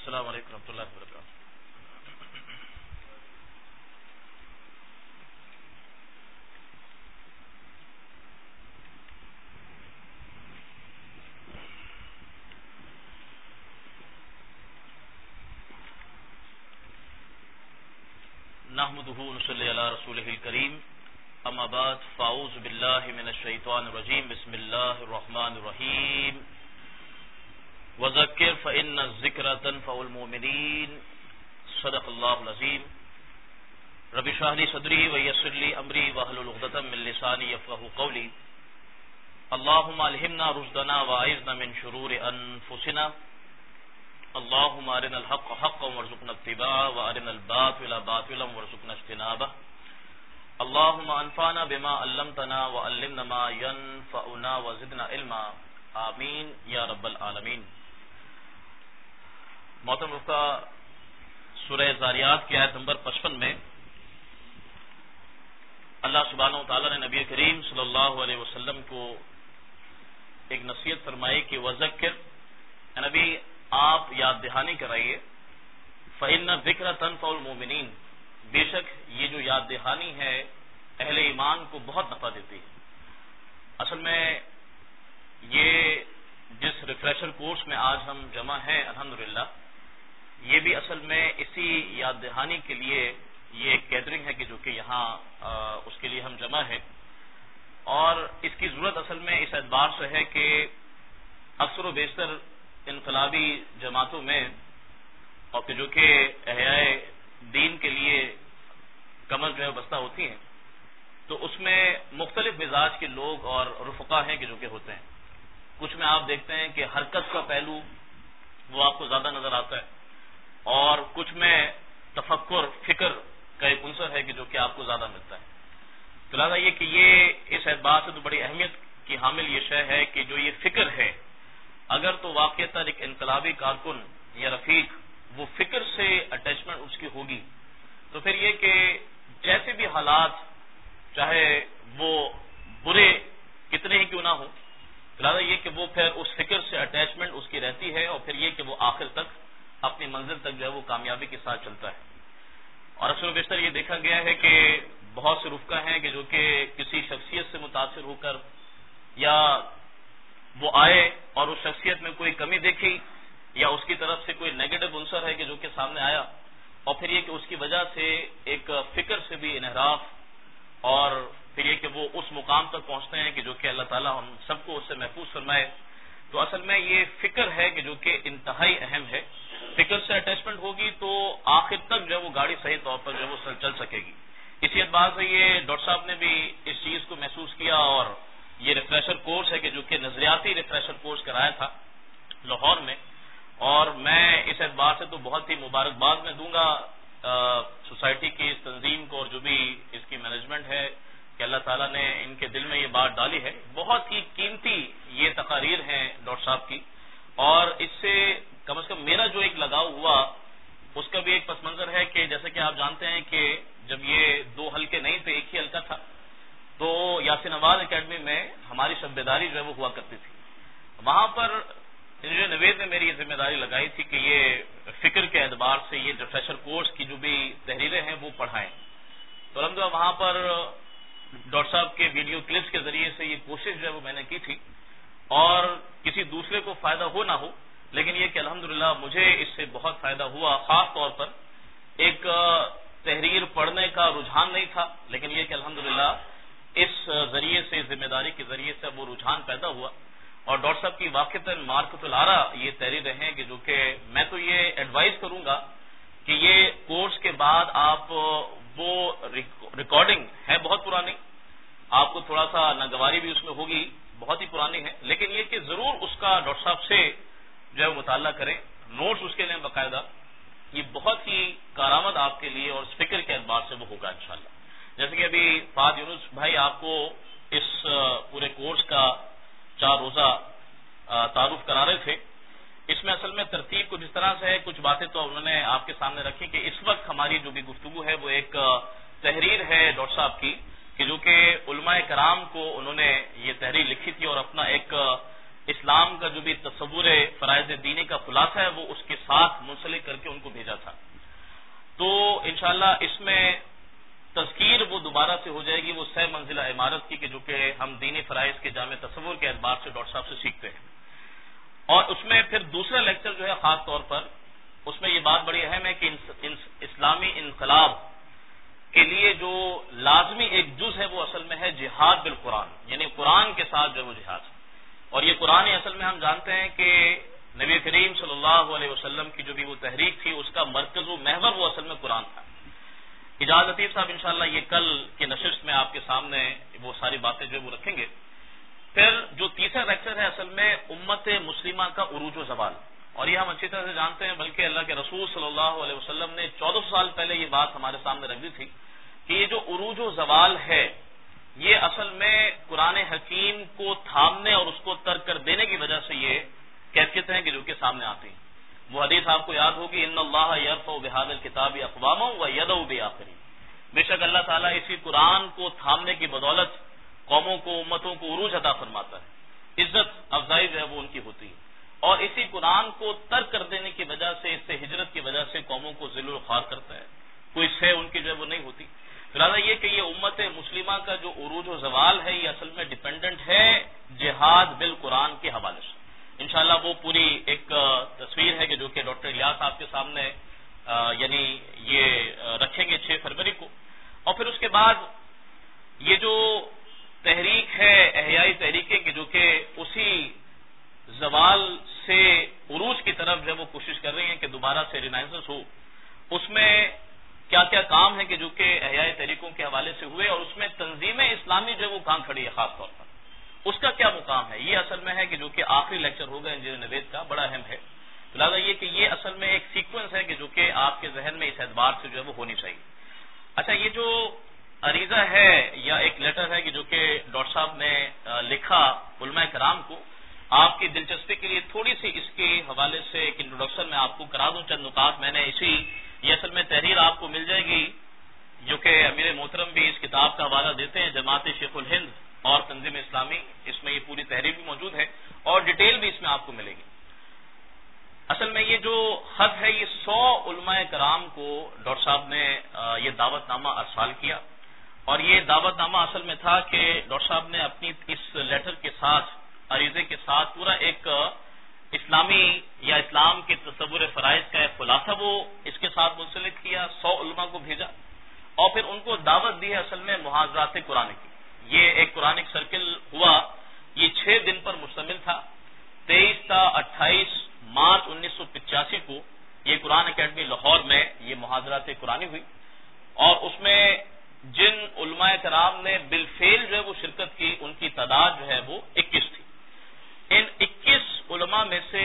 السلام علیکم ورحمۃ اللہ وبرکاتہ. نحمده ونصلي على رسوله الكريم. اما بعد فاعوذ بالله من الشيطان الرجيم. بسم الله الرحمن الرحيم. وذكر فإن الذكرى تنفع المؤمنين. صدق الله العظيم. رب اشرح لي صدري ويسر لي أمري واحلل عقدة من لساني يفقهوا قولي. اللهم ألهمنا رشدنا وأعذنا من شرور أنفسنا. اللهم أرنا الحق حقا وارزقنا اتباعه وأرنا الباطل باطلا وارزقنا اجتنابه. اللهم انفعنا بما علمتنا وعلمنا ما ينفعنا وزدنا علما. آمین یا رب العالمین. محترم رفقا، سورہ ذاریات کی آیت نمبر 55 میں اللہ سبحانہ و تعالیٰ نے نبی کریم صلی اللہ علیہ وسلم کو ایک نصیحت فرمائی کہ وذکر، نبی آپ یاد دہانی کرائیے، فإن الذکر تنفع المؤمنین، بے شک یہ جو یاد دہانی ہے اہل ایمان کو بہت نفع دیتی ہے. اصل میں یہ جس ریفریشر کورس میں آج ہم جمع ہیں الحمدللہ، یہ بھی اصل میں اسی یاد دہانی کے لیے یہ ایک گیدرنگ ہے کہ جو کہ یہاں اس کے لیے ہم جمع ہیں. اور اس کی ضرورت اصل میں اس اعتبار سے ہے کہ اکثر و بیشتر انقلابی جماعتوں میں اور کہ جو کہ احیاء دین کے لیے کمر جو ہے بستہ ہوتی ہیں، تو اس میں مختلف مزاج کے لوگ اور رفقا ہیں کہ جو کہ ہوتے ہیں. کچھ میں آپ دیکھتے ہیں کہ حرکت کا پہلو وہ آپ کو زیادہ نظر آتا ہے، اور کچھ میں تفکر فکر کا ایک عنصر ہے کہ جو کہ آپ کو زیادہ ملتا ہے. تو لہٰذا یہ کہ یہ اس اعتبار سے تو بڑی اہمیت کی حامل یہ شے ہے کہ جو یہ فکر ہے، اگر تو واقعتاً ایک انقلابی کارکن یا رفیق وہ فکر سے اٹیچمنٹ اس کی ہوگی، تو پھر یہ کہ جیسے بھی حالات چاہے وہ برے کتنے ہی کیوں نہ ہو، لہٰذا یہ کہ وہ پھر اس فکر سے اٹیچمنٹ اس کی رہتی ہے، اور پھر یہ کہ وہ آخر تک اپنی منزل تک جو ہے وہ کامیابی کے ساتھ چلتا ہے. اور اکثر و بیشتر یہ دیکھا گیا ہے کہ بہت سے رفقا ہیں کہ جو کہ کسی شخصیت سے متاثر ہو کر یا وہ آئے اور اس شخصیت میں کوئی کمی دیکھی یا اس کی طرف سے کوئی نیگیٹو عنصر ہے کہ جو کہ سامنے آیا، اور پھر یہ کہ اس کی وجہ سے ایک فکر سے بھی انحراف، اور پھر یہ کہ وہ اس مقام تک پہنچتے ہیں کہ جو کہ اللہ تعالیٰ ہم سب کو اس سے محفوظ فرمائے. تو اصل میں یہ فکر ہے کہ جو کہ انتہائی اہم ہے. فکر سے اٹیچمنٹ ہوگی تو آخر تک جو ہے وہ گاڑی صحیح طور پر جو ہے وہ چل سکے گی. اسی اعتبار سے یہ ڈاکٹر صاحب نے بھی اس چیز کو محسوس کیا، اور یہ ریفریشر کورس ہے کہ جو کہ نظریاتی ریفریشر کورس کرایا تھا لاہور میں. اور میں اس اعتبار سے تو بہت ہی مبارکباد میں دوں گا سوسائٹی کی اس تنظیم کو اور جو بھی اس کی مینجمنٹ ہے کہ اللہ تعالیٰ نے ان کے دل میں یہ بات ڈالی ہے. بہت ہی قیمتی یہ تقاریر ہیں ڈاکٹر صاحب کی، اور اس سے کم از کم میرا جو ایک لگاؤ ہوا اس کا بھی ایک پس منظر ہے کہ جیسے کہ آپ جانتے ہیں کہ جب یہ 2 حلقے نہیں تھے، ایک ہی حلقہ تھا، تو یاسین آباد اکیڈمی میں ہماری شب بیداری جو ہے وہ ہوا کرتی تھی. وہاں پر انجینئر نوید نے میری یہ ذمہ داری لگائی تھی کہ یہ فکر کے اعتبار سے یہ ریفریشر کورس کی جو بھی تحریریں ہیں وہ پڑھائیں. تو الحمدللہ وہاں پر ڈاکٹر صاحب کے ویڈیو کلپس کے ذریعے سے یہ کوشش جو ہے وہ میں نے کی تھی، اور کسی دوسرے کو فائدہ ہو نہ ہو، لیکن یہ کہ الحمدللہ مجھے اس سے بہت فائدہ ہوا. خاص طور پر ایک تحریر پڑھنے کا رجحان نہیں تھا، لیکن یہ کہ الحمدللہ اس ذریعے سے ذمہ داری کے ذریعے سے وہ رجحان پیدا ہوا. اور ڈاکٹر صاحب کی واقعتاً مارکت العرا یہ تحریریں ہیں کہ جو کہ میں تو یہ ایڈوائز کروں گا کہ یہ کورس کے بعد آپ وہ ریکارڈنگ ہے بہت پرانی، آپ کو تھوڑا سا ناگواری بھی اس میں ہوگی، بہت ہی پرانی ہے، لیکن یہ کہ ضرور اس کا ڈاکٹر صاحب سے جو ہے مطالعہ کریں، نوٹس اس کے لیں باقاعدہ. یہ بہت ہی کارآمد آپ کے لیے اور فکر کے اعتبار سے وہ ہوگا انشاءاللہ. جیسے کہ ابھی فہد یونس بھائی آپ کو اس پورے کورس کا 4 روزہ تعارف کرا رہے تھے. اس میں اصل میں ترتیب کچھ اس طرح سے ہے، کچھ باتیں تو انہوں نے آپ کے سامنے رکھی کہ اس وقت ہماری جو بھی گفتگو ہے وہ ایک تحریر ہے ڈاکٹر صاحب کی کہ جو کہ علماء کرام کو انہوں نے یہ تحریر لکھی تھی اور اپنا ایک اسلام کا جو بھی تصور فرائض دینی کا خلاصہ ہے وہ اس کے ساتھ منسلک کر کے ان کو بھیجا تھا. تو انشاءاللہ اس میں تذکیر وہ دوبارہ سے ہو جائے گی وہ 6 منزلہ عمارت کی کہ جو کہ ہم دینی فرائض کے جامع تصور کے اعتبار سے ڈاکٹر صاحب سے سیکھتے ہیں. اور اس میں پھر دوسرا لیکچر جو ہے خاص طور پر اس میں یہ بات بڑی اہم ہے کہ اسلامی انقلاب کے لیے جو لازمی ایک جز ہے وہ اصل میں ہے جہاد بالقرآن، یعنی قرآن کے ساتھ جو ہے وہ جہاد. اور یہ قرآن اصل میں ہم جانتے ہیں کہ نبی کریم صلی اللہ علیہ وسلم کی جو بھی وہ تحریک تھی اس کا مرکز و محور وہ اصل میں قرآن تھا. اجاز لطیف صاحب انشاءاللہ یہ کل کے نشست میں آپ کے سامنے وہ ساری باتیں جو وہ رکھیں گے. پھر جو تیسرا لیکچر ہے اصل میں امت مسلمہ کا عروج و زوال، اور یہ ہم اچھی طرح سے جانتے ہیں بلکہ اللہ کے رسول صلی اللہ علیہ وسلم نے 1400 سال پہلے یہ بات ہمارے سامنے رکھ دی تھی کہ یہ جو عروج و زوال ہے یہ اصل میں قرآن حکیم کو تھامنے اور اس کو ترک کر دینے کی وجہ سے یہ کیفیتیں ہیں کہ جو کہ سامنے آتی ہیں. وہ حدیث آپ کو یاد ہوگی ان اللہ یرفع بہذا الکتاب اقواما ویضع بآخرین، بے شک اللہ تعالیٰ اسی قرآن کو تھامنے کی بدولت قوموں کو امتوں کو عروج عطا فرماتا ہے، عزت افزائی جو ہے وہ ان کی ہوتی ہے، اور اسی قرآن کو ترک کر دینے کی وجہ سے اس سے ہجرت کی وجہ سے قوموں کو ذل و خوار کرتا ہے، کوئی شے ان کی جو ہے وہ نہیں ہوتی. لہٰذا یہ کہ یہ امت مسلمہ کا جو عروج و زوال ہے یہ اصل میں ڈیپینڈنٹ ہے جہاد بالقرآن کے حوالے سے. انشاءاللہ وہ پوری ایک تصویر ہے کہ جو کہ ڈاکٹر الیاس آپ کے سامنے یعنی یہ رکھیں گے 6 فروری کو. اور پھر اس کے بعد یہ جو تحریک ہے احیائی تحریکیں کہ جو کہ اسی زوال سے عروج کی طرف جو ہے وہ کوشش کر رہی ہیں کہ دوبارہ سے رینائسنس ہو، اس میں کیا کیا کام ہے کہ جو کہ احیائی تحریکوں کے حوالے سے ہوئے، اور اس میں تنظیم اسلامی جو ہے وہ کہاں کھڑی ہے خاص طور پر اس کا کیا مقام ہے، یہ اصل میں ہے کہ جو کہ آخری لیکچر ہوگا انجینئر نوید کا بڑا اہم ہے. لہٰذا یہ کہ یہ اصل میں ایک سیکوینس ہے کہ جو کہ آپ کے ذہن میں اس اعتبار سے جو ہے وہ ہونی چاہیے. اچھا یہ جو عریضہ ہے یا ایک لیٹر ہے کہ جو کہ ڈاکٹر صاحب نے لکھا علماء کرام کو، آپ کی دلچسپی کے لیے تھوڑی سی اس کے حوالے سے ایک انٹروڈکشن میں آپ کو کرا دوں. چند نکات میں نے یہ اصل میں تحریر آپ کو مل جائے گی جو کہ امیر محترم بھی اس کتاب کا حوالہ دیتے ہیں، جماعت شیخ الہند اور تنظیم اسلامی، اس میں یہ پوری تحریر بھی موجود ہے اور ڈیٹیل بھی اس میں آپ کو ملے گی. اصل میں یہ جو خط ہے یہ 100 علماء کرام کو ڈاکٹر صاحب نے یہ دعوت نامہ ارسال کیا، اور یہ دعوت نامہ اصل میں تھا کہ ڈاکٹر صاحب نے اپنی اس لیٹر کے ساتھ عریضے کے ساتھ پورا ایک اسلامی یا اسلام کے تصور فرائض کا ایک خلاصہ وہ اس کے ساتھ منسلک کیا، 100 علماء کو بھیجا اور پھر ان کو دعوت دی ہے اصل میں محاضرات قرآن کی. یہ ایک قرآنک سرکل ہوا، یہ 6 دن پر مشتمل تھا. 23 تا 28 مارچ 1985 کو یہ قرآن اکیڈمی لاہور میں یہ محاضرات قرآنی ہوئی، اور اس میں جن علماء کرام نے بالفعل جو ہے وہ شرکت کی ان کی تعداد جو ہے وہ 21 تھی. ان 21 علماء میں سے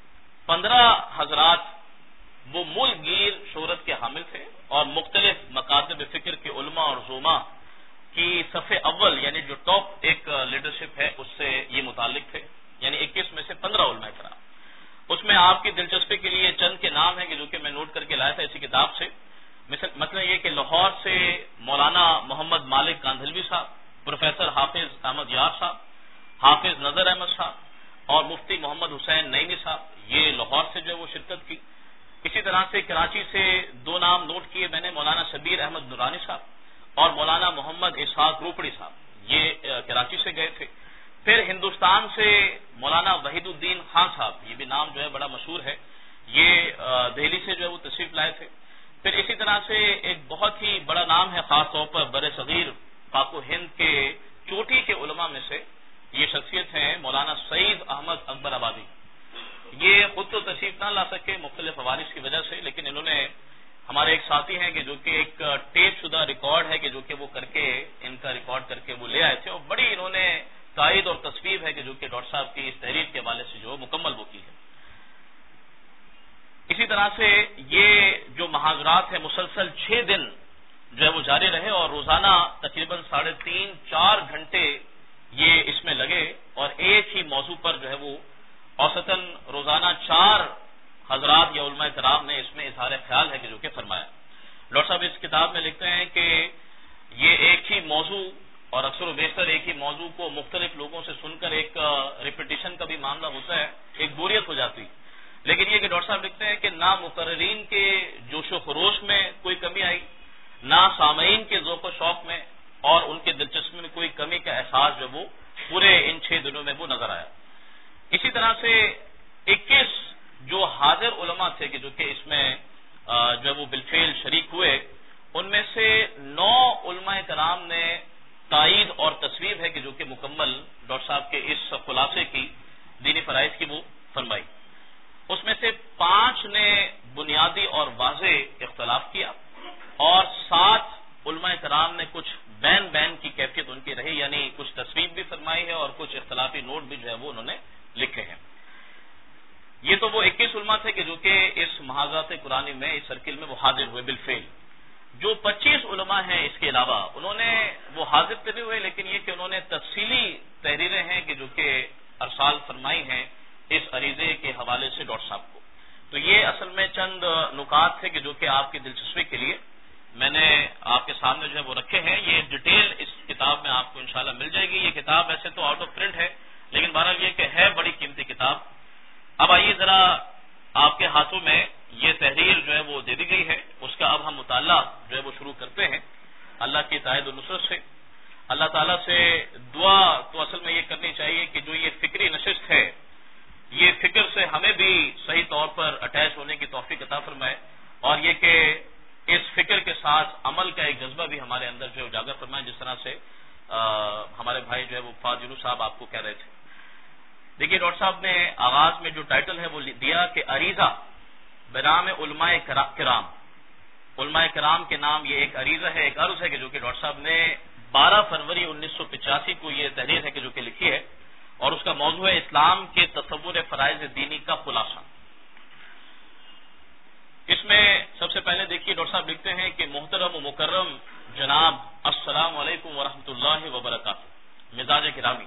15 حضرات وہ ملک گیر شہرت کے حامل تھے اور مختلف مکاتب فکر کے علماء اور زعماء کی صف اول یعنی جو ٹاپ ایک لیڈرشپ ہے اس سے یہ متعلق تھے، یعنی 21 میں سے 15 علماء کرام. اس میں آپ کی دلچسپی کے لیے چند کے نام ہیں کہ جو کہ میں نوٹ کر کے لایا تھا اسی کتاب سے. مثلا یہ کہ لاہور سے مولانا محمد مالک کاندھلوی صاحب، پروفیسر حافظ احمد یار صاحب، حافظ نظر احمد صاحب اور مفتی محمد حسین نعیمی صاحب، یہ لاہور سے جو ہے وہ شرکت کی. اسی طرح سے کراچی سے 2 نام نوٹ کیے میں نے، مولانا شبیر احمد نورانی صاحب اور مولانا محمد اسحاق روپڑی صاحب، یہ کراچی سے گئے تھے. پھر ہندوستان سے مولانا وحید الدین خان صاحب، یہ بھی نام جو ہے بڑا مشہور ہے، یہ دہلی سے جو ہے وہ تشریف لائے تھے. پھر اسی طرح سے ایک بہت ہی بڑا نام ہے خاص طور پر بر صغیر پاک و ہند کے چوٹی کے علماء میں سے یہ شخصیت ہیں مولانا سعید احمد اکبر آبادی. یہ خود تو تشریف نہ لا سکے مختلف حوالج کی وجہ سے، لیکن انہوں نے ہمارے ایک ساتھی ہیں کہ جو کہ ایک ٹیپ شدہ ریکارڈ ہے کہ جو کہ وہ کر کے ان کا ریکارڈ کر کے وہ لے آئے تھے، اور بڑی انہوں نے تائید اور تصویب ہے کہ جو کہ ڈاکٹر صاحب کی اس تحریر کے حوالے سے جو مکمل وہ کی ہے. اسی طرح سے یہ جو محاضرات ہیں مسلسل 6 دن جو ہے وہ جاری رہے اور روزانہ تقریباً 3.5-4 گھنٹے یہ اس میں لگے، اور ایک ہی موضوع پر جو ہے وہ اوسطاً روزانہ 4 حضرات یا علماء کرام نے اس میں اظہار خیال ہے کہ جو کہ فرمایا. ڈاکٹر صاحب اس کتاب میں لکھتے ہیں کہ یہ ایک ہی موضوع اور اکثر و بیشتر ایک ہی موضوع کو مختلف لوگوں سے سن کر ایک ریپیٹیشن کا بھی معاملہ ہوتا ہے، ایک بوریت ہو جاتی. لیکن یہ کہ ڈاکٹر صاحب لکھتے ہیں کہ نہ مقررین کے جوش و خروش میں کوئی کمی آئی، نہ سامعین کے ذوق و شوق میں، اور ان کے دلچسپی میں کوئی کمی کا احساس جو وہ پورے ان 6 دنوں میں وہ نظر آیا. اسی طرح سے 21 جو حاضر علماء تھے کہ جو کہ اس میں جو وہ بالفعل شریک ہوئے، ان میں سے 9 علماء کرام نے تائید اور تصویب ہے کہ جو کہ مکمل ڈاکٹر صاحب کے اس خلاصے کی دینی فرائض کی وہ فرمائی. اس میں سے 5 نے بنیادی اور واضح اختلاف کیا، اور 7 علماء کرام نے کچھ بین کی کیفیت ان کی رہی، یعنی کچھ تصویب بھی فرمائی ہے اور کچھ اختلافی نوٹ بھی جو ہے وہ انہوں نے لکھے ہیں. یہ تو وہ 21 علماء تھے کہ جو کہ اس محاذات قرآنی میں اس سرکل میں وہ حاضر ہوئے بالفعل. جو 25 علماء ہیں اس کے علاوہ، انہوں نے وہ حاضر تو نہیں ہوئے، لیکن یہ کہ انہوں نے تفصیلی تحریریں ہیں کہ جو کہ ارسال فرمائی ہیں اس عریضے کے حوالے سے ڈاکٹر صاحب کو. تو یہ اصل میں چند نکات تھے کہ جو کہ آپ کی دلچسپی کے لیے میں نے آپ کے سامنے جو ہے وہ رکھے ہیں. یہ ڈیٹیل اس کتاب میں آپ کو انشاءاللہ مل جائے گی. یہ کتاب ویسے تو آؤٹ آف پرنٹ ہے، لیکن بہرحال یہ کہ ہے بڑی قیمتی کتاب. اب آئیے ذرا آپ کے ہاتھوں میں یہ تحریر جو ہے وہ دے دی گئی ہے، اس کا اب ہم مطالعہ جو ہے وہ شروع کرتے ہیں اللہ کی تائید و نصرت سے. اللہ تعالیٰ سے دعا تو اصل میں یہ کرنی چاہیے کہ جو یہ فکری نشست ہے، یہ فکر سے ہمیں بھی صحیح طور پر اٹیچ ہونے کی توفیق عطا فرمائے، اور یہ کہ اس فکر کے ساتھ عمل کا ایک جذبہ بھی ہمارے اندر جو ہے اجاگر فرمائے، جس طرح سے ہمارے بھائی جو ہے وہ فاضل یونس صاحب آپ کو کہہ رہے تھے. دیکھیے ڈاکٹر صاحب نے آغاز میں جو ٹائٹل ہے وہ دیا کہ عریضہ بنام علماء کرام. علماء کرام کے نام یہ ایک عریضہ ہے، ایک عرض ہے کہ جو کہ ڈاکٹر صاحب نے 12 فروری 1985 کو یہ تحریر ہے کہ جو کہ لکھی ہے، اور اس کا موضوع ہے اسلام کے تصور فرائض دینی کا خلاصہ. اس میں سب سے پہلے دیکھیے ڈاکٹر صاحب لکھتے ہیں کہ محترم و مکرم جناب السلام علیکم ورحمۃ اللہ وبرکاتہ. مزاج گرامی،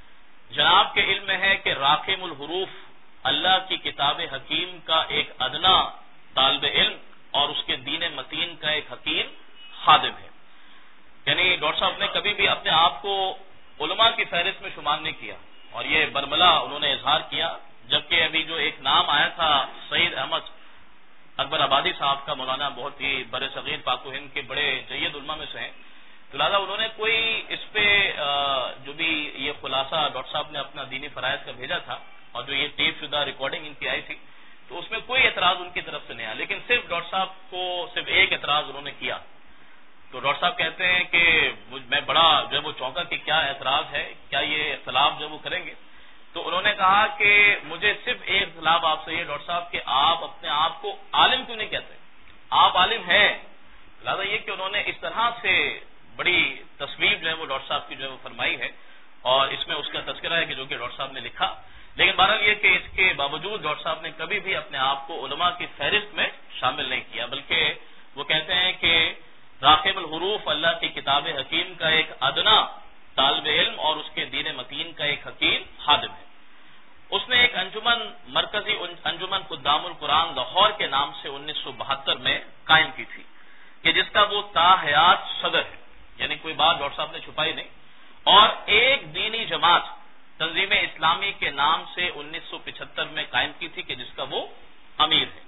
جناب کے علم میں ہے کہ راقم الحروف اللہ کی کتاب حکیم کا ایک ادنا طالب علم اور اس کے دین متین کا ایک حکیم خادم ہے. یعنی ڈاکٹر صاحب نے کبھی بھی اپنے آپ کو علماء کی فہرست میں شمار نہیں کیا، اور یہ برملا انہوں نے اظہار کیا. جبکہ ابھی جو ایک نام آیا تھا سعید احمد اکبر آبادی صاحب کا، مولانا بہت ہی بر صغیر پاک و ہند کے بڑے جید علماء میں سے ہیں، تو لہٰذا انہوں نے کوئی اس پہ جو بھی یہ خلاصہ ڈاکٹر صاحب نے اپنا دینی فرائض کا بھیجا تھا، اور جو یہ ٹیپ شدہ ریکارڈنگ ان کی آئی تھی، تو اس میں کوئی اعتراض ان کی طرف سے نہیں آیا. لیکن صرف ڈاکٹر صاحب کو صرف ایک اعتراض انہوں نے کیا. تو ڈاکٹر صاحب کہتے ہیں کہ میں بڑا جو ہے وہ چونکا کہ کیا اعتراض ہے، کیا یہ اختلاف جو وہ کریں گے. تو انہوں نے کہا کہ مجھے صرف ایک اختلاف آپ سے یہ ڈاکٹر صاحب کہ آپ اپنے آپ کو عالم کیوں نہیں کہتے؟ آپ عالم ہیں. لہٰذا یہ کہ انہوں نے اس طرح سے بڑی تصویر جو ہے وہ ڈاکٹر صاحب کی جو ہے وہ فرمائی ہے، اور اس میں اس کا تذکرہ ہے کہ جو کہ ڈاکٹر صاحب نے لکھا. لیکن بہرحال یہ کہ اس کے باوجود ڈاکٹر صاحب نے کبھی بھی اپنے آپ کو علماء کی فہرست میں شامل نہیں کیا، بلکہ وہ کہتے ہیں کہ راقب الحروف اللہ کی کتاب حکیم کا ایک ادنا طالب علم اور اس کے دین متین کا ایک حکیم خادم ہے. اس نے ایک انجمن مرکزی انجمن خدام القرآن لاہور کے نام سے 1972 میں قائم کی تھی کہ جس کا وہ تا حیات صدر ہے، یعنی کوئی بات ڈاکٹر صاحب نے چھپائی نہیں. اور ایک دینی جماعت تنظیم اسلامی کے نام سے 1975 میں قائم کی تھی کہ جس کا وہ امیر ہے.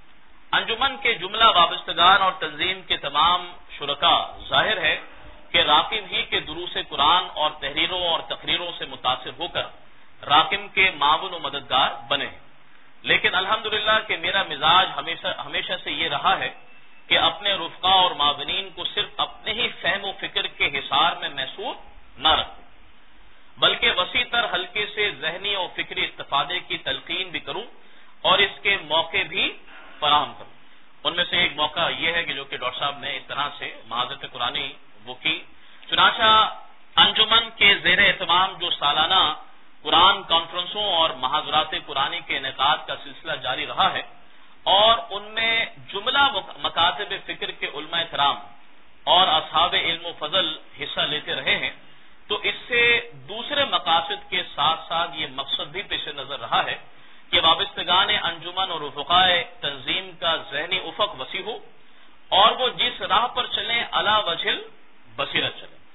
انجمن کے جملہ وابستگان اور تنظیم کے تمام شرکاء ظاہر ہے کہ راقم ہی کے دروس قرآن اور تحریروں اور تقریروں سے متاثر ہو کر راقم کے معاون و مددگار بنے ہیں. لیکن الحمدللہ کہ میرا مزاج ہمیشہ سے یہ رہا ہے کہ اپنے رفقا اور معاونین کو صرف اپنے ہی فہم و فکر کے حصار میں محصور نہ رکھوں، بلکہ وسیع تر حلقے سے ذہنی اور فکری استفادے کی تلقین بھی کروں اور اس کے موقع بھی فراہم کروں. ان میں سے ایک موقع یہ ہے کہ جو کہ ڈاکٹر صاحب نے اس طرح سے محاذرت قرآنی وہ کی. چنانچہ انجمن کے زیر اہتمام جو سالانہ قرآن کانفرنسوں اور محاضرات قرآنی کے انعقاد کا سلسلہ جاری رہا ہے، اور ان میں جملہ مکاتب فکر کے علماء کرام اور اصحاب علم و فضل حصہ لیتے رہے ہیں، تو اس سے دوسرے مقاصد کے ساتھ ساتھ یہ مقصد بھی پیش نظر رہا ہے کہ وابستگان انجمن اور رفقائے تنظیم کا ذہنی افق وسیع ہو، اور وہ جس راہ پر چلیں علی وجہ بصیرت چلیں،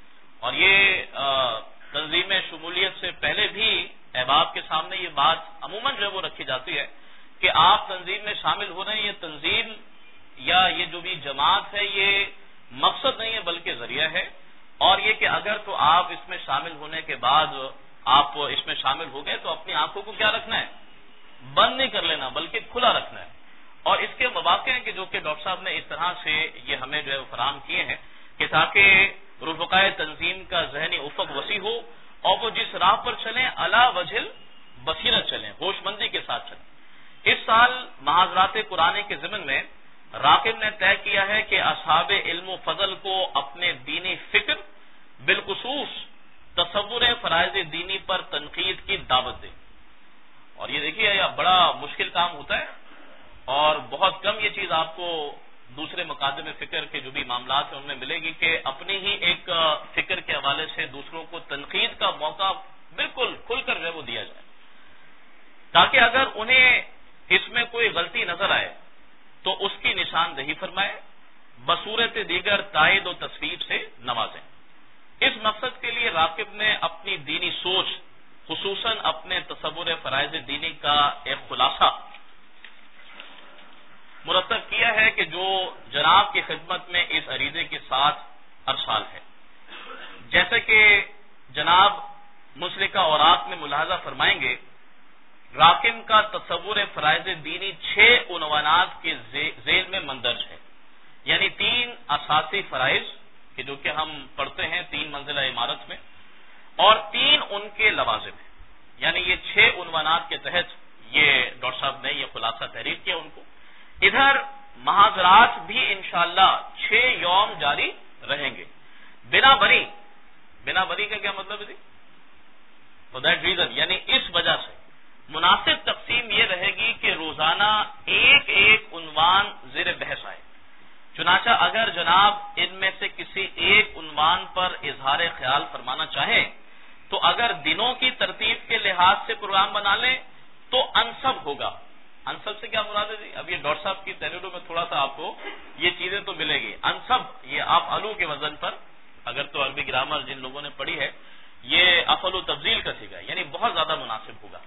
اور یہ تنظیم شمولیت سے پہلے بھی احباب کے سامنے یہ بات عموماً جو ہے وہ رکھی جاتی ہے کہ آپ تنظیم میں شامل ہو رہے ہیں، یہ تنظیم یا یہ جو بھی جماعت ہے یہ مقصد نہیں ہے بلکہ ذریعہ ہے، اور یہ کہ اگر تو آپ اس میں شامل ہونے کے بعد آپ اس میں شامل ہو گئے تو اپنی آنکھوں کو کیا رکھنا ہے، بند نہیں کر لینا بلکہ کھلا رکھنا ہے. اور اس کے مواقع ہیں کہ جو کہ ڈاکٹر صاحب نے اس طرح سے یہ ہمیں جو ہے فراہم کیے ہیں کہ تاکہ رفقائے تنظیم کا ذہنی افق وسیع ہو اور وہ جس راہ پر چلیں علی وجہ بصیرت چلیں، ہوش مندی کے ساتھ چلیں. اس سال محاضرات قرآن کے ضمن میں راقب نے طے کیا ہے کہ اصحاب علم و فضل کو اپنے دینی فکر بالخصوص تصور فرائض دینی پر تنقید کی دعوت دے. اور یہ دیکھیے یہ بڑا مشکل کام ہوتا ہے اور بہت کم یہ چیز آپ کو دوسرے مقادم فکر کے جو بھی معاملات ہیں ان میں ملے گی کہ اپنی ہی ایک فکر کے حوالے سے دوسروں کو تنقید کا موقع بالکل کھل کر جو ہے وہ دیا جائے، تاکہ اگر انہیں اس میں کوئی غلطی نظر آئے تو اس کی نشاندہی فرمائے، بصورت دیگر تائید و تصویب سے نوازیں. اس مقصد کے لیے راقب نے اپنی دینی سوچ خصوصاً اپنے تصور فرائض دینی کا ایک خلاصہ مرتب کیا ہے کہ جو جناب کی خدمت میں اس عریضے کے ساتھ ارسال ہے. جیسے کہ جناب مسلکہ اوراق میں ملاحظہ فرمائیں گے، راقم کا تصور فرائض دینی 6 عنوانات کے ذیل میں مندرج ہے، یعنی 3 اساسی فرائض کہ جو کہ ہم پڑھتے ہیں 3 منزلہ عمارت میں، اور 3 ان کے لوازم ہیں. یعنی یہ 6 عنوانات کے تحت یہ ڈاکٹر صاحب نے یہ خلاصہ تحریر کیا ان کو. ادھر محاضرات بھی انشاءاللہ 6 یوم جاری رہیں گے بنا بری کا کیا مطلب ہے جی؟ فار دیٹ ریزن، یعنی اس وجہ سے مناسب تقسیم یہ رہے گی کہ روزانہ ایک عنوان زیر بحث آئے. چنانچہ اگر جناب ان میں سے کسی ایک عنوان پر اظہار خیال فرمانا چاہیں تو اگر دنوں کی ترتیب کے لحاظ سے پروگرام بنا لیں تو انسب ہوگا. انسب سے کیا مراد ہے جی؟ اب یہ ڈاکٹر صاحب کی تحریروں میں تھوڑا سا آپ کو یہ چیزیں تو ملے گی. انسب یہ آپ الو کے وزن پر، اگر تو عربی گرامر جن لوگوں نے پڑھی ہے یہ افعل و تفضیل کا سیکھا ہے، یعنی بہت زیادہ مناسب ہوگا.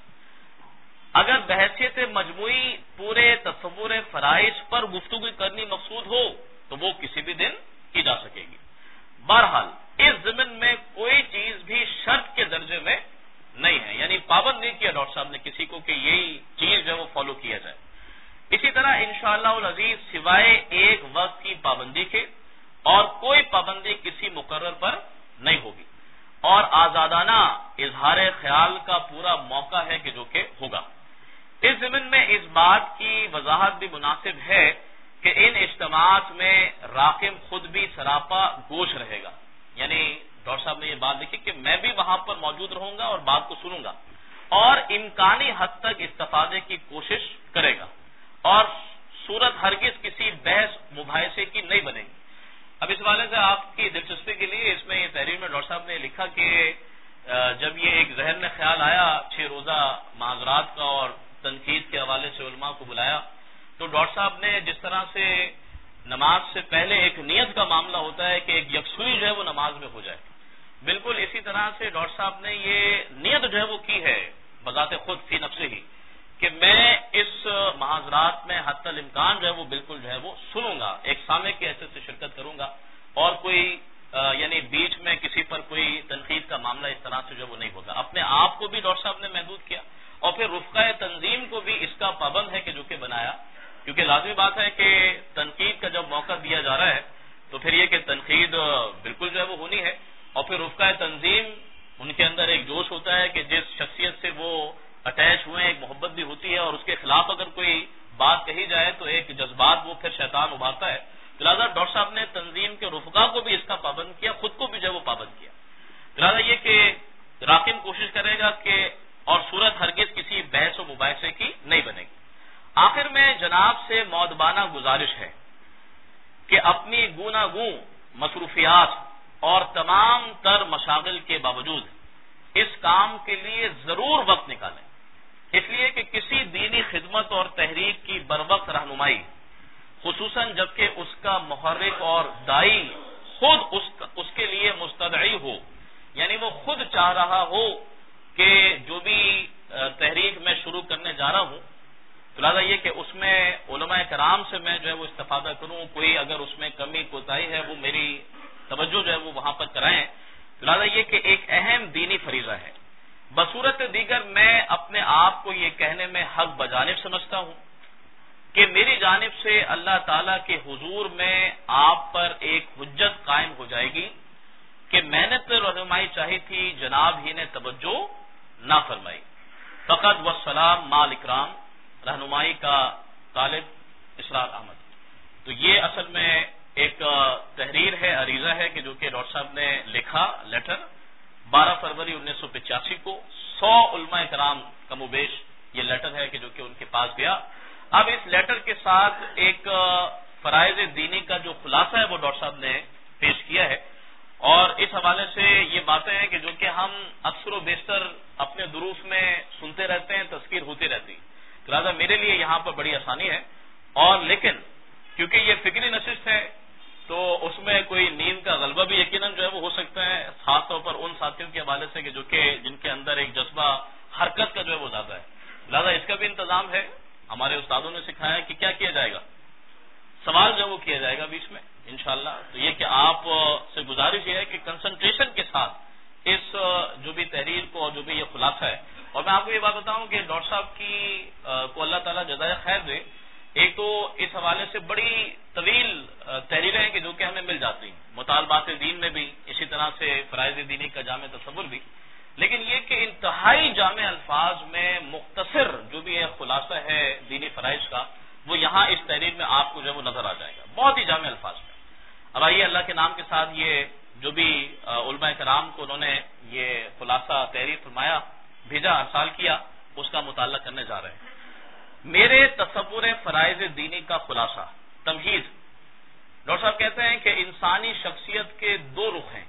اگر بحیثیت مجموعی پورے تصور فرائض پر گفتگو کرنی مقصود ہو تو وہ کسی بھی دن کی جا سکے گی. بہرحال اس ضمن میں کوئی چیز بھی شرط کے درجے میں نہیں ہے، یعنی پابند نہیں کیا ڈاکٹر صاحب نے کسی کو کہ یہی چیز جو ہے وہ فالو کیا جائے. اسی طرح انشاءاللہ العزیز سوائے ایک وقت کی پابندی کے اور کوئی پابندی کسی مقرر پر نہیں ہوگی، اور آزادانہ اظہار خیال کا پورا موقع ہے کہ جو کہ ہوگا. اس ضمن میں اس بات کی وضاحت بھی مناسب ہے کہ ان اجتماعات میں راقم خود بھی سراپا گوش رہے گا. یعنی ڈاکٹر صاحب نے یہ بات لکھی کہ میں بھی وہاں پر موجود رہوں گا اور بات کو سنوں گا اور امکانی حد تک استفادے کی کوشش کرے گا، اور صورت ہرگز کسی بحث مباحثے کی نہیں بنے گی. اب اس والے سے آپ کی دلچسپی کے لیے اس میں یہ تحریر میں ڈاکٹر صاحب نے لکھا کہ جب یہ ایک ذہن میں خیال آیا 6 روزہ معاذرات کا اور تنقید کے حوالے سے علماء کو بلایا، تو ڈاکٹر صاحب نے جس طرح سے نماز سے پہلے ایک نیت کا معاملہ ہوتا ہے کہ ایک یکسوئی جو ہے وہ نماز میں ہو جائے، بالکل اسی طرح سے ڈاکٹر صاحب نے یہ نیت جو ہے وہ کی ہے بذات خود فی نفسہ ہی کہ میں اس محاضرات میں حتی الامکان جو ہے وہ بالکل جو ہے وہ سنوں گا، ایک سامع کی حیثیت سے شرکت کروں گا، اور کوئی یعنی بیچ میں کسی پر کوئی تنقید کا معاملہ اس طرح سے جو وہ نہیں ہوگا. اپنے آپ کو بھی ڈاکٹر صاحب نے محدود کیا اور پھر رفقۂ تنظیم کو بھی اس کا پابند ہے کہ جو کہ بنایا، کیونکہ لازمی بات ہے کہ تنقید کا جب موقع دیا جا رہا ہے تو پھر یہ کہ تنقید بالکل جو ہے وہ ہونی ہے، اور پھر رفقۂ تنظیم ان کے اندر ایک جوش ہوتا ہے کہ جس شخصیت سے وہ اٹیچ ہوئے ایک محبت بھی ہوتی ہے، اور اس کے خلاف اگر کوئی بات کہی جائے تو ایک جذبات وہ پھر شیطان ابھارتا ہے. لہٰذا ڈاکٹر صاحب نے تنظیم کے رفقا کو بھی اس کا پابند کیا، خود کو بھی جو ہے وہ پابند کیا. لہٰذا یہ کہ راقم کوشش کرے گا کہ اور صورت ہرگز کسی بحث و مباحثے کی نہیں بنے گی. آخر میں جناب سے مؤدبانہ گزارش ہے کہ اپنی گوناگوں مصروفیات اور تمام تر مشاغل کے باوجود اس کام کے لیے ضرور وقت نکالیں، اس لیے کہ کسی دینی خدمت اور تحریک کی بروقت رہنمائی، خصوصاً جبکہ اس کا محرک اور دائی خود اس کے لیے مستدعی ہو، یعنی وہ خود چاہ رہا ہو کہ جو بھی تحریک میں شروع کرنے جا رہا ہوں، تو لہٰذا یہ کہ اس میں علماء کرام سے میں جو ہے وہ استفادہ کروں، کوئی اگر اس میں کمی کوتاہی ہے وہ میری توجہ جو ہے وہ وہاں پر کرائیں، تو لہٰذا یہ کہ ایک اہم دینی فریضہ ہے۔ بصورت دیگر میں اپنے آپ کو یہ کہنے میں حق بجانب سمجھتا ہوں کہ میری جانب سے اللہ تعالی کے حضور میں آپ پر ایک حجت قائم ہو جائے گی کہ میں نے تو رہنمائی چاہی تھی، جناب ہی نے توجہ نہ فرمائی۔ فقط والسلام مال اکرام، رہنمائی کا طالب اسرار احمد۔ تو یہ اصل میں ایک تحریر ہے، عریضہ ہے کہ جو کہ ڈاکٹر صاحب نے لکھا، لیٹر 12 فروری 1985 کو 100 علماء کرام کم و بیش یہ لیٹر ہے کہ جو کہ ان کے پاس گیا۔ اب اس لیٹر کے ساتھ ایک فرائض دینی کا جو خلاصہ ہے وہ ڈاکٹر صاحب نے پیش کیا ہے، اور اس حوالے سے یہ باتیں ہیں کہ جو کہ ہم اکثر و بیشتر اپنے دروس میں سنتے رہتے ہیں، تذکیر ہوتی رہتی، لہٰذا میرے لیے یہاں پر بڑی آسانی ہے۔ اور لیکن کیونکہ یہ فکری نشست ہے تو اس میں کوئی نیند کا غلبہ بھی یقیناً جو ہے وہ ہو سکتا ہے، خاص طور پر ان ساتھیوں کے حوالے سے کہ جو کہ جن کے اندر ایک جذبہ حرکت کا جو ہے وہ زیادہ ہے، لہٰذا اس کا بھی انتظام ہے۔ ہمارے استادوں نے سکھایا کہ کیا کیا جائے گا، سوال جو وہ کیا جائے گا بیچ میں انشاءاللہ۔ تو یہ کہ آپ سے گزارش یہ ہے کہ کنسنٹریشن کے ساتھ اس جو بھی تحریر کو اور جو بھی یہ خلاصہ ہے، اور میں آپ کو یہ بات بتاؤں کہ ڈاکٹر صاحب کی کو اللہ تعالیٰ جزائے خیر دے، ایک تو اس حوالے سے بڑی طویل تحریریں ہیں کہ جو کہ ہمیں مل جاتی ہیں، مطالبات دین میں بھی، اسی طرح سے فرائض دینی کا جامع تصور بھی، لیکن یہ کہ انتہائی جامع الفاظ میں مختصر جو بھی ایک خلاصہ ہے دینی فرائض کا، وہ یہاں اس تحریر میں آپ کو جو ہے وہ نظر آ جائے گا، بہت ہی جامع الفاظ میں۔ اب آئیے اللہ کے نام کے ساتھ یہ جو بھی علماء کرام کو انہوں نے یہ خلاصہ تحریر فرمایا، بھیجا، ارسال کیا، اس کا مطالعہ کرنے جا رہے ہیں۔ میرے تصور فرائض دینی کا خلاصہ، تمہید۔ ڈاکٹر صاحب کہتے ہیں کہ انسانی شخصیت کے دو رخ ہیں،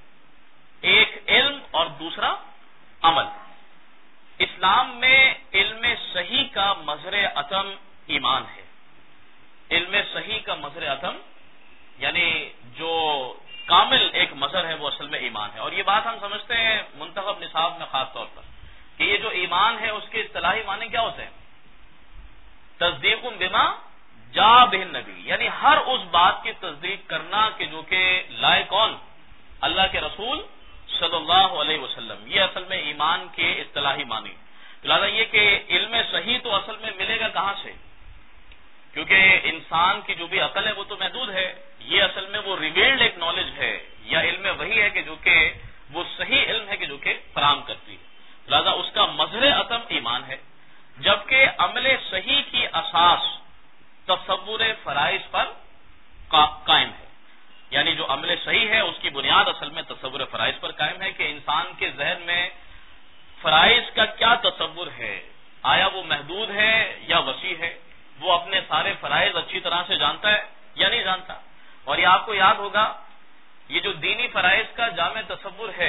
ایک علم اور دوسرا عمل۔ اسلام میں علم صحیح کا مظہر عتم ایمان ہے۔ علم صحیح کا مظہر عتم یعنی جو کامل ایک مظہر ہے وہ اصل میں ایمان ہے، اور یہ بات ہم سمجھتے ہیں منتخب نصاب میں خاص طور پر کہ یہ جو ایمان ہے اس کے اصطلاحی معنی کیا ہوتے ہیں؟ تصدیق بما جاء بہ النبی، یعنی ہر اس بات کی تصدیق کرنا کہ جو کہ لائے کون؟ اللہ کے رسول صلی اللہ علیہ وسلم، یہ اصل میں ایمان کے اصطلاحی معنی۔ لہٰذا یہ کہ علم صحیح تو اصل میں ملے گا کہاں سے؟ کیونکہ انسان کی جو بھی عقل ہے وہ تو محدود ہے، یہ اصل میں وہ ریویلڈ ایک نالج ہے یا علم وہی ہے کہ جو کہ وہ صحیح علم ہے کہ جو کہ فراہم کرتی ہے، لہٰذا اس کا مظہر عتم ایمان ہے، جبکہ عمل صحیح کی اساس تصور فرائض پر قائم ہے، یعنی جو عمل صحیح ہے اس کی بنیاد اصل میں تصور فرائض پر قائم ہے کہ انسان کے ذہن میں فرائض کا کیا تصور ہے، آیا وہ محدود ہے یا وسیع ہے، وہ اپنے سارے فرائض اچھی طرح سے جانتا ہے یا نہیں جانتا۔ اور یہ آپ کو یاد ہوگا یہ جو دینی فرائض کا جامع تصور ہے،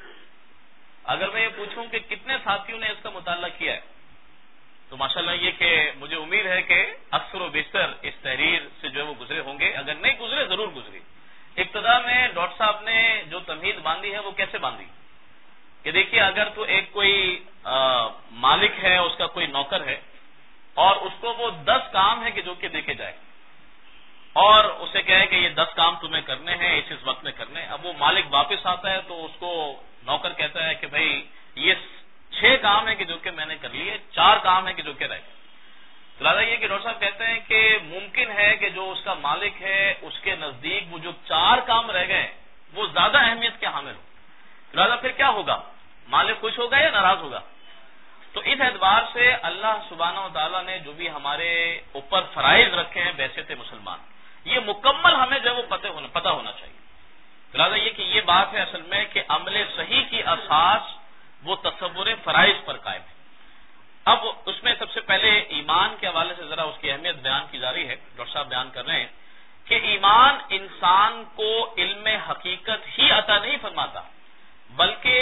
اگر میں یہ پوچھوں کہ کتنے ساتھیوں نے اس کا مطالعہ کیا ہے تو ماشاءاللہ یہ کہ مجھے امید ہے کہ اکثر و بیشتر اس تحریر سے جو ہے وہ گزرے ہوں گے، اگر نہیں گزرے ضرور گزری۔ ابتدا میں ڈاکٹر صاحب نے جو تمہید باندھی ہے وہ کیسے باندھی کہ دیکھیے اگر تو ایک کوئی مالک ہے، اس کا کوئی نوکر ہے اور اس کو وہ 10 کام ہے کہ جو کہ دیکھے جائے اور اسے کہے کہ یہ 10 کام تمہیں کرنے ہیں اس وقت میں کرنے ہیں، اب وہ مالک واپس آتا ہے تو اس کو نوکر کہتا ہے کہ بھائی یہ 6 کام ہے کہ جو کہ میں نے کر لیے، 4 کام ہے کہ جو کہ رہ گئے۔ تو لہٰذا یہ کہ ڈاکٹر صاحب کہتے ہیں کہ ممکن ہے کہ جو اس کا مالک ہے اس کے نزدیک وہ جو 4 کام رہ گئے وہ زیادہ اہمیت کے حامل ہو، تو لہٰذا پھر کیا ہوگا؟ مالک خوش ہوگا یا ناراض ہوگا؟ تو اس اعتبار سے اللہ سبحانہ و تعالیٰ نے جو بھی ہمارے اوپر فرائض رکھے ہیں بحیثیت مسلمان، یہ مکمل ہمیں جو ہے وہ پتہ ہونا چاہیے۔ تو لہٰذا یہ کہ یہ بات ہے اصل میں کہ عمل صحیح کی اساس وہ تصور فرائض پر قائم ہے۔ اب اس میں سب سے پہلے ایمان کے حوالے سے ذرا اس کی اہمیت بیان کی جا رہی ہے، ڈاکٹر صاحب بیان کر رہے ہیں کہ ایمان انسان کو علم حقیقت ہی عطا نہیں فرماتا بلکہ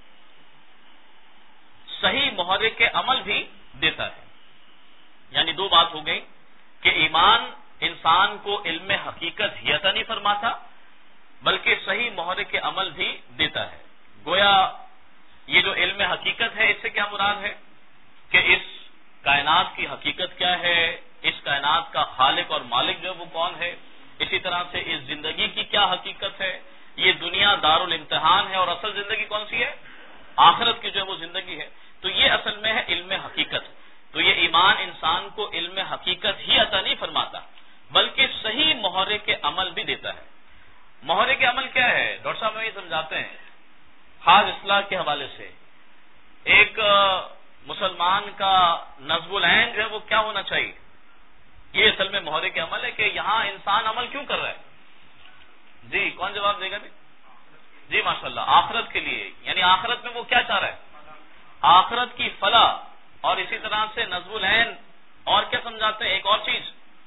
صحیح محرک عمل بھی دیتا ہے۔ یعنی 2 بات ہو گئی کہ ایمان انسان کو علم حقیقت ہی عطا نہیں فرماتا بلکہ صحیح محرک عمل بھی دیتا ہے۔ گویا یہ جو علم حقیقت ہے اس سے کیا مراد ہے کہ اس کائنات کی حقیقت کیا ہے، اس کائنات کا خالق اور مالک جو ہے وہ کون ہے، اسی طرح سے اس زندگی کی کیا حقیقت ہے، یہ دنیا دارالامتحان ہے اور اصل زندگی کون سی ہے، آخرت کی جو ہے وہ زندگی ہے. تو یہ اصل میں ہے علم حقیقت. تو یہ ایمان انسان کو علم حقیقت ہی عطا نہیں فرماتا بلکہ صحیح محرک عمل بھی دیتا ہے. محرک عمل کیا ہے؟ ڈاکٹر صاحب ہمیں یہ سمجھاتے ہیں خاص اصلاح کے حوالے سے. ایک مسلمان کا نصب العین جو ہے وہ کیا ہونا چاہیے؟ یہ اصل میں محرک عمل ہے کہ یہاں انسان عمل کیوں کر رہا ہے. جی کون جواب دے گا؟ جی ماشاءاللہ، آخرت کے لیے. یعنی آخرت میں وہ کیا چاہ رہا ہے؟ آخرت کی فلاح. اور اسی طرح سے نصب العین اور کیا سمجھاتے ہیں؟ ایک اور چیز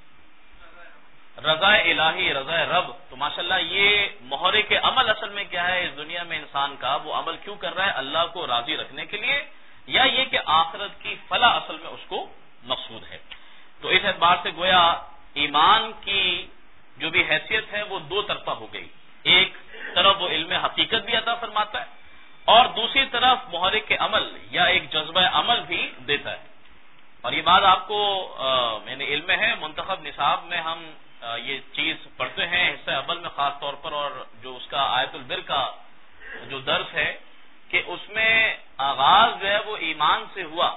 رضا الہی، رضا رب. تو ماشاءاللہ یہ محرک عمل اصل میں کیا ہے اس دنیا میں انسان کا؟ وہ عمل کیوں کر رہا ہے؟ اللہ کو راضی رکھنے کے لیے، یا یہ کہ آخرت کی فلاح اصل میں اس کو مقصود ہے. تو اس اعتبار سے گویا ایمان کی جو بھی حیثیت ہے وہ دو طرفہ ہو گئی. ایک طرف وہ علم حقیقت بھی عطا فرماتا ہے اور دوسری طرف محرک عمل یا ایک جذبہ عمل بھی دیتا ہے. اور یہ بات آپ کو یعنی علم ہے، منتخب نصاب میں ہم یہ چیز پڑھتے ہیں حصہ اول میں خاص طور پر، اور جو اس کا آیت البر کا جو درس ہے کہ اس میں آغاز جو ہے وہ ایمان سے ہوا،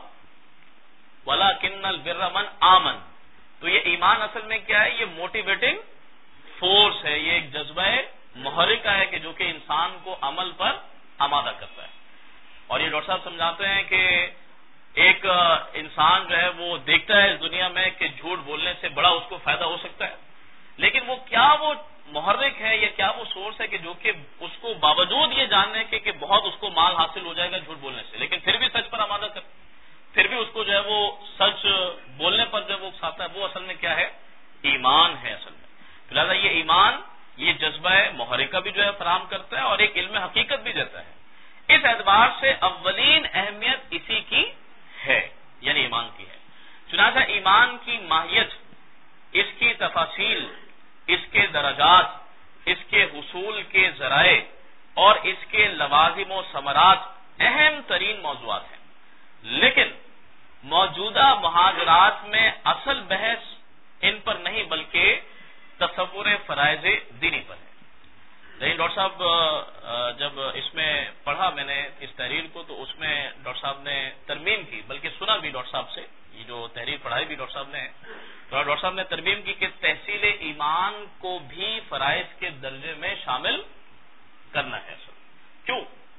وَلَٰكِنَّ الْبِرَّ مَنْ آمَنَ. تو یہ ایمان اصل میں کیا ہے؟ یہ موٹیویٹنگ فورس ہے، یہ ایک جذبہ محرکہ ہے کہ جو کہ انسان کو عمل پر آمادہ کرتا ہے. اور یہ ڈاکٹر صاحب سمجھاتے ہیں کہ ایک انسان جو ہے وہ دیکھتا ہے اس دنیا میں کہ جھوٹ بولنے سے بڑا اس کو فائدہ ہو سکتا ہے، لیکن وہ کیا وہ محرک ہے یا کیا وہ سورس ہے کہ جو کہ اس کو باوجود یہ جاننے کے کہ بہت اس کو مال حاصل ہو جائے گا جھوٹ بولنے سے، لیکن پھر بھی سچ پر آمادہ کر، پھر بھی اس کو جو ہے وہ سچ بولنے پر جو وہ اکساتا ہے، وہ اصل میں کیا ہے؟ ایمان ہے اصل میں. لہٰذا یہ ایمان یہ جذبہ محرکہ بھی جو ہے فراہم کرتا ہے اور ایک علم حقیقت بھی دیتا ہے. اس اعتبار سے اولین اہمیت اسی کی ہے، یعنی ایمان کی ہے. چنانچہ ایمان کی ماہیت، اس کی تفاصیل، اس کے درجات، اس کے حصول کے ذرائع اور اس کے لوازم و ثمرات اہم ترین موضوعات ہیں. لیکن موجودہ محاضرات میں اصل بحث ان پر نہیں بلکہ تصور فرائض دینی پر ہے. لیکن ڈاکٹر صاحب جب اس میں پڑھا میں نے اس تحریر کو تو اس میں ڈاکٹر صاحب نے ترمیم کی، بلکہ سنا بھی ڈاکٹر صاحب سے، یہ جو تحریر پڑھائی بھی ڈاکٹر صاحب نے، تو ڈاکٹر صاحب نے ترمیم کی کہ تحصیل ایمان کو بھی فرائض کے درجے میں شامل کرنا ہے. کیوں؟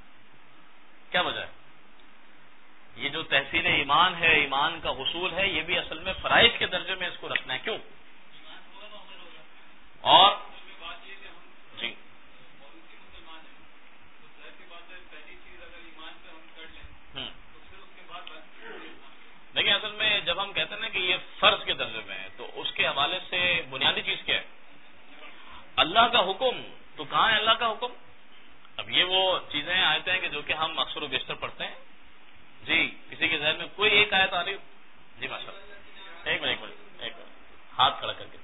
کیا وجہ ہے؟ یہ جو تحصیل ایمان ہے، ایمان کا حصول ہے، یہ بھی اصل میں فرائض کے درجے میں اس کو رکھنا ہے. کیوں؟ اور جی دیکھیں اصل میں جب ہم کہتے ہیں نا کہ یہ فرض کے درجے میں ہے تو اس کے حوالے سے بنیادی چیز کیا ہے؟ اللہ کا حکم. تو کہاں ہے اللہ کا حکم؟ اب یہ وہ چیزیں آیتیں ہیں کہ جو کہ ہم اکثر و بیشتر پڑھتے ہیں. جی کسی کے ذہن میں کوئی ایک آیت آ رہی ہو؟ جی ماشاء اللہ. ایک منٹ ہاتھ کھڑا کر کے.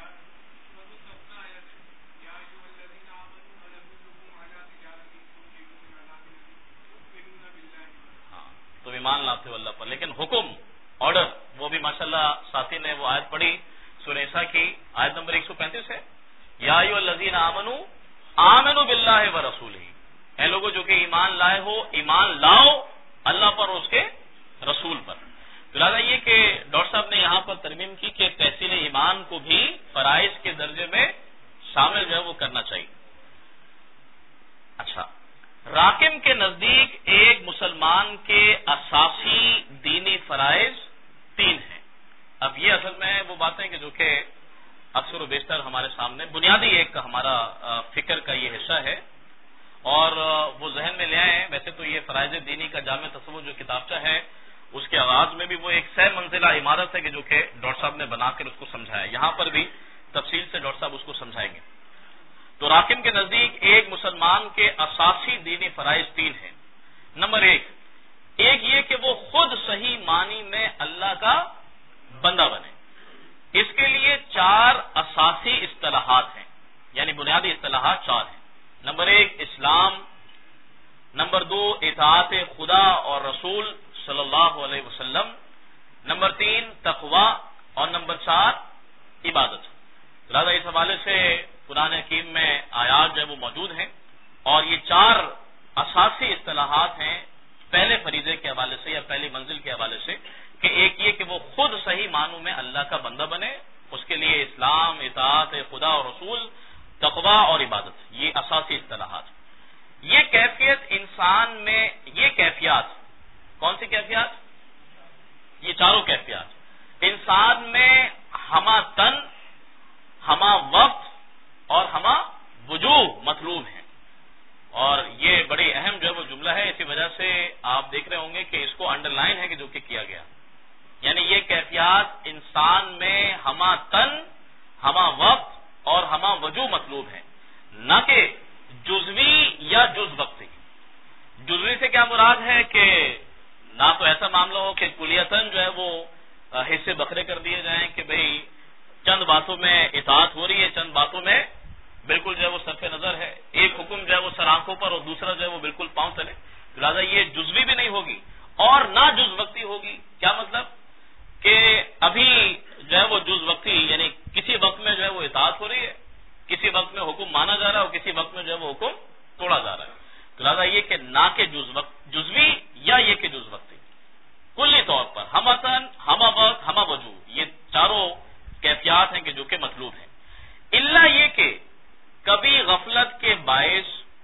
ہاں تو ایمان لاتے ہو اللہ پر، لیکن حکم آرڈر وہ بھی ماشاءاللہ ساتھی نے وہ آیت پڑھی سورہ نساء کی آیت نمبر 135 ہے، یا ایھا الذین آمنوا آمنوا باللہ ورسولہ. اے لوگوں جو کہ ایمان لائے ہو، ایمان لاؤ اللہ پر اور اس کے رسول پر. لہٰذا یہ کہ ڈاکٹر صاحب نے یہاں پر ترمیم کی کہ تحصیل ایمان کو بھی فرائض کے درجے میں شامل جو ہے وہ کرنا چاہیے. اچھا، راکم کے نزدیک ایک مسلمان کے اساسی دینی فرائض 3 ہیں. اب یہ اصل میں وہ باتیں کہ جو کہ اکثر و بیشتر ہمارے سامنے بنیادی ایک ہمارا فکر کا یہ حصہ ہے اور وہ ذہن میں لے آئے ہیں. ویسے تو یہ فرائض دینی کا جامع تصور جو کتابچہ ہے اس کے آغاز میں بھی وہ ایک 6 منزلہ عمارت ہے کہ جو کہ ڈاکٹر صاحب نے بنا کر اس کو سمجھایا. یہاں پر بھی تفصیل سے ڈاکٹر صاحب اس کو سمجھائیں گے. تو راکم کے نزدیک ایک مسلمان کے اساسی دینی فرائض 3 ہیں. نمبر 1 یہ کہ وہ خود صحیح معنی میں اللہ کا بندہ بنے. اس کے لیے 4 اساسی اصطلاحات ہیں، یعنی بنیادی اصطلاحات 4 ہیں. نمبر 1 اسلام، نمبر 2 اطاعت خدا اور رسول صلی اللہ علیہ وسلم، نمبر 3 تقوی، اور نمبر 4 عبادت۔ لہٰذا اس حوالے سے قرآن حکیم میں آیات جو ہے وہ موجود ہیں، اور یہ 4 اساسی اصطلاحات ہیں پہلے فریضے کے حوالے سے یا پہلی منزل کے حوالے سے، کہ ایک یہ کہ وہ خود صحیح معنوں میں اللہ کا بندہ بنے، اس کے لیے اسلام، اطاعت خدا اور رسول، تقوی اور عبادت، یہ اساسی اصطلاحات۔ یہ کیفیت انسان میں، یہ کیفیات کون سی کیفیات؟ یہ چاروں کیفیات انسان میں ہمہ تن، ہمہ وقت اور ہمہ وجوہ مطلوب ہیں، اور یہ بڑی اہم جو ہے وہ جملہ ہے۔ اسی وجہ سے آپ دیکھ رہے ہوں گے کہ اس کو انڈر لائن ہے کہ جو کہ کیا گیا، یعنی یہ کیفیات انسان میں ہمہ تن، ہمہ وقت اور ہمہ وجوہ مطلوب ہیں، نہ کہ جزوی یا جز وقتی۔ جزوی سے کیا مراد ہے کہ نہ تو ایسا معاملہ ہو کہ کلیتاً جو ہے وہ حصے بکھرے کر دیے جائیں کہ بھئی چند باتوں میں اطاعت ہو رہی ہے، چند باتوں میں بالکل جو ہے وہ صرف نظر ہے، ایک حکم جو ہے وہ سر آنکھوں پر اور دوسرا جو ہے وہ بالکل پاؤں تلے، لہٰذا یہ جزوی بھی نہیں ہوگی اور نہ جز وقتی ہوگی۔ کیا مطلب؟ کہ ابھی جو ہے وہ جز وقتی یعنی کسی وقت میں جو ہے وہ اطاعت ہو رہی ہے، کسی وقت میں حکم مانا جا رہا ہے اور کسی وقت میں جو ہے وہ حکم توڑا جا رہا ہے، تو لہٰذا یہ کہ نہ کہ جزوی یا یہ کہ جز وقتی، کلی طور پر ہمہ تن، ہمہ وقت، ہمہ وجوہ، یہ چاروں کیفیات ہیں کہ جو کہ مطلوب ہیں، الا یہ کہ کبھی غفلت کے باعث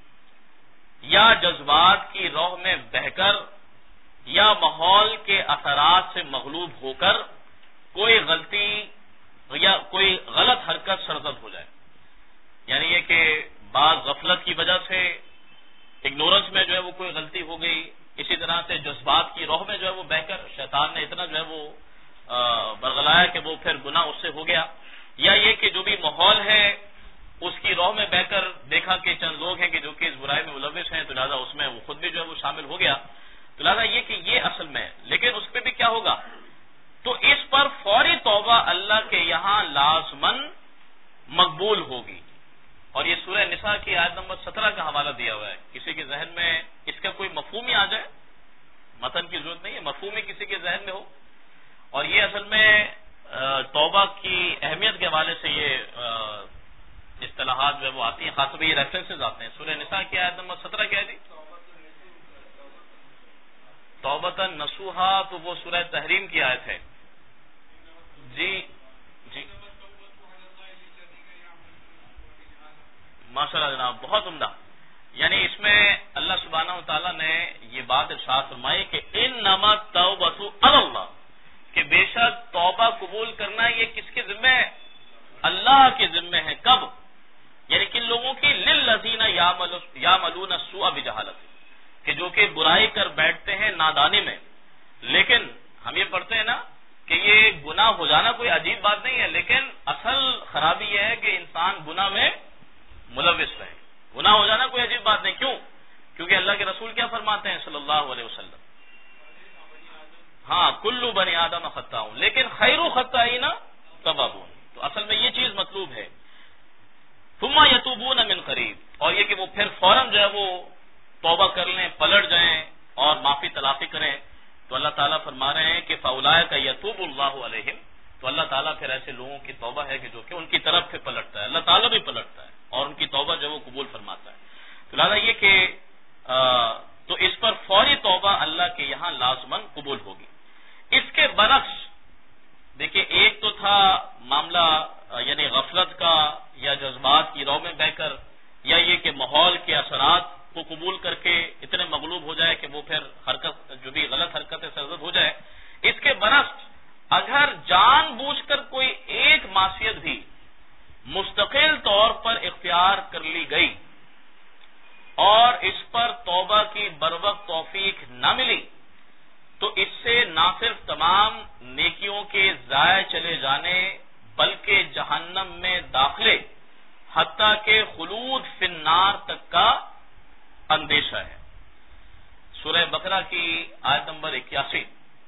یا جذبات کی روح میں بہہ کر یا ماحول کے اثرات سے مغلوب ہو کر کوئی غلطی یا کوئی غلط حرکت سرزد ہو جائے، یعنی یہ کہ بعض غفلت کی وجہ سے اگنورنس میں جو ہے وہ کوئی غلطی ہو گئی، اسی طرح سے جذبات کی روح میں جو ہے وہ بہ کر شیطان نے اتنا جو ہے وہ برگلایا کہ وہ پھر گناہ اس سے ہو گیا، یا یہ کہ جو بھی ماحول ہے اس کی روح میں بہ کر دیکھا کہ چند لوگ ہیں کہ جو کہ اس برائی میں ملوث ہیں، تو لہٰذا اس میں وہ خود بھی جو ہے وہ شامل ہو گیا، تو لہٰذا یہ کہ یہ اصل میں ہے، لیکن اس پہ بھی کیا ہوگا؟ تو اس پر فوری توبہ اللہ کے یہاں لازمن مقبول ہوگی، اور یہ سورہ نساء کی آیت نمبر 17 کا حوالہ دیا ہوا ہے۔ کسی کے ذہن میں اس کا کوئی مفہوم ہی آ جائے، متن کی ضرورت نہیں ہے، مفہوم ہی کسی کے ذہن میں ہو، اور یہ اصل میں توبہ کی اہمیت کے حوالے سے یہ اصطلاحات جو ہے وہ آتی ہیں، خاص طور پہ یہ ریفرنسز آتے ہیں۔ سورہ نساء کی آیت نمبر 17 کیا ہے جی؟ توبۃ نصوحا، تو وہ سورہ تحریم کی آیت ہے جی جی، ماشاء اللہ جناب، بہت عمدہ۔ یعنی اس میں اللہ سبحانہ و تعالیٰ نے یہ بات ارشاد فرمائی کہ انما التوبۃ علی اللہ، کہ بے شک توبہ قبول کرنا یہ کس کے ذمہ ہے؟ اللہ کے ذمہ ہے۔ کب؟ یعنی کن لوگوں کی؟ للذین یعملون السوء بجہالۃ، کہ جو کہ برائی کر بیٹھتے ہیں نادانی میں۔ لیکن ہم یہ پڑھتے ہیں نا کہ یہ گناہ ہو جانا کوئی عجیب بات نہیں ہے، لیکن اصل خرابی یہ ہے کہ انسان گناہ میں ملوث رہے۔ گناہ ہو جانا کوئی عجیب بات نہیں، کیوں؟ کیونکہ اللہ کے رسول کیا فرماتے ہیں صلی اللہ علیہ وسلم؟ ہاں، کلو بنی آدم خطاؤں لیکن خیر خطائین توابون، تو اصل میں یہ چیز مطلوب ہے۔ ثم یتوبون من قریب، اور یہ کہ وہ پھر فوراً جو ہے وہ توبہ کر لیں، پلٹ جائیں اور معافی تلافی کریں، تو اللہ تعالیٰ فرما رہے ہیں کہ فاولئک یتوب اللہ علیہم، تو اللہ تعالیٰ پھر ایسے لوگوں کی توبہ ہے کہ جو کہ ان کی طرف سے پلٹتا ہے، اللہ تعالیٰ بھی پلٹتا ہے اور ان کی توبہ جو وہ قبول فرماتا ہے۔ تو لہٰذا یہ کہ تو اس پر فوری توبہ اللہ کے یہاں لازمن قبول ہوگی۔ اس کے برعکس دیکھیے، ایک تو تھا معاملہ یعنی غفلت کا یا جذبات کی رو میں بہ کر، یا یہ کہ ماحول کے اثرات کو قبول کر کے اتنے مغلوب ہو جائے کہ وہ پھر حرکت جو بھی غلط حرکت ہے سرزد ہو جائے۔ اس کے برعکس اگر جان بوجھ کر کوئی ایک معصیت بھی مستقل طور پر اختیار کر لی گئی اور اس پر توبہ کی بروقت توفیق نہ ملی، تو اس سے نہ صرف تمام نیکیوں کے ضائع چلے جانے بلکہ جہنم میں داخلے حتیٰ کہ خلود فی النار تک کا اندیشہ ہے۔ سورہ بقرہ کی آیت نمبر 81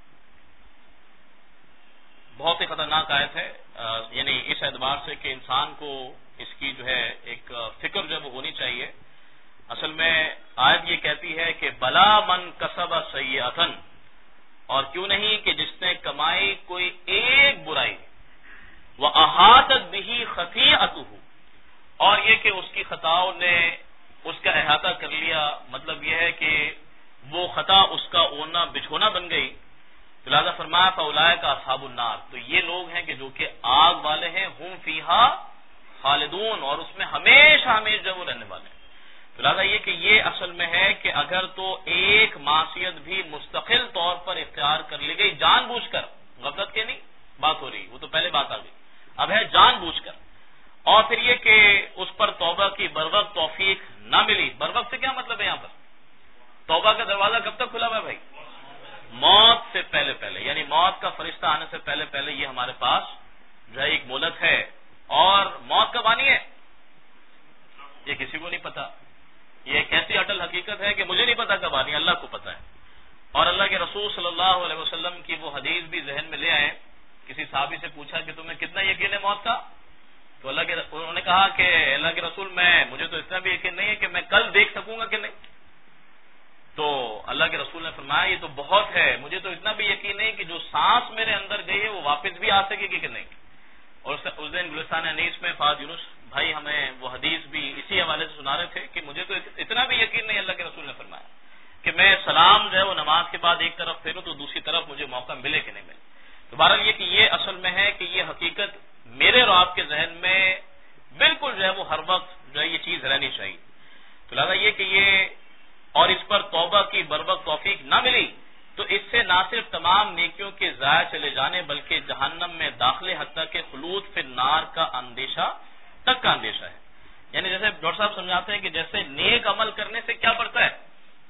بہت ہی خطرناک آیت ہے، یعنی اس اعتبار سے کہ انسان کو اس کی جو ہے ایک فکر جو ہے وہ ہونی چاہیے۔ اصل میں آیت یہ کہتی ہے کہ بلا من کسب سیئۃ، اور کیوں نہیں کہ جس نے کمائی کوئی ایک برائی، وَأَحَاطَتْ بِهِ خَطِيئَتُهُ، اور یہ کہ اس کی خطاؤں نے اس کا احاطہ کر لیا، مطلب یہ ہے کہ وہ خطا اس کا اوڑھنا بچھونا بن گئی، تو لہٰذا فرمایا فَأُولَٰئِکَ أَصْحَابُ النَّارِ، تو یہ لوگ ہیں کہ جو کہ آگ والے ہیں، ہم فیہا خالدون، اور اس میں ہمیشہ ہمیشہ جو وہ رہنے والے ہیں۔ تو لہٰذا یہ کہ یہ اصل میں ہے کہ اگر تو ایک معصیت بھی مستقل طور پر اختیار کر لی گئی جان بوجھ کر، غفلت کے نہیں بات ہو رہی، وہ تو پہلے بات آ گئی، اب ہے جان بوجھ کر، اور پھر یہ کہ اس پر توبہ کی بروقت توفیق نہ ملی۔ بروقت سے کیا مطلب ہے یہاں پر؟ توبہ کا دروازہ کب تک کھلا ہوا ہے بھائی؟ موت سے پہلے پہلے، یعنی موت کا فرشتہ آنے سے پہلے پہلے یہ ہمارے پاس جو ہے ایک مہلت ہے۔ اور موت کب آنی ہے یہ کسی کو نہیں پتا، یہ ایک ایسی اٹل حقیقت ہے کہ مجھے نہیں پتا کب آنی ہے، اللہ کو پتا ہے۔ اور اللہ کے رسول صلی اللہ علیہ وسلم کی وہ حدیث بھی ذہن میں لے آئے، کسی صحابی سے پوچھا کہ تمہیں کتنا یقین ہے موت کا؟ تو انہوں نے کہا کہ اللہ کے رسول مجھے تو اتنا بھی یقین نہیں ہے کہ میں کل دیکھ سکوں گا کہ نہیں۔ تو اللہ کے رسول نے فرمایا یہ تو بہت ہے، مجھے تو اتنا بھی یقین نہیں کہ جو سانس میرے اندر گئی ہے وہ واپس بھی آ سکے گی کہ نہیں۔ اور اس دن گلستان انیس میں فاضل یونس بھائی ہمیں وہ حدیث بھی اسی حوالے سے سنا رہے تھے کہ مجھے تو اتنا بھی یقین نہیں، اللہ کے رسول نے فرمایا کہ میں سلام جو ہے وہ نماز کے بعد ایک طرف پھیروں تو دوسری طرف مجھے موقع ملے کہ نہیں ملے۔ تو بہرحال یہ کہ یہ اصل میں ہے کہ یہ حقیقت میرے اور آپ کے ذہن میں بالکل جو ہے وہ ہر وقت جو ہے یہ چیز رہنی چاہیے۔ تو لہٰذا یہ کہ یہ اور اس پر توبہ کی بروقت توفیق نہ ملی تو اس سے نہ صرف تمام نیکیوں کے ضائع چلے جانے بلکہ جہنم میں داخلے حتیٰ کہ خلود فی النار کا اندیشہ تک کا اندیشہ ہے۔ یعنی جیسے ڈاکٹر صاحب سمجھاتے ہیں کہ جیسے نیک عمل کرنے سے کیا بڑھتا ہے؟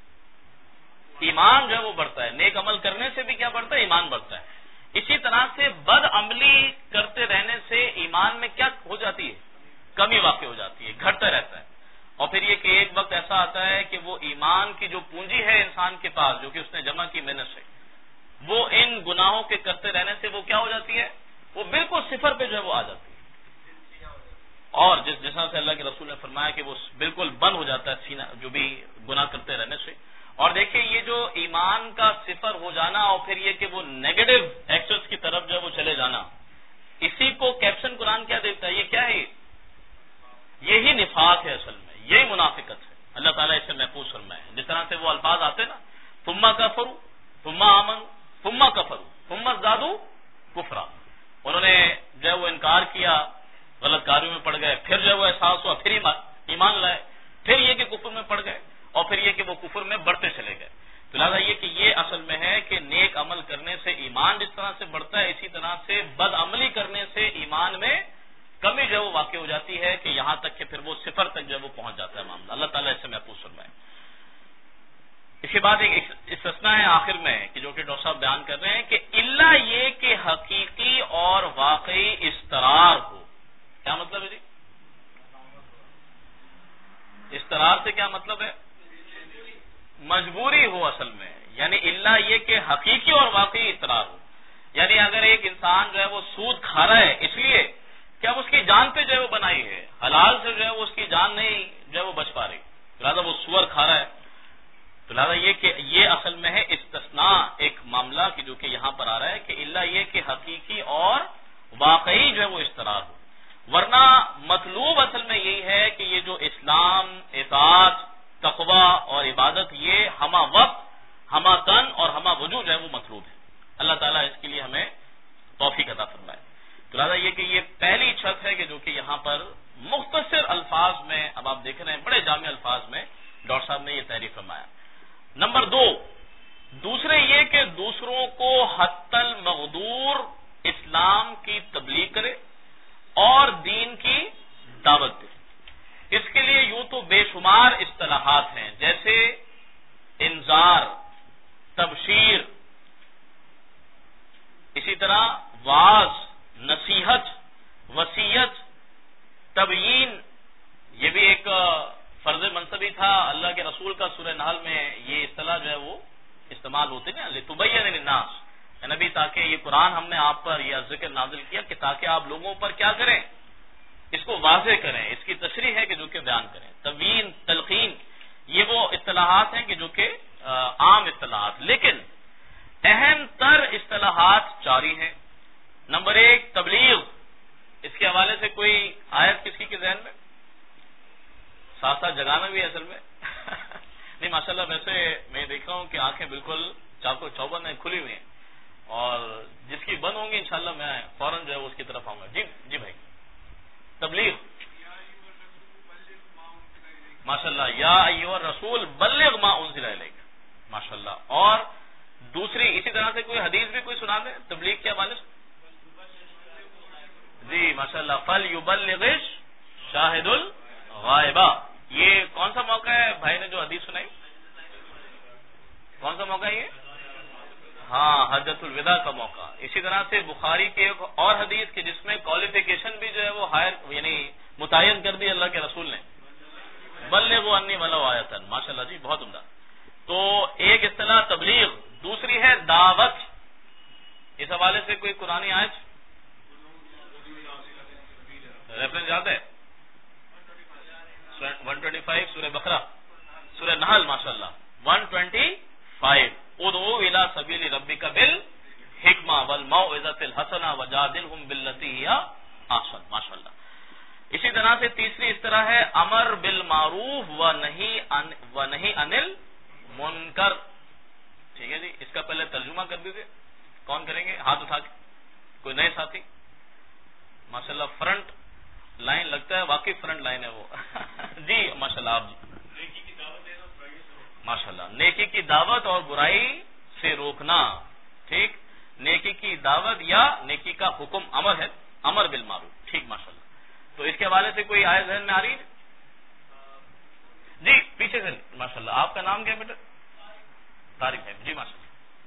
ایمان جو ہے وہ بڑھتا ہے، نیک عمل کرنے سے بھی کیا بڑھتا ہے؟ ایمان بڑھتا ہے۔ اسی طرح سے بد عملی کرتے رہنے سے ایمان میں کیا ہو جاتی ہے؟ کمی واقع ہو جاتی ہے، گھٹتا رہتا ہے۔ اور پھر یہ کہ ایک وقت ایسا آتا ہے کہ وہ ایمان کی جو پونجی ہے انسان کے پاس جو کہ اس نے جمع کی محنت سے، وہ ان گناہوں کے کرتے رہنے سے وہ کیا ہو جاتی ہے؟ وہ بالکل صفر پہ جو ہے وہ آ جاتی ہے۔ اور جس طرح سے اللہ کے رسول نے فرمایا کہ وہ بالکل بند ہو جاتا ہے سینہ جو بھی گناہ کرتے رہنے سے۔ اور دیکھیں یہ جو ایمان کا صفر ہو جانا اور پھر یہ کہ وہ نیگیٹو ایکشنز کی طرف جو ہے وہ چلے جانا، اسی کو کیپشن قرآن کیا دیتا ہے؟ یہ کیا ہے؟ یہی نفاق ہے، اصل میں یہی منافقت ہے۔ اللہ تعالیٰ اس سے محفوظ فرمائے۔ جس طرح سے وہ الفاظ آتے نا ثم کفروا ثم آمنوا ثم کفروا ثم ازدادوا کفرا، انہوں نے جو ہے وہ انکار کیا، غلط کاریوں میں پڑ گئے، پھر جو ہے وہ احساس ہوا، پھر ایمان لائے، پھر یہ کہ کفر میں پڑ گئے، اور پھر یہ کہ وہ کفر میں بڑھتے چلے گئے۔ تو لہٰذا یہ کہ یہ اصل میں ہے کہ نیک عمل کرنے سے ایمان جس طرح سے بڑھتا ہے اسی طرح سے بد عملی کرنے سے ایمان میں کمی جو ہے وہ واقع ہو جاتی ہے کہ یہاں تک کہ پھر وہ صفر تک جو ہے وہ پہنچ جاتا ہے معاملہ۔ اللہ تعالیٰ اس سے محفوظ فرمائے۔ اس کے بعد ایک استثناء ہے آخر میں کہ جو کہ ڈاکٹر صاحب بیان کر رہے ہیں کہ الا یہ کہ حقیقی اور واقعی اضطرار ہو۔ کیا مطلب ہے جی؟ اضطرار سے کیا مطلب ہے؟ مجبوری ہو اصل میں، یعنی الا یہ کہ حقیقی اور واقعی اضطرار ہو۔ یعنی اگر ایک انسان جو ہے وہ سود کھا رہا ہے اس لیے کہ اب اس کی جان پہ جو ہے وہ بنائی ہے، حلال سے جو ہے وہ اس کی جان نہیں جو ہے وہ بچ پا رہی، لہٰذا وہ سور کھا رہا ہے، تو لہٰذا یہ کہ یہ اصل میں ہے استثناء ایک معاملہ کہ جو کہ یہاں پر آ رہا ہے کہ الا یہ کہ حقیقی اور واقعی جو ہے وہ اضطرار ہو، ورنہ مطلوب اصل میں یہی ہے کہ یہ جو اسلام، اطاعت، تقوی اور عبادت یہ ہمہ وقت، ہمہ تن اور ہمہ وجود جو ہے وہ مطلوب ہے۔ اللہ تعالیٰ اس کے لیے ہمیں توفیق عطا فرمائے۔ تو لہٰذا یہ کہ یہ پہلی چھت ہے کہ جو کہ یہاں پر مختصر الفاظ میں اب آپ دیکھ رہے ہیں بڑے جامع الفاظ میں ڈاکٹر صاحب نے یہ تحریر فرمایا۔ نمبر 2، دوسرے یہ کہ دوسروں کو حتی المقدور اسلام کی تبلیغ کرے اور دین کی دعوت دے۔ اس کے لیے یوں تو بے شمار اصطلاحات ہیں جیسے انذار، تبشیر، اسی طرح واعظ، نصیحت، وصیت، تبیین، یہ بھی ایک فرض منصبی تھا اللہ کے رسول کا۔ سورہ نحل میں یہ اصطلاح جو ہے وہ استعمال ہوتے ہیں لتبین للناس، نبی تاکہ یہ قرآن ہم نے آپ پر یہ ذکر نازل کیا کہ تاکہ آپ لوگوں پر کیا کریں، اس کو واضح کریں، اس کی تشریح ہے کہ جو کہ بیان کریں۔ تبیین، تلقین، یہ وہ اصطلاحات ہیں کہ جو کہ عام اصطلاحات، لیکن اہم تر اصطلاحات جاری ہیں۔ نمبر 1 تبلیغ، اس کے حوالے سے کوئی آیت کسی کے ذہن میں؟ ساتھ ساتھ جگانا بھی ہے اصل میں نہیں ماشاءاللہ، ویسے میں دیکھ رہا ہوں کہ آنکھیں بالکل چاقو چوبند ہیں، کھلی ہوئی ہیں، اور جس کی بند ہوں گی انشاءاللہ میں فوراً جو ہے اس کی طرف آؤں گا۔ جی بھائی، تبلیغ ماشاءاللہ، یا ایھا الرسول بلغ ما انزل الیک، ماشاءاللہ۔ اور دوسری اسی طرح سے کوئی حدیث بھی کوئی سنا دیں تبلیغ کے حوالے سے؟ جی ماشاءاللہ، فلیبلغ شاہد الغائبہ، یہ کون سا موقع ہے بھائی نے جو حدیث سنائی؟ کون سا موقع ہے یہ؟ ہاں، حجۃ الوداع کا موقع۔ اسی طرح سے بخاری کے ایک اور حدیث کی جس میں کوالیفیکیشن بھی جو ہے وہ ہائر یعنی متعین کر دی اللہ کے رسول نے، بلغوا انی ولو آیۃ، ماشاءاللہ جی بہت عمدہ۔ تو ایک اصطلاح تبلیغ، دوسری ہے دعوت، اس حوالے سے کوئی قرآنی آیت ریفرنس یاد ہے؟ 125 سورہ بقرہ، سورہ نحل ماشاءاللہ 125، ادعو الی سبیل ربک بالحکمہ والموعظۃ الحسنہ وجادلہم باللتی ہی احسن، ماشاءاللہ۔ اسی طرح سے تیسری اس طرح ہے امر بالمعروف و نہی عن المنکر، ٹھیک ہے جی، اس کا پہلے ترجمہ کر دیجیے، کون کریں گے ہاتھ اٹھا کے؟ کوئی نئے ساتھی؟ ماشاءاللہ فرنٹ لائن، لگتا ہے واقعی فرنٹ لائن ہے وہ جی ماشاءاللہ، آپ جی ماشاءاللہ، نیکی کی دعوت اور برائی سے روکنا، ٹھیک، نیکی کی دعوت یا نیکی کا حکم امر ہے، امر بالمعروف، ٹھیک ماشاءاللہ۔ تو اس کے حوالے سے کوئی آیت ذہن میں آ رہی ہے؟ جی پیچھے سے ماشاءاللہ، آپ کا نام کیا ہے بیٹا؟ طارق ہے جی ماشاءاللہ۔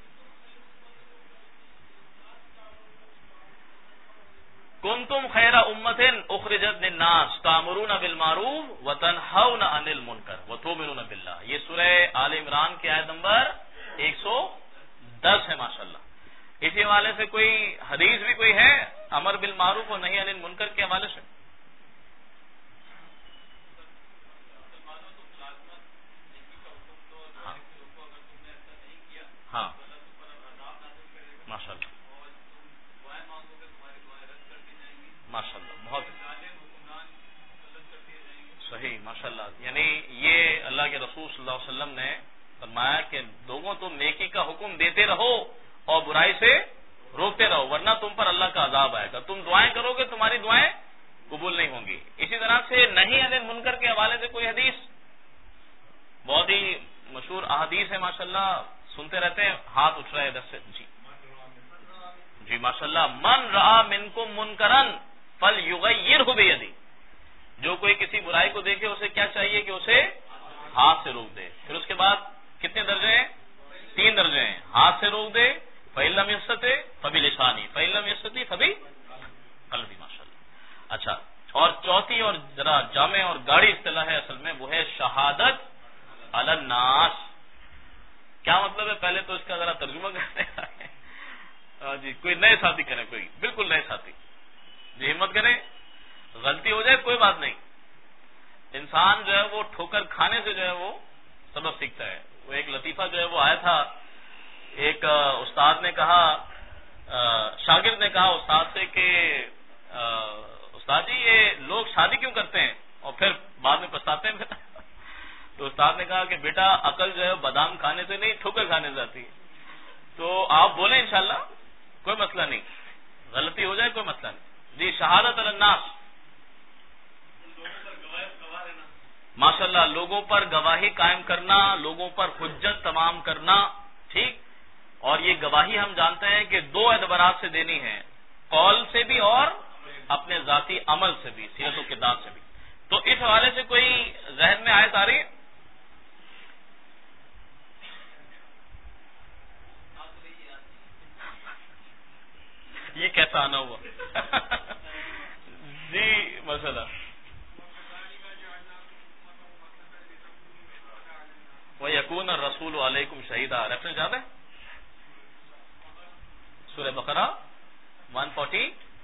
کنتم خیر امۃ اخرجت للناس تأمرون بالمعروف وتنہون عن المنکر وتؤمنون باللہ، یہ سورہ آل عمران کی آیت نمبر 110 ہے ماشاءاللہ۔ اسی حوالے سے کوئی حدیث بھی کوئی ہے امر بالمعروف اور نہی عن المنکر کے حوالے سے؟ ہاں ماشاءاللہ ماشاءاللہ، بہت صحیح ماشاءاللہ، یعنی یہ اللہ کے رسول صلی اللہ علیہ وسلم نے فرمایا کہ لوگوں تم نیکی کا حکم دیتے رہو اور برائی سے روکتے رہو، ورنہ تم پر اللہ کا عذاب آئے گا، تم دعائیں کرو گے تمہاری دعائیں قبول نہیں ہوں گی۔ اسی طرح سے نہی عن المنکر کے حوالے سے کوئی حدیث؟ بہت ہی مشہور احادیث ہے ماشاءاللہ، سنتے رہتے ہیں، ہاتھ اٹھ رہا ہے ادھر سے جی ماشاءاللہ، من رأى منکم منکرا فلیغیرہ بیدہ، جو کوئی کسی برائی کو دیکھے اسے کیا چاہیے کہ اسے ہاتھ سے روک دے۔ پھر اس کے بعد کتنے درجے ہیں؟ 3 درجے ہیں، ہاتھ سے روک دے، فإن لم يستطع فبلسانہ، فإن لم يستطع فبقلبہ، ماشاءاللہ۔ اچھا، اور چوتھی اور ذرا جامع اور گاڑی اصطلاح ہے اصل میں، وہ ہے شہادت علی الناس۔ کیا مطلب ہے؟ پہلے تو اس کا ذرا ترجمہ کرتے ہیں جی، کوئی نئے ساتھی کریں، کوئی بالکل نئے ساتھی جی ہمت کریں، غلطی ہو جائے کوئی بات نہیں، انسان جو ہے وہ ٹھوکر کھانے سے جو ہے وہ سبق سیکھتا ہے۔ وہ ایک لطیفہ جو ہے وہ آیا تھا، ایک استاد نے کہا، شاگرد نے کہا استاد سے کہ استاد جی یہ لوگ شادی کیوں کرتے ہیں اور پھر بعد میں پچھتاتے ہیں؟ تو استاد نے کہا کہ بیٹا عقل جو ہے بادام کھانے سے نہیں ٹھوکر کھانے سے آتی ہے، تو آپ بولیں انشاءاللہ کوئی مسئلہ نہیں، غلطی ہو جائے کوئی مسئلہ نہیں جی۔ شہادت علی الناس، ماشاءاللہ، لوگوں پر گواہی قائم کرنا، لوگوں پر حجت تمام کرنا، ٹھیک، اور یہ گواہی ہم جانتے ہیں کہ 2 اعتبارات سے دینی ہے، قول سے بھی اور اپنے ذاتی عمل سے بھی، سیرت و کردار سے بھی۔ تو اس حوالے سے کوئی ذہن میں آیت آ رہی ہے؟ یہ کیسا آنا ہوا جی مسئلہ وَيَكُونَ الرَّسُولُ عَلَيْكُمْ شَهِيدًا، ریفرنس یاد ہے؟ سورہ بقرہ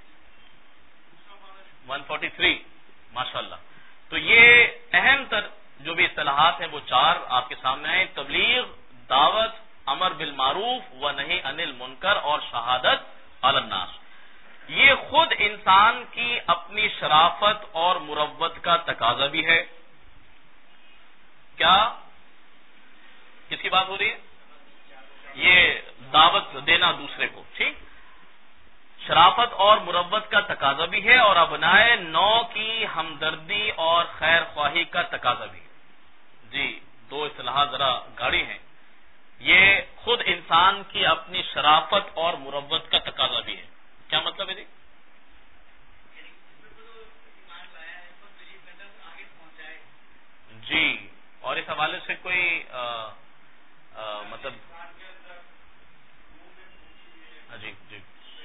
143 ماشاءاللہ۔ تو یہ اہم تر جو بھی اصطلاحات ہیں وہ چار آپ کے سامنے ہیں: تبلیغ، دعوت، امر بالمعروف و نہی عن المنکر اور شہادت علی الناس. یہ خود انسان کی اپنی شرافت اور مروت کا تقاضا بھی ہے. کیا کس کی بات ہو رہی ہے؟ یہ دعوت دینا دوسرے کو، ٹھیک، شرافت اور مروت کا تقاضا بھی ہے، اور ابنائے نو کی ہمدردی اور خیر خواہی کا تقاضا بھی ہے. جی، دو اصطلاحات ذرا گاڑی ہیں. یہ خود انسان کی اپنی شرافت اور مروت کا تقاضا بھی ہے. کیا مطلب ہے جی؟ جی، اور اس حوالے سے کوئی مطلب جی جی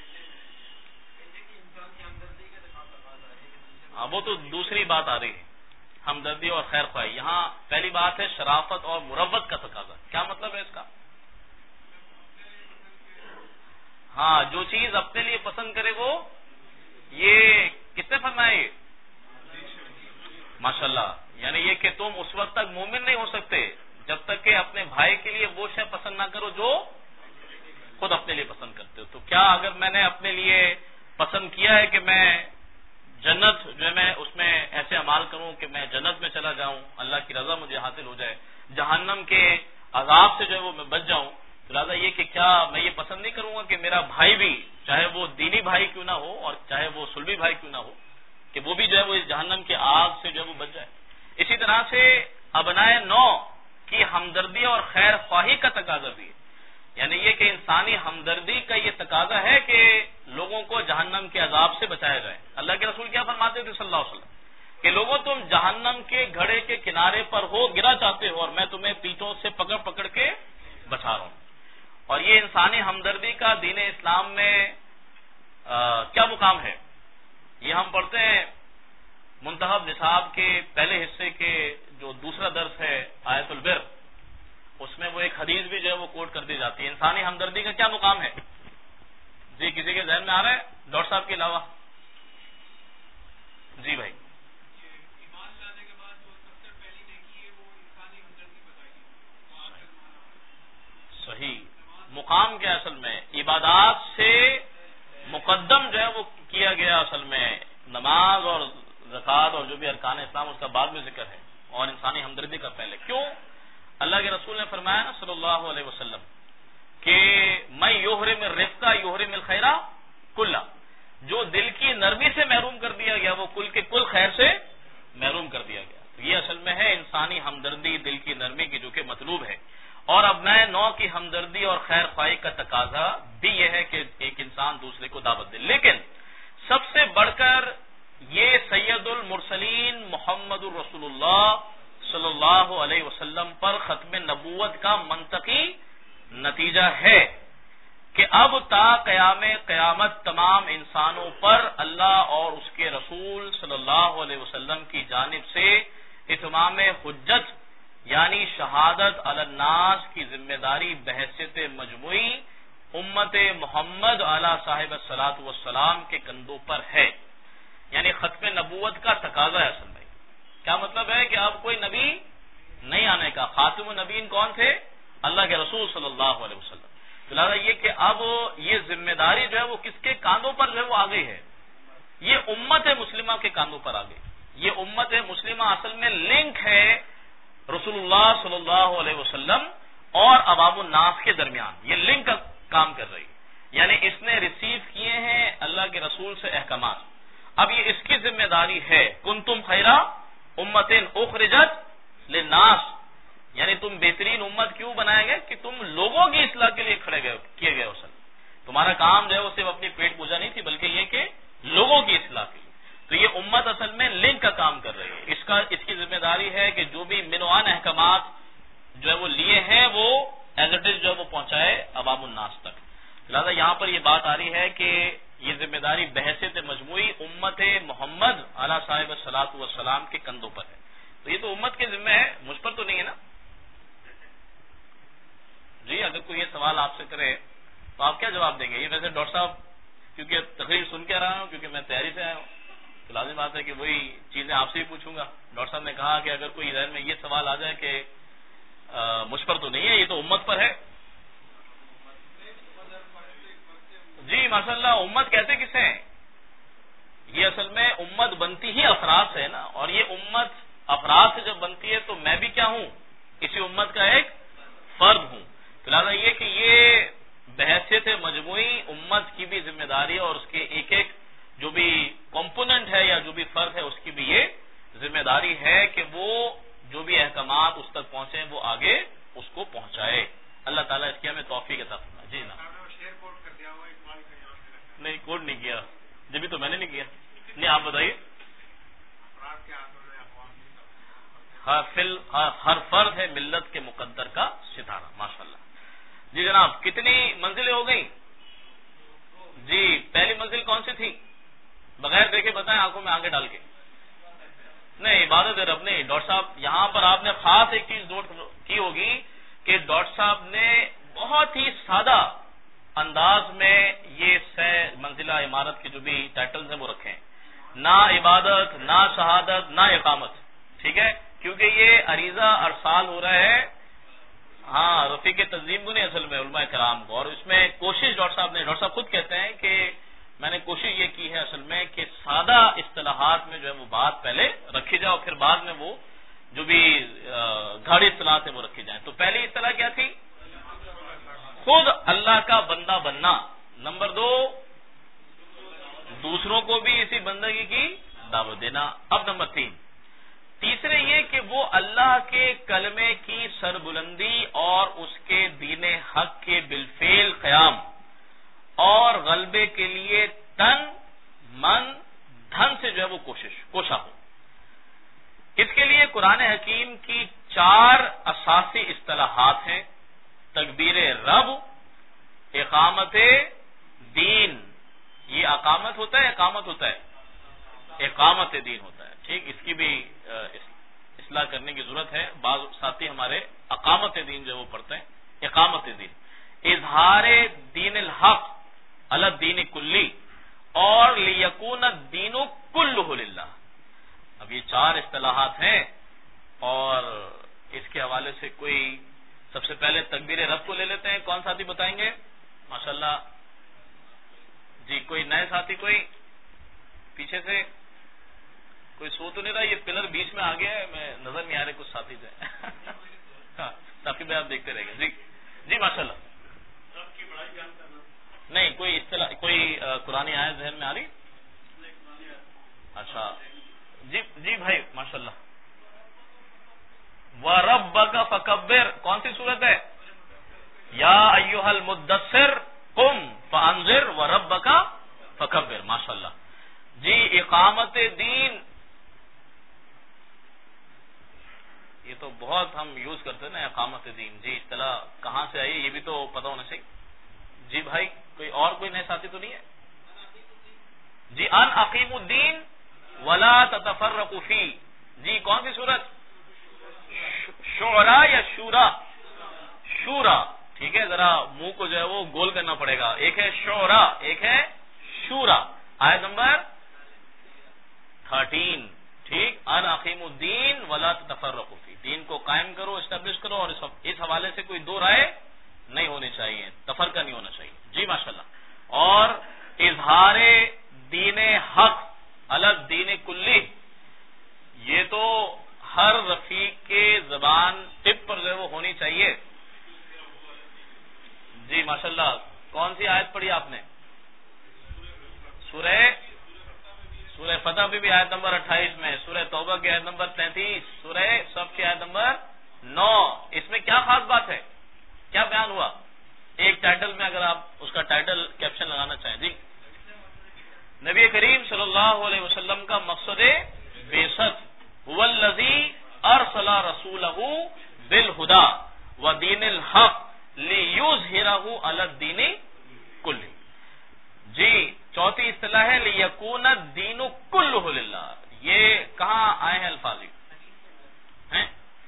ہاں، وہ تو دوسری بات آ رہی ہے، ہمدردی اور خیر خواہی. یہاں پہلی بات ہے شرافت اور مروت کا تقاضا. کیا مطلب ہے اس کا؟ ہاں، جو چیز اپنے لیے پسند کرے وہ، یہ کس نے فرمایا؟ یہ ماشاء اللہ، یعنی یہ کہ تم اس وقت تک مومن نہیں ہو سکتے جب تک کہ اپنے بھائی کے لیے وہ شے پسند نہ کرو جو خود اپنے لیے پسند کرتے ہو. تو کیا اگر میں نے اپنے لیے پسند کیا ہے کہ میں جنت جو ہے میں اس میں ایسے اعمال کروں کہ میں جنت میں چلا جاؤں، اللہ کی رضا مجھے حاصل ہو جائے، جہنم کے عذاب سے جو ہے وہ میں بچ جاؤں، تو لہٰذا یہ کہ کیا میں یہ پسند نہیں کروں گا کہ میرا بھائی بھی، چاہے وہ دینی بھائی کیوں نہ ہو اور چاہے وہ سلبی بھائی کیوں نہ ہو، کہ وہ بھی جو ہے وہ اس جہنم کے آگ سے جو ہے وہ بچ جائے. اسی طرح سے ابنائے نو کی ہمدردی اور خیر خواہی کا تقاضا بھی ہے. یعنی یہ کہ انسانی ہمدردی کا یہ تقاضا ہے کہ لوگوں کو جہنم کے عذاب سے بچایا جائے. اللہ کے رسول کیا فرماتے تھے صلی اللہ علیہ وسلم کہ لوگوں تم جہنم کے گھڑے کے کنارے پر ہو، گرا چاہتے ہو، اور میں تمہیں پیٹھوں سے پکڑ پکڑ کے بچا رہا ہوں. اور یہ انسانی ہمدردی کا دین اسلام میں کیا مقام ہے؟ یہ ہم پڑھتے ہیں منتخب نصاب کے پہلے حصے کے جو دوسرا درس ہے آیت البر، اس میں وہ ایک حدیث بھی جو ہے وہ کوٹ کر دی جاتی ہے. انسانی ہمدردی کا کیا مقام ہے؟ جی، کسی کے ذہن میں آ رہا ہے ڈاکٹر صاحب کے علاوہ؟ جی بھائی. صحیح. مقام کیا اصل میں عبادات سے مقدم جو ہے وہ کیا گیا، اصل میں نماز اور زکوٰۃ اور جو بھی ارکان اسلام اس کا بعد میں ذکر ہے، اور انسانی ہمدردی کا پہلے. کیوں؟ اللہ کے رسول نے فرمایا نا صلی اللہ علیہ وسلم کہ میں یحرم الرفق یحرم الخیر کلہ، جو دل کی نرمی سے محروم کر دیا گیا وہ کل کے کل خیر سے محروم کر دیا گیا. یہ اصل میں ہے انسانی ہمدردی، دل کی نرمی کی جو کہ مطلوب ہے. اور ابنائے نو کی ہمدردی اور خیر خواہی کا تقاضا بھی یہ ہے کہ ایک انسان دوسرے کو دعوت دے. لیکن سب سے بڑھ کر یہ سید المرسلین محمد الرسول اللہ صلی اللہ علیہ وسلم پر ختم نبوت کا منطقی نتیجہ ہے کہ اب تا قیام قیامت تمام انسانوں پر اللہ اور اس کے رسول صلی اللہ علیہ وسلم کی جانب سے اتمام حجت یعنی شہادت علی الناس کی ذمہ داری بحیثیت مجموعی امت محمد علی صاحب الصلاۃ والسلام کے کندھوں پر ہے. یعنی ختم نبوت کا تقاضا ہے اصل میں. کیا مطلب ہے کہ اب کوئی نبی نہیں آنے کا. خاتم النبیین کون تھے؟ اللہ کے رسول صلی اللہ علیہ وسلم. لہٰذا یہ کہ اب یہ ذمہ داری جو ہے وہ کس کے کاندھوں پر جو ہے وہ آ گئی ہے؟ یہ امت مسلمہ کے کاندھوں پر آ گئی. یہ امت مسلمہ اصل میں لنک ہے رسول اللہ صلی اللہ علیہ وسلم اور عوام الناس کے درمیان. یہ لنک کا کام کر رہی ہے. یعنی اس نے ریسیو کیے ہیں اللہ کے رسول سے احکامات. اب یہ اس کی ذمہ داری ہے کنتم خیرا امت اخرجت للناس، یعنی تم بہترین امت کیوں بنائے گئے کہ تم لوگوں کی اصلاح کے لیے کیے گئے. اصل تمہارا کام جو ہے وہ صرف اپنی پیٹ پوجا نہیں تھی بلکہ یہ کہ لوگوں کی اصلاح کے لیے. تو یہ امت اصل میں لنک کا کام کر رہی ہے. اس کی ذمہ داری ہے کہ جو بھی منوان احکامات جو ہے وہ لیے ہیں وہ ایز اٹ از جو ہے وہ پہنچائے عوام الناس تک. لہٰذا یہاں پر یہ بات آ رہی ہے کہ یہ ذمہ داری بحیثیت مجموعی امت محمد علی صاحب الصلاۃ والسلام کے کندھوں پر ہے. تو یہ تو امت کے ذمہ ہے، مجھ پر تو نہیں ہے نا. جی اگر کوئی یہ سوال آپ سے کرے تو آپ کیا جواب دیں گے؟ یہ ویسے ڈاکٹر صاحب کیونکہ تقریر سن کے رہا ہوں، کیونکہ میں تیاری سے آیا ہوں، تو تو لازم بات ہے کہ وہی چیزیں آپ سے بھی پوچھوں گا. ڈاکٹر صاحب نے کہا کہ اگر کوئی ذہن میں یہ سوال آ جائے کہ مجھ پر تو نہیں ہے، یہ تو امت پر ہے. جی ماشاء اللہ، امت کہتے کسے ہیں؟ یہ اصل میں امت بنتی ہی افراد سے ہے نا، اور یہ امت افراد سے جب بنتی ہے تو میں بھی کیا ہوں؟ اسی امت کا ایک فرد ہوں. لہٰذا یہ کہ یہ بحیثیت مجموعی امت کی بھی ذمہ داری ہے، اور اس کے ایک ایک جو بھی کمپوننٹ ہے یا جو بھی فرد ہے اس کی بھی یہ ذمہ داری ہے کہ وہ جو بھی احکامات اس تک پہنچے وہ آگے اس کو پہنچائے. اللہ تعالیٰ اس کی ہمیں توفیق عطا فرمائے. جی نا، نہیں کوڈ نہیں کیا، جبھی تو میں نے نہیں کیا. نہیں آپ بتائیے. ہر فرد ہے ملت کے مقدر کا ستارہ. ماشاء اللہ. جی جناب، کتنی منزلیں ہو گئی؟ جی پہلی منزل کون سی تھی؟ بغیر دیکھے بتائیں، آنکھوں میں آنکھیں ڈال کے. نہیں، عبادت رب نہیں. ڈاکٹر صاحب یہاں پر آپ نے خاص ایک چیز نوٹ کی ہوگی کہ ڈاکٹر صاحب نے بہت ہی سادہ انداز میں یہ 6 منزلہ عمارت کے جو بھی ٹائٹلز ہیں وہ رکھے ہیں. نہ عبادت، نہ شہادت، نہ اقامت. ٹھیک ہے، کیونکہ یہ عریضہ ارسال ہو رہا ہے ہاں رفیق تنظیم کو نہیں، اصل میں علماء کرام کو. اور اس میں کوشش ڈاکٹر صاحب خود کہتے ہیں کہ میں نے کوشش یہ کی ہے اصل میں کہ سادہ اصطلاحات میں جو ہے وہ بات پہلے رکھی جائے اور پھر بعد میں وہ جو بھی گاڑی اصطلاحات ہیں وہ رکھی جائیں. تو پہلی اصطلاح کیا تھی؟ خود اللہ کا بندہ بننا. نمبر 2، دوسروں کو بھی اسی بندگی کی دعوت دینا. اب نمبر 3، تیسرے یہ کہ وہ اللہ کے کلمے کی سربلندی اور اس کے دین حق کے بالفعل قیام اور غلبے کے لیے تن من دھن سے جو ہے وہ کوشاں ہو. اس کے لیے قرآن حکیم کی 4 اساسی اصطلاحات ہیں: تکبیر رب، اقامت دین. یہ اقامت ہوتا ہے، اقامت ہوتا ہے، اقامت دین ہوتا ہے. ٹھیک، اس کی بھی اصلاح کرنے کی ضرورت ہے. بعض ساتھی ہمارے اقامت دین جو وہ پڑھتے ہیں. اقامت دین، اظہار دین الحق علی الدین کلی اور لیکون الدین کلہ للہ. اب یہ 4 اصطلاحات ہیں، اور اس کے حوالے سے کوئی سب سے پہلے تکبیر رب کو لے لیتے ہیں. کون ساتھی بتائیں گے؟ ماشاءاللہ. جی کوئی نئے ساتھی، کوئی پیچھے سے کوئی سو تو نہیں رہا؟ یہ پلر بیچ میں آ گیا ہے، میں نظر نہیں آ رہے کچھ ساتھی سے. ساتھی میں آپ دیکھتے رہے گا. جی جی ماشاءاللہ. نہیں کوئی اصطلاح، کوئی قرآن آیت ذہن میں آ رہی؟ اچھا جی بھائی ماشاءاللہ. وَرَبَّكَ فَكَبِّرْ کون سی صورت ہے؟ یا ایھا المدثر قم فانذر وَرَبَّكَ فَكَبِّرْ. ماشاءاللہ. جی اقامت دین، یہ تو بہت ہم یوز کرتے ہیں نا اقامت دین. جی اصطلاح کہاں سے آئی یہ بھی تو پتہ ہونا چاہیے. جی بھائی کوئی اور کوئی نئے ساتھی تو نہیں ہے؟ جی ان اقیم الدین ولا تتفرقوا فی. جی کون سی صورت؟ شعراء یا شورا؟ شورا. ٹھیک ہے، ذرا منہ کو جو ہے وہ گول کرنا پڑے گا. ایک ہے شعراء، ایک ہے شورا. آیت نمبر 13. ٹھیک، ان اقیم الدین ولا تتفرقوا فی. دین کو قائم کرو، اسٹیبلش کرو، اور اس حوالے سے کوئی دو رائے نہیں ہونی چاہیے، تفرقہ نہیں ہونا چاہیے. جی ماشاءاللہ. اور اظہار دین حق علی الدین کلی، یہ تو ہر رفیق کے زبان ٹپ پر جو ہے وہ ہونی چاہیے. جی ماشاءاللہ. کون سی آیت پڑھی آپ نے؟ سورہ فتح بھی آیت نمبر 28 میں، سورہ توبہ کی آیت نمبر 33، سورہ صف کی آیت نمبر 9. اس میں کیا خاص بات ہے؟ کیا بیان ہوا؟ ایک ٹائٹل میں اگر آپ اس کا ٹائٹل کیپشن لگانا چاہیں. جی نبی کریم صلی اللہ علیہ وسلم کا مقصد بعثت هو الذی ارسل رسولہ بالہدی ودین الحق لیظہرہ علی الدین کلہ. جی چوتھی اصطلاح ہے لیکون الدین کلہ للہ. یہ کہاں آئے ہیں الفاظ ہیں؟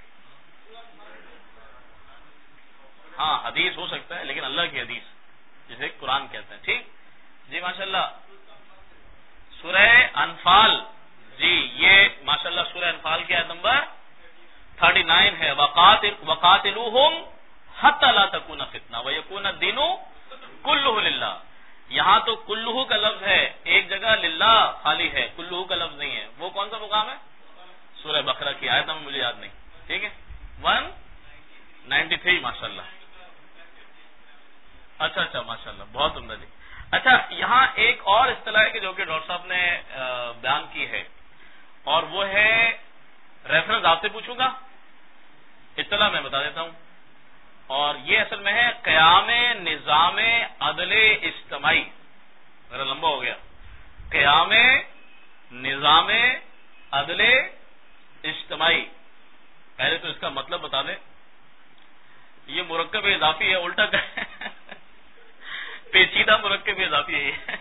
ہاں حدیث ہو سکتا ہے، لیکن اللہ کی حدیث جسے قرآن کہتے ہیں. ٹھیک. جی ماشاءاللہ. سورہ انفال جی یہ ماشاءاللہ سورہ انفال کی آیت نمبر 39 ہے، وقاتلوہم حتی لا تکون فتنہ ویکون الدین کلہ للہ. یہاں تو کلہ کا لفظ ہے، ایک جگہ للہ خالی ہے، کلہ کا لفظ نہیں ہے. وہ کون سا مقام ہے؟ سورہ بقرہ کی آیت نمبر مجھے یاد نہیں. ٹھیک ہے 193 ماشاءاللہ. اچھا ماشاءاللہ بہت عمدہ جی. اچھا یہاں ایک اور اصطلاح ہے کہ جو کہ ڈاکٹر صاحب نے بیان کی ہے، اور وہ ہے ریفرنس آپ سے پوچھوں گا، اصطلاح میں بتا دیتا ہوں. اور یہ اصل میں ہے قیام نظام عدل اجتماعی. میرا لمبا ہو گیا. قیام نظام عدل اجتماعی. پہلے تو اس کا مطلب بتا دیں. یہ مرکب اضافی ہے، الٹا پیچیدہ مرکب اضافی ہے.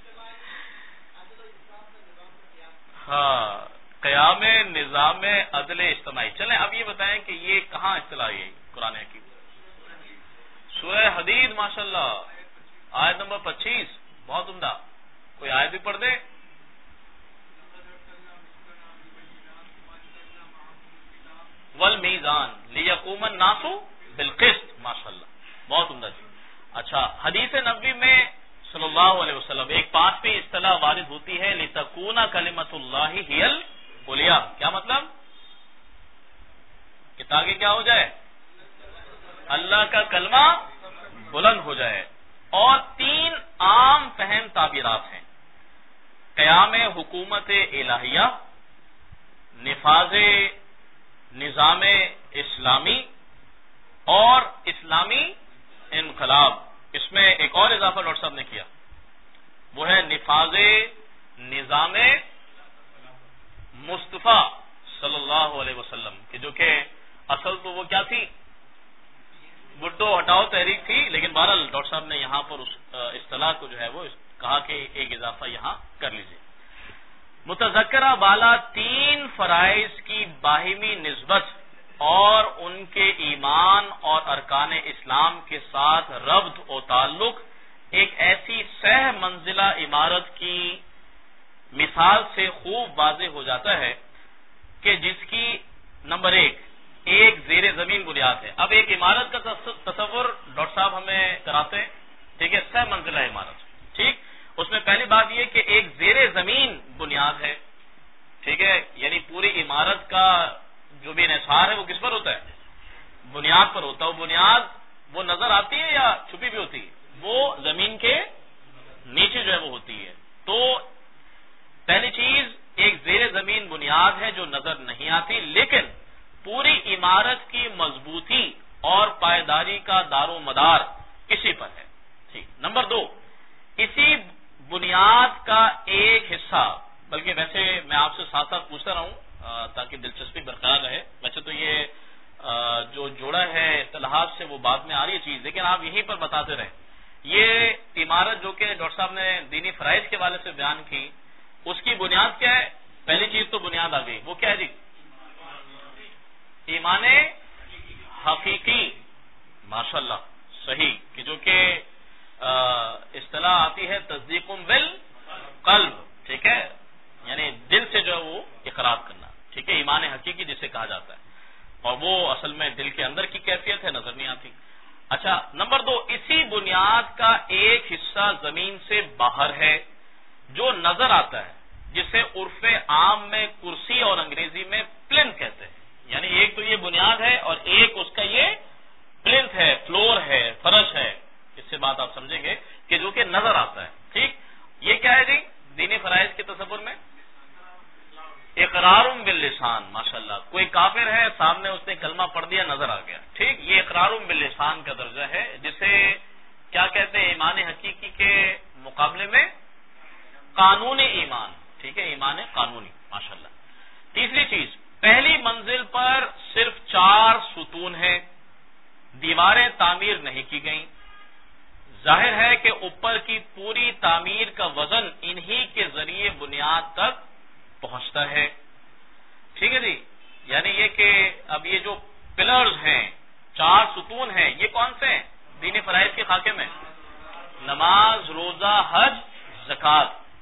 ہاں قیام نظام عدل اجتماعی. چلیں اب یہ بتائیں کہ یہ کہاں اصطلاح ہے قرآن کی؟ سورہ حدید ماشاءاللہ آیت نمبر 25. بہت عمدہ. کوئی آیت بھی پڑھ دے. والمیزان لیقوم الناس بالقسط. ماشاءاللہ بہت عمدہ جی. اچھا حدیث نبوی میں صلی اللہ علیہ وسلم ایک پانچویں اصطلاح وارد ہوتی ہے لتکون کلمۃ اللہ ہی العلیٰ. کیا مطلب؟ کہ تاکہ کیا ہو جائے؟ اللہ کا کلمہ بلند ہو جائے. اور تین عام فہم تعبیرات ہیں: قیام حکومت الہیہ، نفاذ نظام اسلامی، اور اسلامی انقلاب. اس میں ایک اور اضافہ ڈاکٹر صاحب نے کیا، وہ ہے نفاذ نظام مصطفیٰ صلی اللہ علیہ وسلم کہ جو کہ اصل تو وہ کیا تھی؟ بڈو ہٹاؤ تحریک تھی. لیکن بہرحال ڈاکٹر صاحب نے یہاں پر اس اصطلاح کو جو ہے وہ کہا کہ ایک اضافہ یہاں کر لیجیے. متذکرہ بالا تین فرائض کی باہمی نسبت اور ان کے ایمان اور ارکان اسلام کے ساتھ ربط و تعلق ایک ایسی سہ منزلہ عمارت کی مثال سے خوب واضح ہو جاتا ہے کہ جس کی نمبر ایک زیر زمین بنیاد ہے. اب ایک عمارت کا تصور ڈاکٹر صاحب ہمیں کراتے ہیں. ٹھیک ہے سہ منزلہ عمارت. ٹھیک اس میں پہلی بات یہ کہ ایک زیر زمین بنیاد ہے. ٹھیک ہے یعنی پوری عمارت کا جو بھی انحصار ہے وہ کس پر ہوتا ہے؟ بنیاد پر ہوتا ہے. وہ بنیاد وہ نظر آتی ہے یا چھپی بھی ہوتی ہے؟ وہ زمین کے نیچے جو ہے وہ ہوتی ہے. تو پہلی چیز ایک زیر زمین بنیاد ہے جو نظر نہیں آتی، لیکن پوری عمارت کی مضبوطی اور پائیداری کا دار و مدار اسی پر ہے. ٹھیک نمبر دو، اسی بنیاد کا ایک حصہ، بلکہ ویسے میں آپ سے ساتھ ساتھ پوچھتا رہوں تاکہ دلچسپی برقرار رہے. ویسے تو یہ جو جوڑا ہے اصطلاحات سے وہ بعد میں آ رہی ہے چیز، لیکن آپ یہیں پر بتاتے رہیں. یہ عمارت جو کہ ڈاکٹر صاحب نے دینی فرائض کے حوالے سے بیان کی، اس کی بنیاد کیا ہے؟ پہلی چیز تو بنیاد آ گئی، وہ کیا ہے جی؟ ایمان حقیقی. ماشاءاللہ صحیح. کہ جو کہ اصطلاح آتی ہے تصدیق بالقلب. ٹھیک ہے یعنی دل سے جو ہے وہ اقرار کرنا. ٹھیک ہے ایمان حقیقی جسے کہا جاتا ہے، اور وہ اصل میں دل کے اندر کی کیفیت ہے، نظر نہیں آتی. اچھا نمبر دو، اسی بنیاد کا ایک حصہ زمین سے باہر ہے جو نظر آتا ہے، جسے عرف عام میں کرسی اور انگریزی میں پلنتھ کہتے ہیں. یعنی ایک تو یہ بنیاد ہے اور ایک اس کا یہ پلنتھ ہے، فلور ہے، فرش ہے. اس سے بات آپ سمجھیں گے کہ جو کہ نظر آتا ہے. ٹھیک یہ کیا ہے جی دینی فرائض کے تصور میں؟ اقرار باللسان. ماشاءاللہ کوئی کافر ہے سامنے اس نے کلمہ پڑھ دیا نظر آ گیا. ٹھیک یہ اقرار باللسان کا درجہ ہے، جسے کیا کہتے ہیں ایمان حقیقی کے مقابلے میں قانونی ایمان. ٹھیک ہے ایمان قانونی. ماشاءاللہ. تیسری چیز، پہلی منزل پر صرف 4 ستون ہیں، دیواریں تعمیر نہیں کی گئیں. ظاہر ہے کہ اوپر کی پوری تعمیر کا وزن انہی کے ذریعے بنیاد تک پہنچتا ہے. ٹھیک ہے جی یعنی یہ کہ اب یہ جو پلرز ہیں 4 ستون ہیں، یہ کون سے ہیں دینی فرائض کے خاکے میں؟ نماز، روزہ، حج، زکوٰۃ.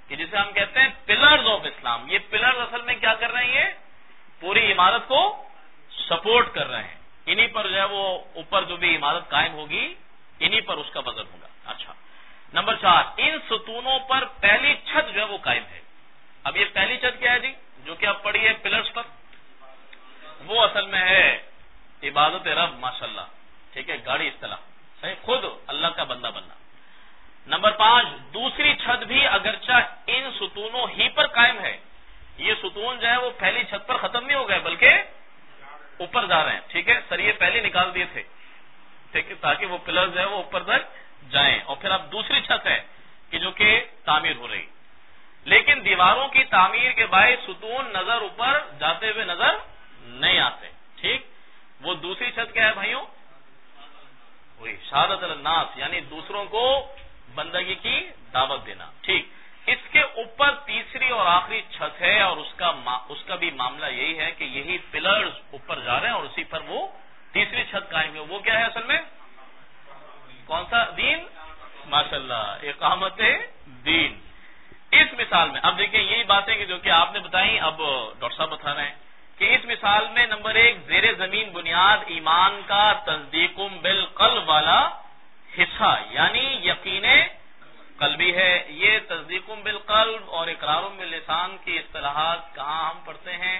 کہ جسے ہم کہتے ہیں پلرز آف اسلام. یہ پلرز اصل میں کیا کر رہے ہیں؟ یہ پوری عمارت کو سپورٹ کر رہے ہیں. انہی پر جو ہے وہ اوپر جو بھی عمارت قائم ہوگی انہی پر اس کا وزن ہوگا. اچھا، نمبر 4، ان ستونوں پر پہلی چھت جو ہے وہ قائم ہے. اب یہ پہلی چھت کیا ہے جی جو کہ اب پڑی ہے پلرز پر؟ وہ اصل میں ہے عبادت رب. ماشاءاللہ، ٹھیک ہے، گاڑی اصطلاح صحیح، خود اللہ کا بندہ بننا. نمبر 5، دوسری چھت بھی اگرچہ ان ستونوں ہی پر قائم ہے. یہ ستون جو ہے وہ پہلی چھت پر ختم نہیں ہو گئے بلکہ اوپر جا رہے ہیں. ٹھیک ہے، سریے پہلے نکال دیے تھے ٹھیک ہے تاکہ وہ پلرز ہے وہ اوپر تک جائیں، اور پھر اب دوسری چھت ہے کہ جو کہ تعمیر ہو رہی. لیکن دیواروں کی تعمیر کے باعث ستون نظر اوپر جاتے ہوئے نظر نہیں آتے. ٹھیک، وہ دوسری چھت کیا ہے بھائیوں؟ وہی شہادت الناس، یعنی دوسروں کو بندگی کی دعوت دینا. ٹھیک، اس کے اوپر تیسری اور آخری چھت ہے، اور اس کا بھی معاملہ یہی ہے کہ یہی پلرز اوپر جا رہے ہیں اور اسی پر وہ تیسری چھت قائم ہے. وہ کیا ہے اصل میں؟ کون سا دین؟ ماشاءاللہ، اقامت دین. اس مثال میں اب دیکھیں یہی باتیں کہ جو کہ آپ نے بتائیں، اب ڈاکٹر صاحب بتا رہے ہیں کہ اس مثال میں نمبر 1 زیر زمین بنیاد ایمان کا تصدیق بالقلب والا حصہ یعنی یقین قلبی ہے. یہ تصدیق بالقلب اور اقرار باللسان کی اصطلاحات کہاں ہم پڑھتے ہیں؟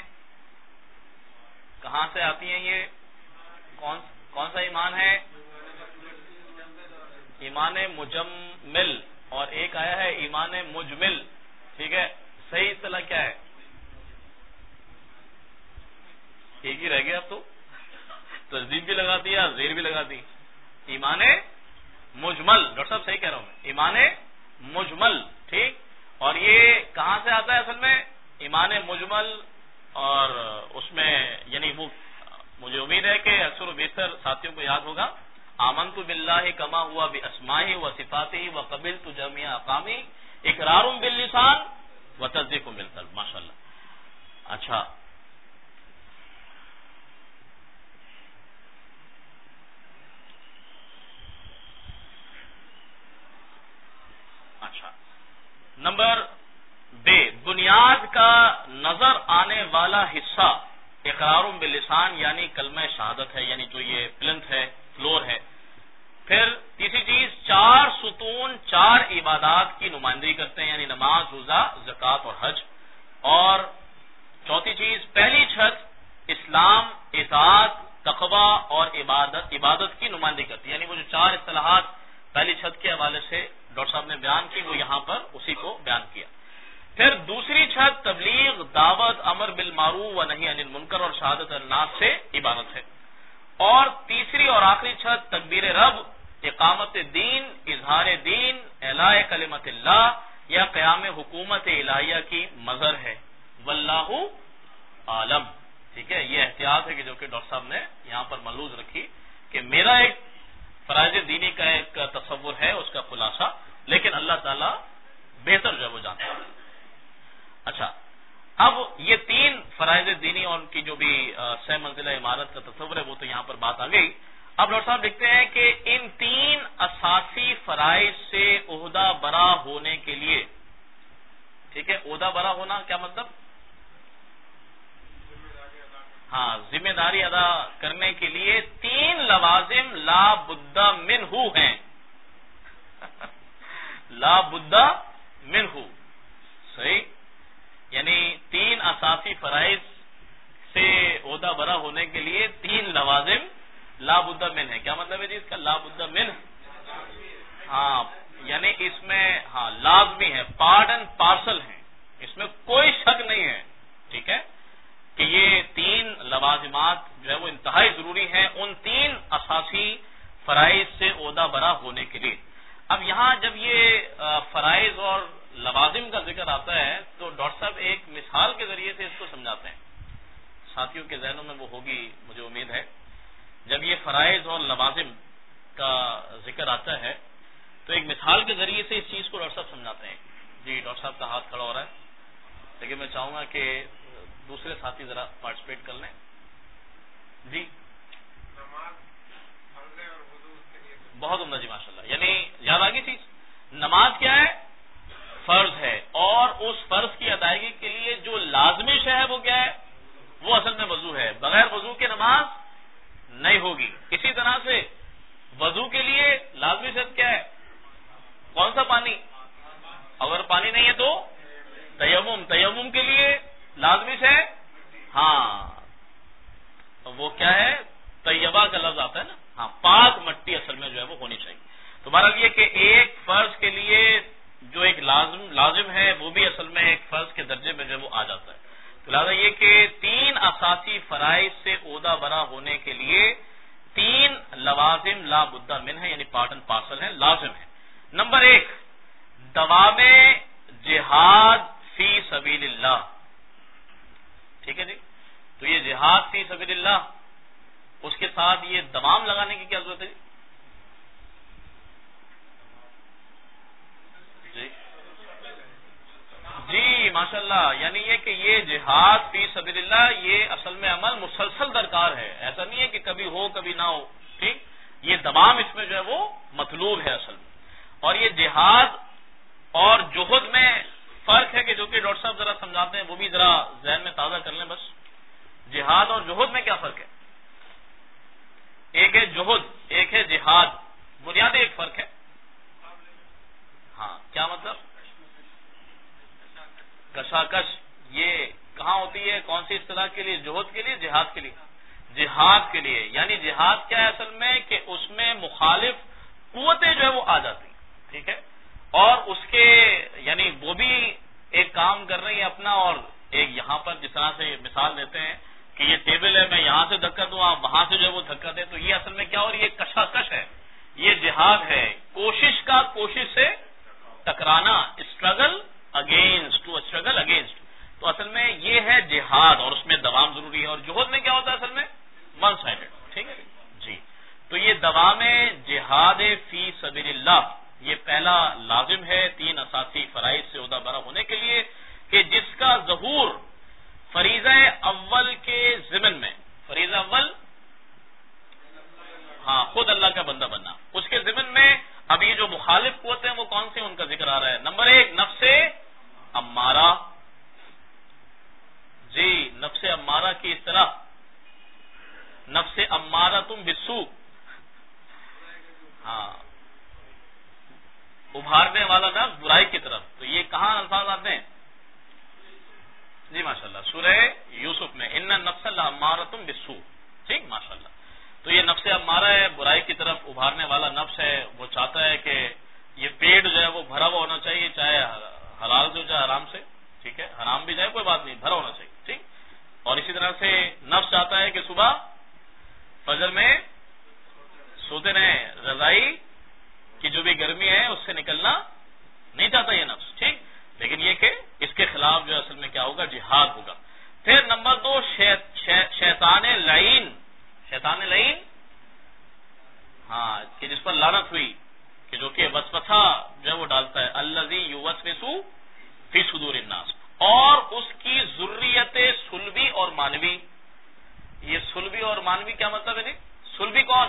کہاں سے آتی ہیں یہ؟ کون سا ایمان ہے؟ ایمان مجمل، اور ایک آیا ہے ایمان مجمل. ٹھیک ہے، صحیح اصطلاح کیا ہے؟ ایک ہی رہ گیا. اب تو تصدیق بھی لگا دیا، زیر بھی لگا دی. ایمان مجمل، ڈاکٹر صاحب صحیح کہہ رہا ہوں میں، ایمان مجمل. ٹھیک، اور یہ کہاں سے آتا ہے اصل میں ایمان مجمل؟ اور اس میں یعنی وہ مجھے امید ہے کہ اکثر و بیشتر ساتھیوں کو یاد ہوگا، آمنت باللہ کما ہوا باسمائہ و صفاتہ و قبلت جمیع احکامہ اقرار باللسان و تصدیق بالقلب. ماشاءاللہ. اچھا، نمبر بے، بنیاد کا نظر آنے والا حصہ اقرار باللسان یعنی کلمہ شہادت ہے، یعنی جو یہ پلنتھ ہے، فلور ہے. پھر تیسری چیز 4 ستون 4 عبادات کی نمائندگی کرتے ہیں، یعنی نماز، روزہ، زکوٰۃ اور حج. اور چوتھی چیز پہلی چھت اسلام، اطاعت، تقوی اور عبادت کی نمائندگی کرتی ہے. یعنی وہ جو 4 اصطلاحات پہلی چھت کے حوالے سے ڈاکٹر صاحب نے بیان کی وہ یہاں پر اسی کو بیان کیا. پھر دوسری چھت تبلیغ، دعوت، امر بالمعروف و نہی عن المنکر اور شہادت الناس سے عبارت ہے. اور تیسری اور آخری چھت تکبیر رب، اقامت دین، اظہار دین، اعلاء کلمت اللہ یا قیام حکومت الہیہ کی مظہر ہے. واللہ عالم. ٹھیک ہے، یہ احتیاط ہے کہ جو کہ ڈاکٹر صاحب نے یہاں پر ملحوظ رکھی کہ میرا ایک فرائض دینی کا ایک تصور ہے، اس کا خلاصہ، لیکن اللہ تعالیٰ بہتر جو ہے وہ جانتا ہے. اچھا، اب یہ 3 فرائض دینی اور ان کی جو بھی 6 منزلہ عمارت کا تصور ہے وہ تو یہاں پر بات آ گئی. اب ڈاکٹر صاحب لکھتے ہیں کہ ان 3 اساسی فرائض سے عہدہ برا ہونے کے لیے، ٹھیک ہے، عہدہ برا ہونا کیا مطلب؟ ہاں، ذمہ داری ادا کرنے کے لیے 3 لوازم لا بد منہ ہیں. لا بد منہ، صحیح، یعنی 3 اساسی فرائض سے عہدہ برا ہونے کے لیے 3 لوازم لا بد من ہے. کیا مطلب ہے جی اس کا لا بد من؟ ہاں، یعنی اس میں ہاں لازمی ہے، پارٹ اینڈ پارسل ہے، اس میں کوئی شک نہیں ہے. ٹھیک ہے کہ یہ 3 لوازمات جو ہے وہ انتہائی ضروری ہیں ان 3 اساسی فرائض سے عہدہ برا ہونے کے لیے. اب یہاں جب یہ فرائض اور لوازم کا ذکر آتا ہے تو ڈاکٹر صاحب ایک مثال کے ذریعے سے اس کو سمجھاتے ہیں. ساتھیوں کے ذہنوں میں وہ ہوگی مجھے امید ہے. جب یہ فرائض اور لوازم کا ذکر آتا ہے تو ایک مثال کے ذریعے سے اس چیز کو ڈاکٹر صاحب سمجھاتے ہیں. جی ڈاکٹر صاحب کا ہاتھ کھڑا ہو رہا ہے، لیکن میں چاہوں گا کہ دوسرے ساتھی ذرا پارٹیسپیٹ کر لیں. جی بہت عمدہ جی، ماشاء اللہ. یعنی یاد آ گئی چیز. نماز کیا ہے؟ فرض ہے، اور اس فرض کی ادائیگی کے لیے جو لازمی شے ہے وہ کیا ہے؟ وہ اصل میں وضو ہے. بغیر وضو کے نماز نہیں ہوگی. اسی طرح سے وضو کے لیے لازمی شرط کیا ہے؟ کون سا پانی؟ اگر پانی نہیں ہے تو تیمم. تیمم کے لیے لازمی ہے ہاں وہ کیا ہے؟ طیبہ کا لفظ آتا ہے نا. ہاں پاک مٹی اصل میں جو ہے وہ ہونی چاہیے. تو بہرحال یہ کہ ایک فرض کے لیے جو ایک لازم ہے وہ بھی اصل میں ایک فرض کے درجے میں جو ہے وہ آ جاتا ہے. تو لہٰذا یہ کہ 3 اساسی فرائض سے عہدہ برا ہونے کے لیے 3 لوازم لا بد من ہے، یعنی پارٹ اینڈ پارسل ہے، لازم ہے. نمبر 1 دوام جہاد فی سبیل اللہ. ٹھیک ہے جی. تو یہ جہاد فی سبیل اللہ، اس کے ساتھ یہ دوام لگانے کی کیا ضرورت ہے جی؟ جی ماشاءاللہ، یعنی یہ کہ یہ جہاد فی سبیل اللہ یہ اصل میں عمل مسلسل درکار ہے. ایسا نہیں ہے کہ کبھی ہو کبھی نہ ہو. ٹھیک، یہ دوام اس میں جو ہے وہ مطلوب ہے اصل میں. اور یہ جہاد اور جہد میں فرق ہے کہ جو کہ ڈاکٹر صاحب ذرا سمجھاتے ہیں وہ بھی ذرا ذہن میں تازہ کر لیں بس. جہاد اور جہد میں کیا فرق ہے؟ ایک ہے جہد، ایک ہے جہاد. بنیادی ایک فرق ہے. ہاں کیا مطلب؟ کشاکش یہ کہاں ہوتی ہے؟ کون سی اصطلاح کے لیے؟ جہد کے لیے، جہاد کے لیے؟ جہاد کے لیے. یعنی جہاد کیا ہے اصل میں کہ اس میں مخالف قوتیں جو ہے وہ آ جاتی ہیں. ٹھیک ہے، اور اس کے یعنی وہ بھی ایک کام کر رہی ہے اپنا، اور ایک یہاں پر جس طرح سے مثال دیتے ہیں کہ یہ ٹیبل ہے، میں یہاں سے دھکا دوں آپ وہاں سے جو ہے وہ دھکا دیں. تو یہ اصل میں کیا ہو رہی ہے؟ کشاکش ہے. یہ جہاد ہے، کوشش کا کوشش سے ٹکرانا، struggle against, to struggle against. تو اصل میں یہ ہے جہاد، اور اس میں دوام ضروری ہے. اور جہاد میں کیا ہوتا ہے اصل میں؟ One sided. ٹھیک ہے جی. تو یہ دوام جہاد فی سبیل اللہ یہ پہلا لازم ہے 3 اساسی فرائض سے عہدہ برا ہونے کے لیے، کہ جس کا ظہور فریضہ اول کے ضمن میں، فریضہ اول ہاں خود اللہ کا بندہ بننا، اس کے ضمن میں ابھی جو مخالف قوتیں ہیں وہ کون سی ان کا ذکر آ رہا ہے. نمبر 1 نفس امارہ. جی نفس امارہ کی اصطلاح نفس امارہ تم بالسوء. ہاں ابھارنے والا نفس برائی کی طرف. تو یہ کہاں الفاظ آتے ہیں؟ جی ماشاءاللہ سورہ یوسف میں، ان النفس لامارۃ بالسوء. ٹھیک ماشاءاللہ. تو یہ نفس امارہ ہے، برائی کی طرف ابھارنے والا نفس ہے. وہ چاہتا ہے کہ یہ پیٹ جو ہے وہ بھرا ہوا ہونا چاہیے، چاہے حلال سے چاہے حرام سے. ٹھیک ہے، حرام بھی جائے کوئی بات نہیں، بھرا ہونا چاہیے. ٹھیک. اور اسی طرح سے نفس چاہتا ہے کہ صبح فجر میں سوتے رہیں، رضائی کی جو بھی گرمی ہے اس سے نکلنا نہیں چاہتا یہ نفس. ٹھیک. لیکن یہ کہ اس کے خلاف جو اصل میں کیا ہوگا؟ جہاد ہوگا. پھر نمبر 2 شیطان لعین. شیطان لعین ہاں کہ جس پر لعنت ہوئی، کہ جو کہ وسوسہ جو ہے وہ ڈالتا ہے، الذی یوسوس فی صدور الناس. اور اس کی ذریت سلبی اور مانوی. یہ سلبی اور مانوی کیا مطلب ہے جی؟ سلبی کون؟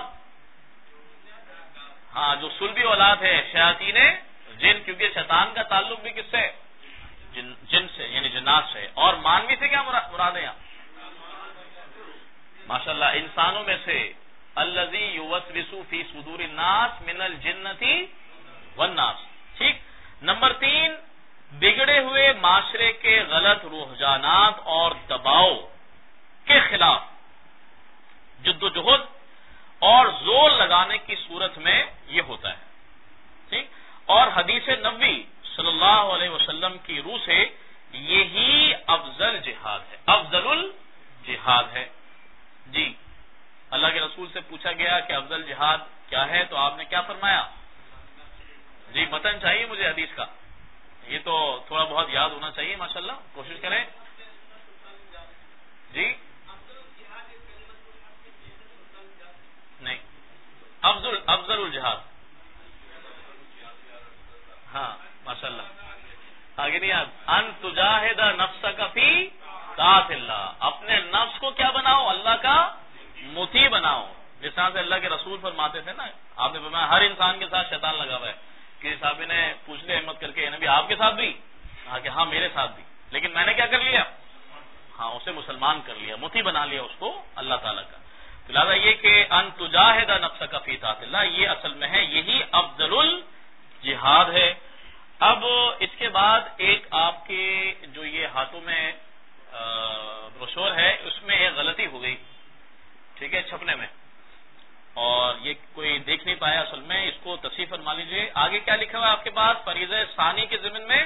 ہاں جو سلبی اولاد ہے شیاطین جن، کیونکہ شیطان کا تعلق بھی کس سے؟ جن سے، یعنی جنات سے. اور مانوی سے کیا مراد ہے یہاں؟ ماشاءاللہ انسانوں میں سے الذی یوسوس فی صدور الناس من الجنۃ والناس. ٹھیک. نمبر 3 بگڑے ہوئے معاشرے کے غلط رجحانات اور دباؤ کے خلاف جد و جہد اور زور لگانے کی صورت میں یہ ہوتا ہے. ٹھیک. اور حدیث نبوی صلی اللہ علیہ وسلم کی روح سے یہی افضل جہاد ہے، افضل الجہاد ہے. جی اللہ کے رسول سے پوچھا گیا کہ افضل جہاد کیا ہے، تو آپ نے کیا فرمایا؟ جی متن چاہیے مجھے حدیث کا، یہ تو تھوڑا بہت یاد ہونا چاہیے. ماشاءاللہ کوشش کریں. جی نہیں، افضل الجہاد. ہاں ماشاءاللہ آگے نہیں یاد. ان تجاہد نفسک فی طاعت اللہ. اپنے نفس کو کیا بناؤ؟ اللہ کا مطیع بناؤ. جس طرح سے اللہ کے رسول فرماتے تھے نا، آپ نے فرمایا ہر انسان کے ساتھ شیطان لگا ہوا ہے. کسی صحابی نے پوچھ لیا ہمت کر کے نبی آپ کے ساتھ بھی؟ کہا کہ ہاں میرے ساتھ بھی، لیکن میں نے کیا کر لیا؟ ہاں اسے مسلمان کر لیا، متی بنا لیا اس کو اللہ تعالیٰ کا۔ لہٰذا یہ کہ ان تجاہد نفسک فی طاعت اللہ، یہ اصل میں ہے، یہی افضل الجہاد ہے۔ اب اس کے بعد ایک آپ کے جو یہ ہاتھوں میں بروشور ہے اس میں ایک غلطی ہو گئی، ٹھیک ہے، چھپنے میں، اور یہ کوئی دیکھ نہیں پایا اصل میں، اس کو تصحیح فرما لیجیے۔ آگے کیا لکھا ہوا ہے آپ کے پاس؟ فریضہ ثانی کے ضمن میں،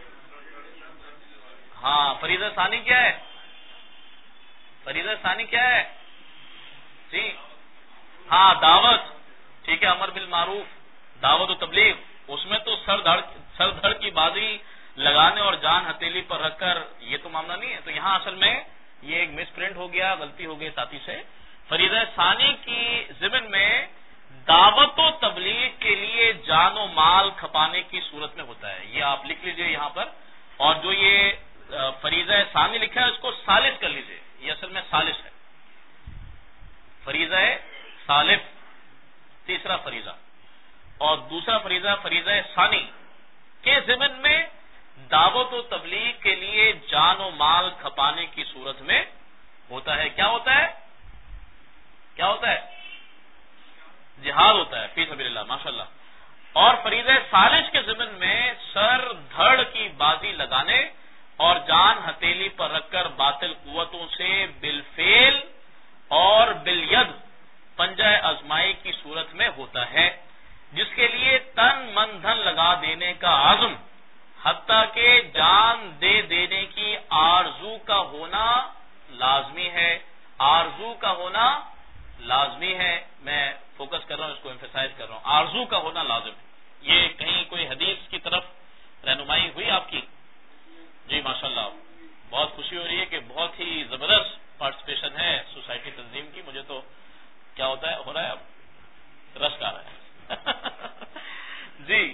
ہاں فریضہ ثانی کیا ہے؟ فریضہ ثانی کیا ہے جی؟ ہاں دعوت، ٹھیک ہے، امر بالمعروف، دعوت و تبلیغ، اس میں تو سر دھڑ کی بازی لگانے اور جان ہتھیلی پر رکھ کر یہ تو معاملہ نہیں ہے۔ تو یہاں اصل میں یہ ایک مس پرنٹ ہو گیا، غلطی ہو گئی ساتھی سے۔ فریضہ ثانی کی ضمن میں دعوت و تبلیغ کے لیے جان و مال کھپانے کی صورت میں ہوتا ہے، یہ آپ لکھ لیجئے یہاں پر۔ اور جو یہ فریضہ ثانی لکھا ہے اس کو ثالث کر لیجئے، یہ اصل میں ثالث ہے، فریضہ ثالث تیسرا فریضہ، اور دوسرا فریضہ فریضہ ثانی کے ضمن میں دعوت و تبلیغ کے لیے جان و مال کھپانے کی صورت میں ہوتا ہے۔ کیا ہوتا ہے؟ کیا ہوتا ہے؟ جہاد ہوتا ہے فی سبیل اللہ، ماشاءاللہ۔ اور فریضہ ثالث کے ضمن میں سر دھڑ کی بازی لگانے اور جان ہتھیلی پر رکھ کر باطل قوتوں سے بالفعل اور بالید پنجہ ازمائی کی صورت میں ہوتا ہے، جس کے لیے تن من دھن لگا دینے کا عزم حتیٰ کہ جان دے دینے کی آرزو کا ہونا لازمی ہے۔ آرزو کا ہونا لازمی ہے، میں فوکس کر رہا ہوں، اس کو ایمفیسائز کر رہا ہوں، آرزو کا ہونا لازم ہے۔ یہ کہیں کوئی حدیث کی طرف رہنمائی ہوئی آپ کی؟ جی ماشاءاللہ، بہت خوشی ہو رہی ہے کہ بہت ہی زبردست پارٹیسپیشن ہے سوسائٹی تنظیم کی۔ مجھے تو کیا ہوتا ہے، ہو رہا ہے، اب رشک آ رہا ہے جی۔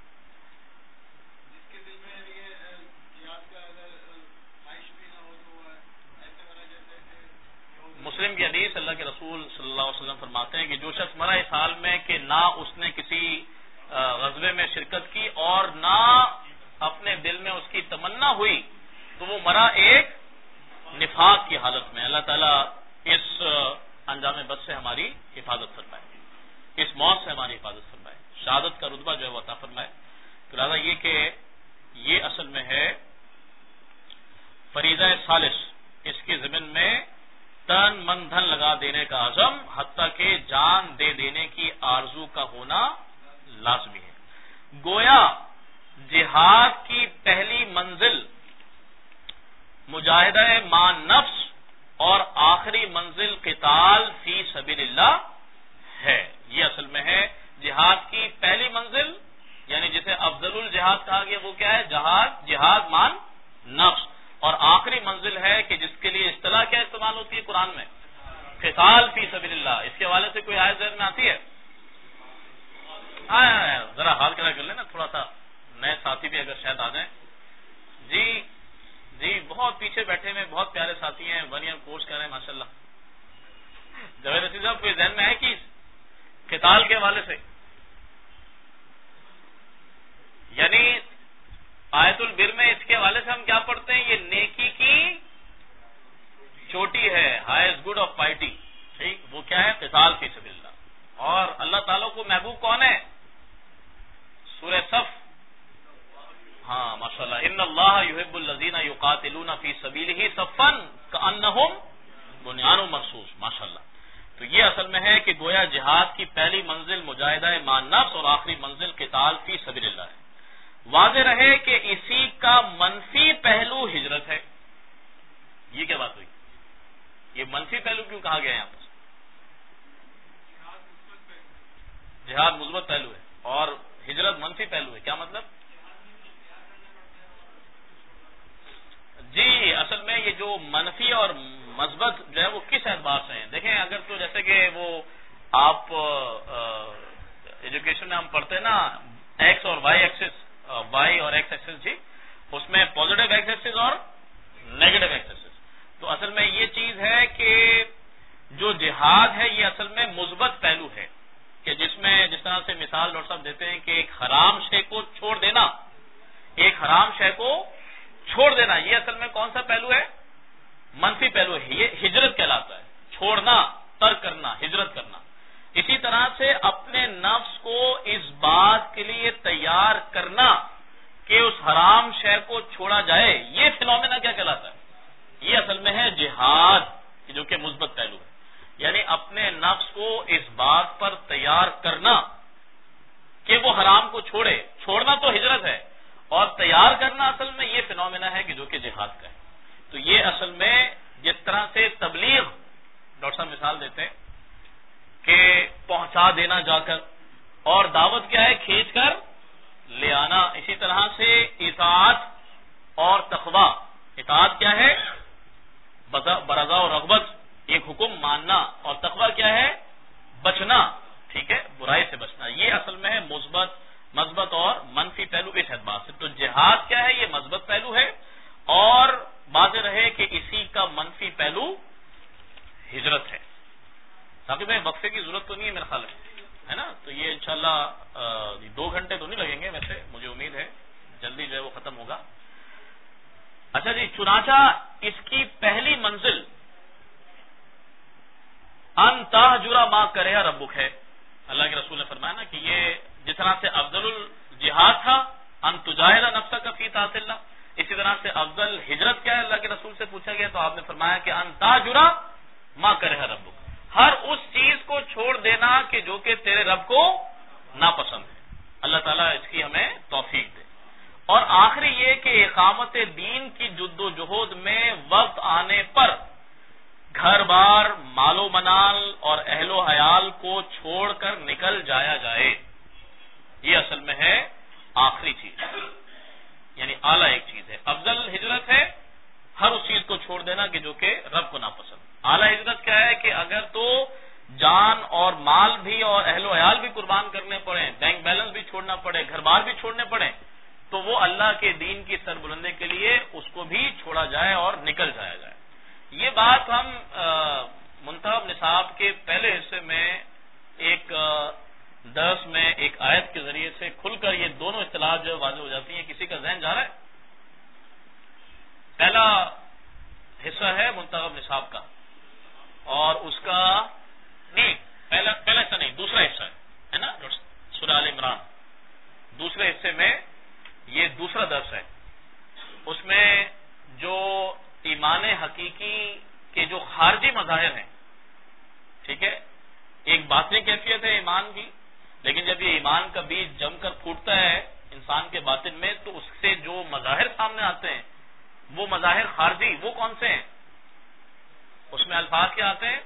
مسلم کی حدیث، اللہ کے رسول صلی اللہ علیہ وسلم فرماتے ہیں کہ جو شخص مرا اس حال میں کہ نہ اس نے کسی غزوے میں شرکت کی اور نہ اپنے دل میں اس کی تمنا ہوئی، تو وہ مرا ایک نفاق کی حالت میں۔ اللہ تعالیٰ اس انجام بد سے ہماری حفاظت فرمائے، اس موت سے ہماری حفاظت فرمائے، شہادت کا رتبہ جو ہے وہ عطا فرمائے۔ تو لہٰذا یہ کہ یہ اصل میں ہے فریضہ ثالث، اس کے ضمن میں تن من دھن لگا دینے کا عزم حتیٰ کہ جان دے دینے کی آرزو کا ہونا لازمی ہے۔ گویا جہاد کی پہلی منزل مجاہدہ مع نفس اور آخری منزل قتال فی سبیل اللہ ہے۔ یہ اصل میں ہے جہاد کی پہلی منزل، یعنی جسے افضل الجہاد کہا گیا، وہ کیا ہے؟ جہاد مع نفس، اور آخری منزل ہے کہ جس کے لیے اصطلاح کیا استعمال ہوتی ہے قرآن میں؟ قتال فی سبیل اللہ۔ اس کے حوالے سے کوئی آیت ذہن میں آتی ہے؟ ذرا حال کر لینا تھوڑا سا، نئے ساتھی بھی اگر شاید آ جائیں۔ جی جی، بہت پیچھے بیٹھے ہوئے بہت پیارے ساتھی ہیں، 1 ایئر کورس کر رہے ہیں ماشاءاللہ۔ جاوید رشید صاحب کوئی ذہن میں ہے کہ قتال کے حوالے سے؟ یعنی آیت البر میں اس کے حوالے سے ہم کیا پڑھتے ہیں؟ یہ نیکی کی چوٹی ہے، ہائیسٹ گڈ آف پائٹی، ٹھیک، وہ کیا ہے؟ قتال فی سبیل اللہ۔ اور اللہ تعالیٰ کو محبوب کون ہے؟ سورہ صف، ہاں ماشاءاللہ، ان اللہ یحب الذین یقاتلون فی سبیلہ صفا کأنہم بنیان مرصوص، ماشاءاللہ۔ تو یہ اصل میں ہے کہ گویا جہاد کی پہلی منزل مجاہدہ مع نفس اور آخری منزل قتال فی سبیل اللہ ہے۔ واضح رہے کہ اسی کا منفی پہلو ہجرت ہے۔ یہ کیا بات ہوئی؟ یہ منفی پہلو کیوں کہا گیا یہاں پر؟ جہاد مثبت پہلو ہے اور ہجرت منفی پہلو ہے، کیا مطلب؟ جی اصل میں یہ جو منفی اور مثبت جو ہے وہ کس اعتبار سے ہیں؟ دیکھیں، اگر تو جیسے کہ وہ آپ ایجوکیشن میں ہم پڑھتے ہیں نا، ایکس اور وائی ایکسس، وائی اور ایکس ایکسس، جی اس میں پازیٹیو ایکس ایکسس اور نیگیٹو ایکس ایکسس۔ تو اصل میں یہ چیز ہے کہ جو جہاد ہے یہ اصل میں مثبت پہلو ہے، کہ جس طرح سے مثال ڈاکٹر صاحب دیتے ہیں کہ ایک حرام شے کو چھوڑ دینا، ایک حرام شے کو چھوڑ دینا، یہ اصل میں کون سا پہلو ہے؟ منفی پہلو ہے، یہ ہجرت کہلاتا ہے، چھوڑنا، ترک کرنا، ہجرت کرنا۔ اسی طرح سے اپنے نفس کو اس بات کے لیے تیار کرنا کہ اس حرام شے کو چھوڑا جائے، یہ فینومینا کیا کہلاتا ہے؟ یہ اصل میں ہے جہاد، جو کہ مثبت پہلو ہے، یعنی اپنے نفس کو اس بات پر تیار کرنا کہ وہ حرام کو چھوڑے، چھوڑنا تو ہجرت ہے، اور تیار کرنا اصل میں یہ فینومینا ہے کہ جو کہ جہاد کا ہے۔ تو یہ اصل میں جس طرح سے تبلیغ ڈاکٹر صاحب مثال دیتے ہیں کہ پہنچا دینا جا کر، اور دعوت کیا ہے؟ کھینچ کر لے آنا۔ اسی طرح سے اطاعت اور تقویٰ، اطاعت کیا ہے؟ برضا و رغبت، ایک حکم ماننا، اور تقویٰ کیا ہے؟ بچنا، ٹھیک ہے، برائی سے بچنا۔ یہ اصل میں ہے مثبت اور منفی پہلو اس اعتبار سے۔ تو جہاد کیا ہے؟ یہ مثبت پہلو ہے، اور واضح رہے کہ اسی کا منفی پہلو ہجرت ہے۔ تاکہ میں وقفے کی ضرورت تو نہیں ہے میرے خیال میں، ہے نا؟ تو یہ انشاءاللہ 2 گھنٹے تو نہیں لگیں گے، ویسے مجھے امید ہے جلدی جو ہے وہ ختم ہوگا۔ اچھا جی، چنانچہ اس کی پہلی منزل ان تہجر ما کرہ ربک ہے۔ اللہ کے رسول نے فرمایا نا کہ یہ جس طرح سے افضل الجہاد تھا ان تجاہد نفسک فی طاعت اللہ، اسی طرح سے افضل ہجرت کیا ہے؟ اللہ کے رسول سے پوچھا گیا تو آپ نے فرمایا کہ ان تہجر ما کرہ ربک، ہر اس چیز کو چھوڑ دینا کہ جو کہ تیرے رب کو ناپسند ہے۔ اللہ تعالیٰ اس کی ہمیں توفیق دے۔ اور آخری یہ کہ اقامت دین کی جد و جہد میں وقت آنے پر گھر بار، مال و منال اور اہل و عیال کو چھوڑ کر نکل جایا جائے، یہ اصل میں ہے آخری چیز، یعنی اعلیٰ ایک چیز ہے۔ افضل ہجرت ہے ہر اس چیز کو چھوڑ دینا کہ جو کہ رب کو ناپسند۔ اعلیٰ ہجرت کیا ہے کہ اگر تو جان اور مال بھی اور اہل و عیال بھی قربان کرنے پڑیں، بینک بیلنس بھی چھوڑنا پڑے، گھر بار بھی چھوڑنے پڑیں، تو وہ اللہ کے دین کی سربلندی کے لیے اس کو بھی چھوڑا جائے اور نکل جایا جائے۔ یہ بات ہم منتخب نصاب کے پہلے حصے میں ایک درس میں ایک آیت کے ذریعے سے کھل کر یہ دونوں اصطلاحات جو واضح ہو جاتی ہیں۔ کسی کا ذہن جا رہا ہے؟ پہلا حصہ ہے منتخب نصاب کا، اور اس کا نہیں، پہلا حصہ نہیں، دوسرا حصہ ہے نا، سورہ آل عمران، دوسرے حصے میں یہ دوسرا درس ہے۔ اس میں جو ایمان حقیقی کے جو خارجی مظاہر ہیں، ٹھیک ہے، ایک باطنی کیفیت ہے ایمان کی، لیکن جب یہ ایمان کا بیج جم کر پھوٹتا ہے انسان کے باطن میں تو اس سے جو مظاہر سامنے آتے ہیں وہ مظاہر خارجی، وہ کون سے ہیں؟ اس میں الفاظ کیا آتے ہیں؟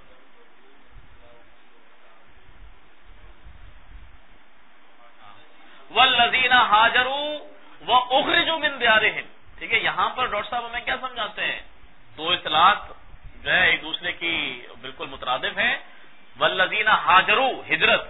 والذین ہاجروا واخرجوا من دیارہم، ٹھیک ہے۔ یہاں پر ڈاکٹر صاحب ہمیں کیا سمجھاتے ہیں؟ دو اصطلاحات جو ہے ایک دوسرے کی بالکل مترادف ہیں۔ والذین ہاجروا ہجرت،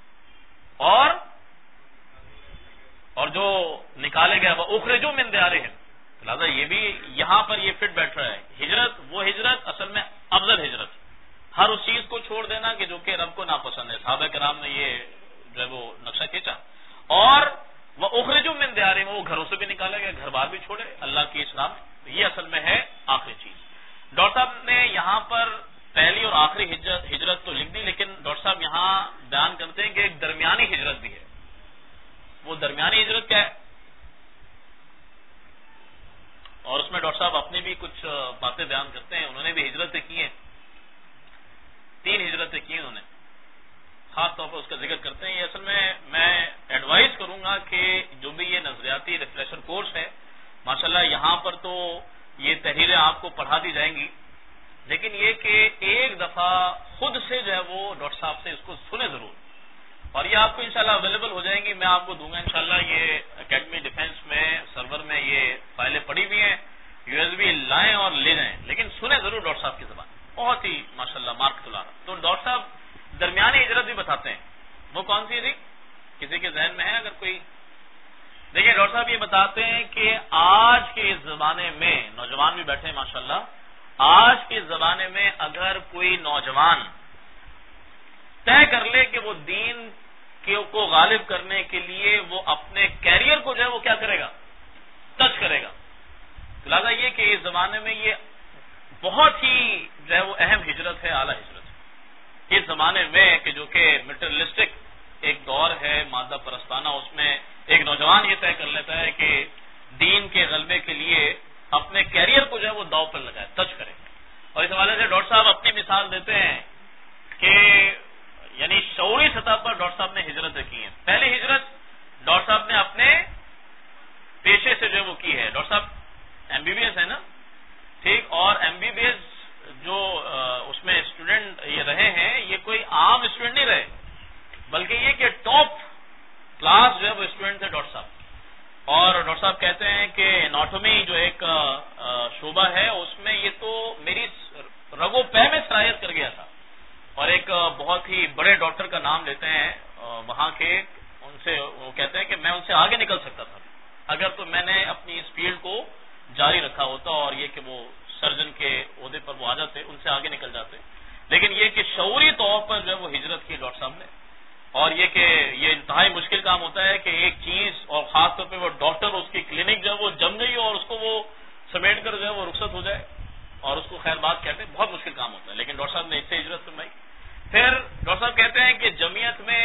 اور جو نکالے گئے واخرجوا من دیارہم، لہٰذا یہ بھی یہاں پر یہ فٹ بیٹھ رہا ہے۔ ہجرت، وہ ہجرت اصل میں افضل ہجرت، ہر اس چیز کو چھوڑ دینا کہ جو کہ رب کو ناپسند ہے۔ صحابہ کرام نے یہ جو ہے وہ نقشہ کھینچا۔ اور وہ اخرجوا من دیارہم، وہ گھروں سے بھی نکالے گئے، گھر بار بھی چھوڑے اللہ کی اسلام میں، یہ اصل میں ہے آخری چیز۔ ڈاکٹر صاحب نے یہاں پر پہلی اور آخری ہجرت تو لکھ دی، لیکن ڈاکٹر صاحب یہاں بیان کرتے ہیں کہ ایک درمیانی ہجرت بھی ہے۔ وہ درمیانی ہجرت کیا ہے؟ اور اس میں ڈاکٹر صاحب اپنی بھی کچھ باتیں بیان کرتے ہیں۔ انہوں نے بھی ہجرتیں کی ہیں، 3 ہجرتیں کی انہوں نے، خاص طور پر اس کا ذکر کرتے ہیں۔ یہ اصل میں ایڈوائز کروں گا کہ جو بھی یہ نظریاتی ریفریشر کورس ہے، ماشاءاللہ یہاں پر تو یہ تحریریں آپ کو پڑھا دی جائیں گی، لیکن یہ کہ ایک دفعہ خود سے جو ہے وہ ڈاکٹر صاحب سے اس کو سنیں ضرور، اور یہ آپ کو انشاءاللہ اویلیبل ہو جائیں گی، میں آپ کو دوں گا انشاءاللہ۔ یہ اکیڈمی ڈیفینس میں سرور میں یہ فائلیں پڑی ہوئی ہیں، USB لائیں اور لے جائیں، لیکن سنیں ضرور ڈاکٹر صاحب کی زبان، بہت ہی ماشاءاللہ مارک تلا رہا۔ تو ڈاکٹر صاحب درمیانی ہجرت بھی بتاتے ہیں، وہ کون سی تھی؟ کسی کے ذہن میں ہے اگر کوئی؟ دیکھیے ڈاکٹر صاحب یہ بتاتے ہیں کہ آج کے اس زمانے میں، نوجوان بھی بیٹھے ہیں ماشاءاللہ، آج کے زمانے میں اگر کوئی نوجوان طے کر لے کہ وہ دین کو غالب کرنے کے لیے وہ اپنے کیریئر کو جو ہے وہ کیا کرے گا، ٹچ کرے گا. لہٰذا یہ کہ اس زمانے میں یہ بہت ہی جو ہے وہ اہم ہجرت ہے، اعلیٰ ہجرت ہے. اس زمانے میں کہ جو کہ مٹیریلسٹک ایک دور ہے، مادہ پرستانہ، اس میں ایک نوجوان یہ طے کر لیتا ہے کہ دین کے غلبے کے لیے اپنے کیریئر کو جو ہے وہ داؤ پر لگائے، ٹچ کرے. اور اس حوالے سے ڈاکٹر صاحب اپنی مثال دیتے ہیں کہ یعنی شعوری سطح پر ڈاکٹر صاحب نے ہجرتیں کی ہیں. پہلی ہجرت ڈاکٹر صاحب نے اپنے پیشے سے جو ہے وہ کی ہے. ڈاکٹر صاحب MBBS ہے نا، ٹھیک، اور MBBS جو اس میں اسٹوڈنٹ یہ رہے ہیں، یہ کوئی عام اسٹوڈنٹ نہیں رہے، بلکہ یہ کہ ٹاپ کلاس جو ہے وہ اسٹوڈنٹ تھے ڈاکٹر صاحب. اور ڈاکٹر صاحب کہتے ہیں کہ اناٹومی جو ایک شعبہ ہے، اس میں یہ تو میری رگو پہ میں سرایت کر گیا تھا. اور ایک بہت ہی بڑے ڈاکٹر کا نام لیتے ہیں وہاں کے، ان سے وہ کہتے ہیں کہ میں ان سے آگے نکل سکتا تھا اگر تو میں نے اپنی اس فیلڈ کو جاری رکھا ہوتا، اور یہ کہ وہ سرجن کے عہدے پر وہ آ جاتے، ان سے آگے نکل جاتے. لیکن یہ کہ شعوری طور پر جو ہے وہ ہجرت کی ڈاکٹر صاحب نے. اور یہ کہ یہ انتہائی مشکل کام ہوتا ہے کہ ایک چیز، اور خاص طور پہ وہ ڈاکٹر، اس کی کلینک جو ہے وہ جم گئی اور اس کو وہ سمیٹ کر جو ہے وہ رخصت ہو جائے اور اس کو خیر بات کہتے ہیں، بہت مشکل کام ہوتا ہے. لیکن ڈاکٹر صاحب نے اس سے ہجرت فرمائی. پھر ڈاکٹر صاحب کہتے ہیں کہ جمعیت میں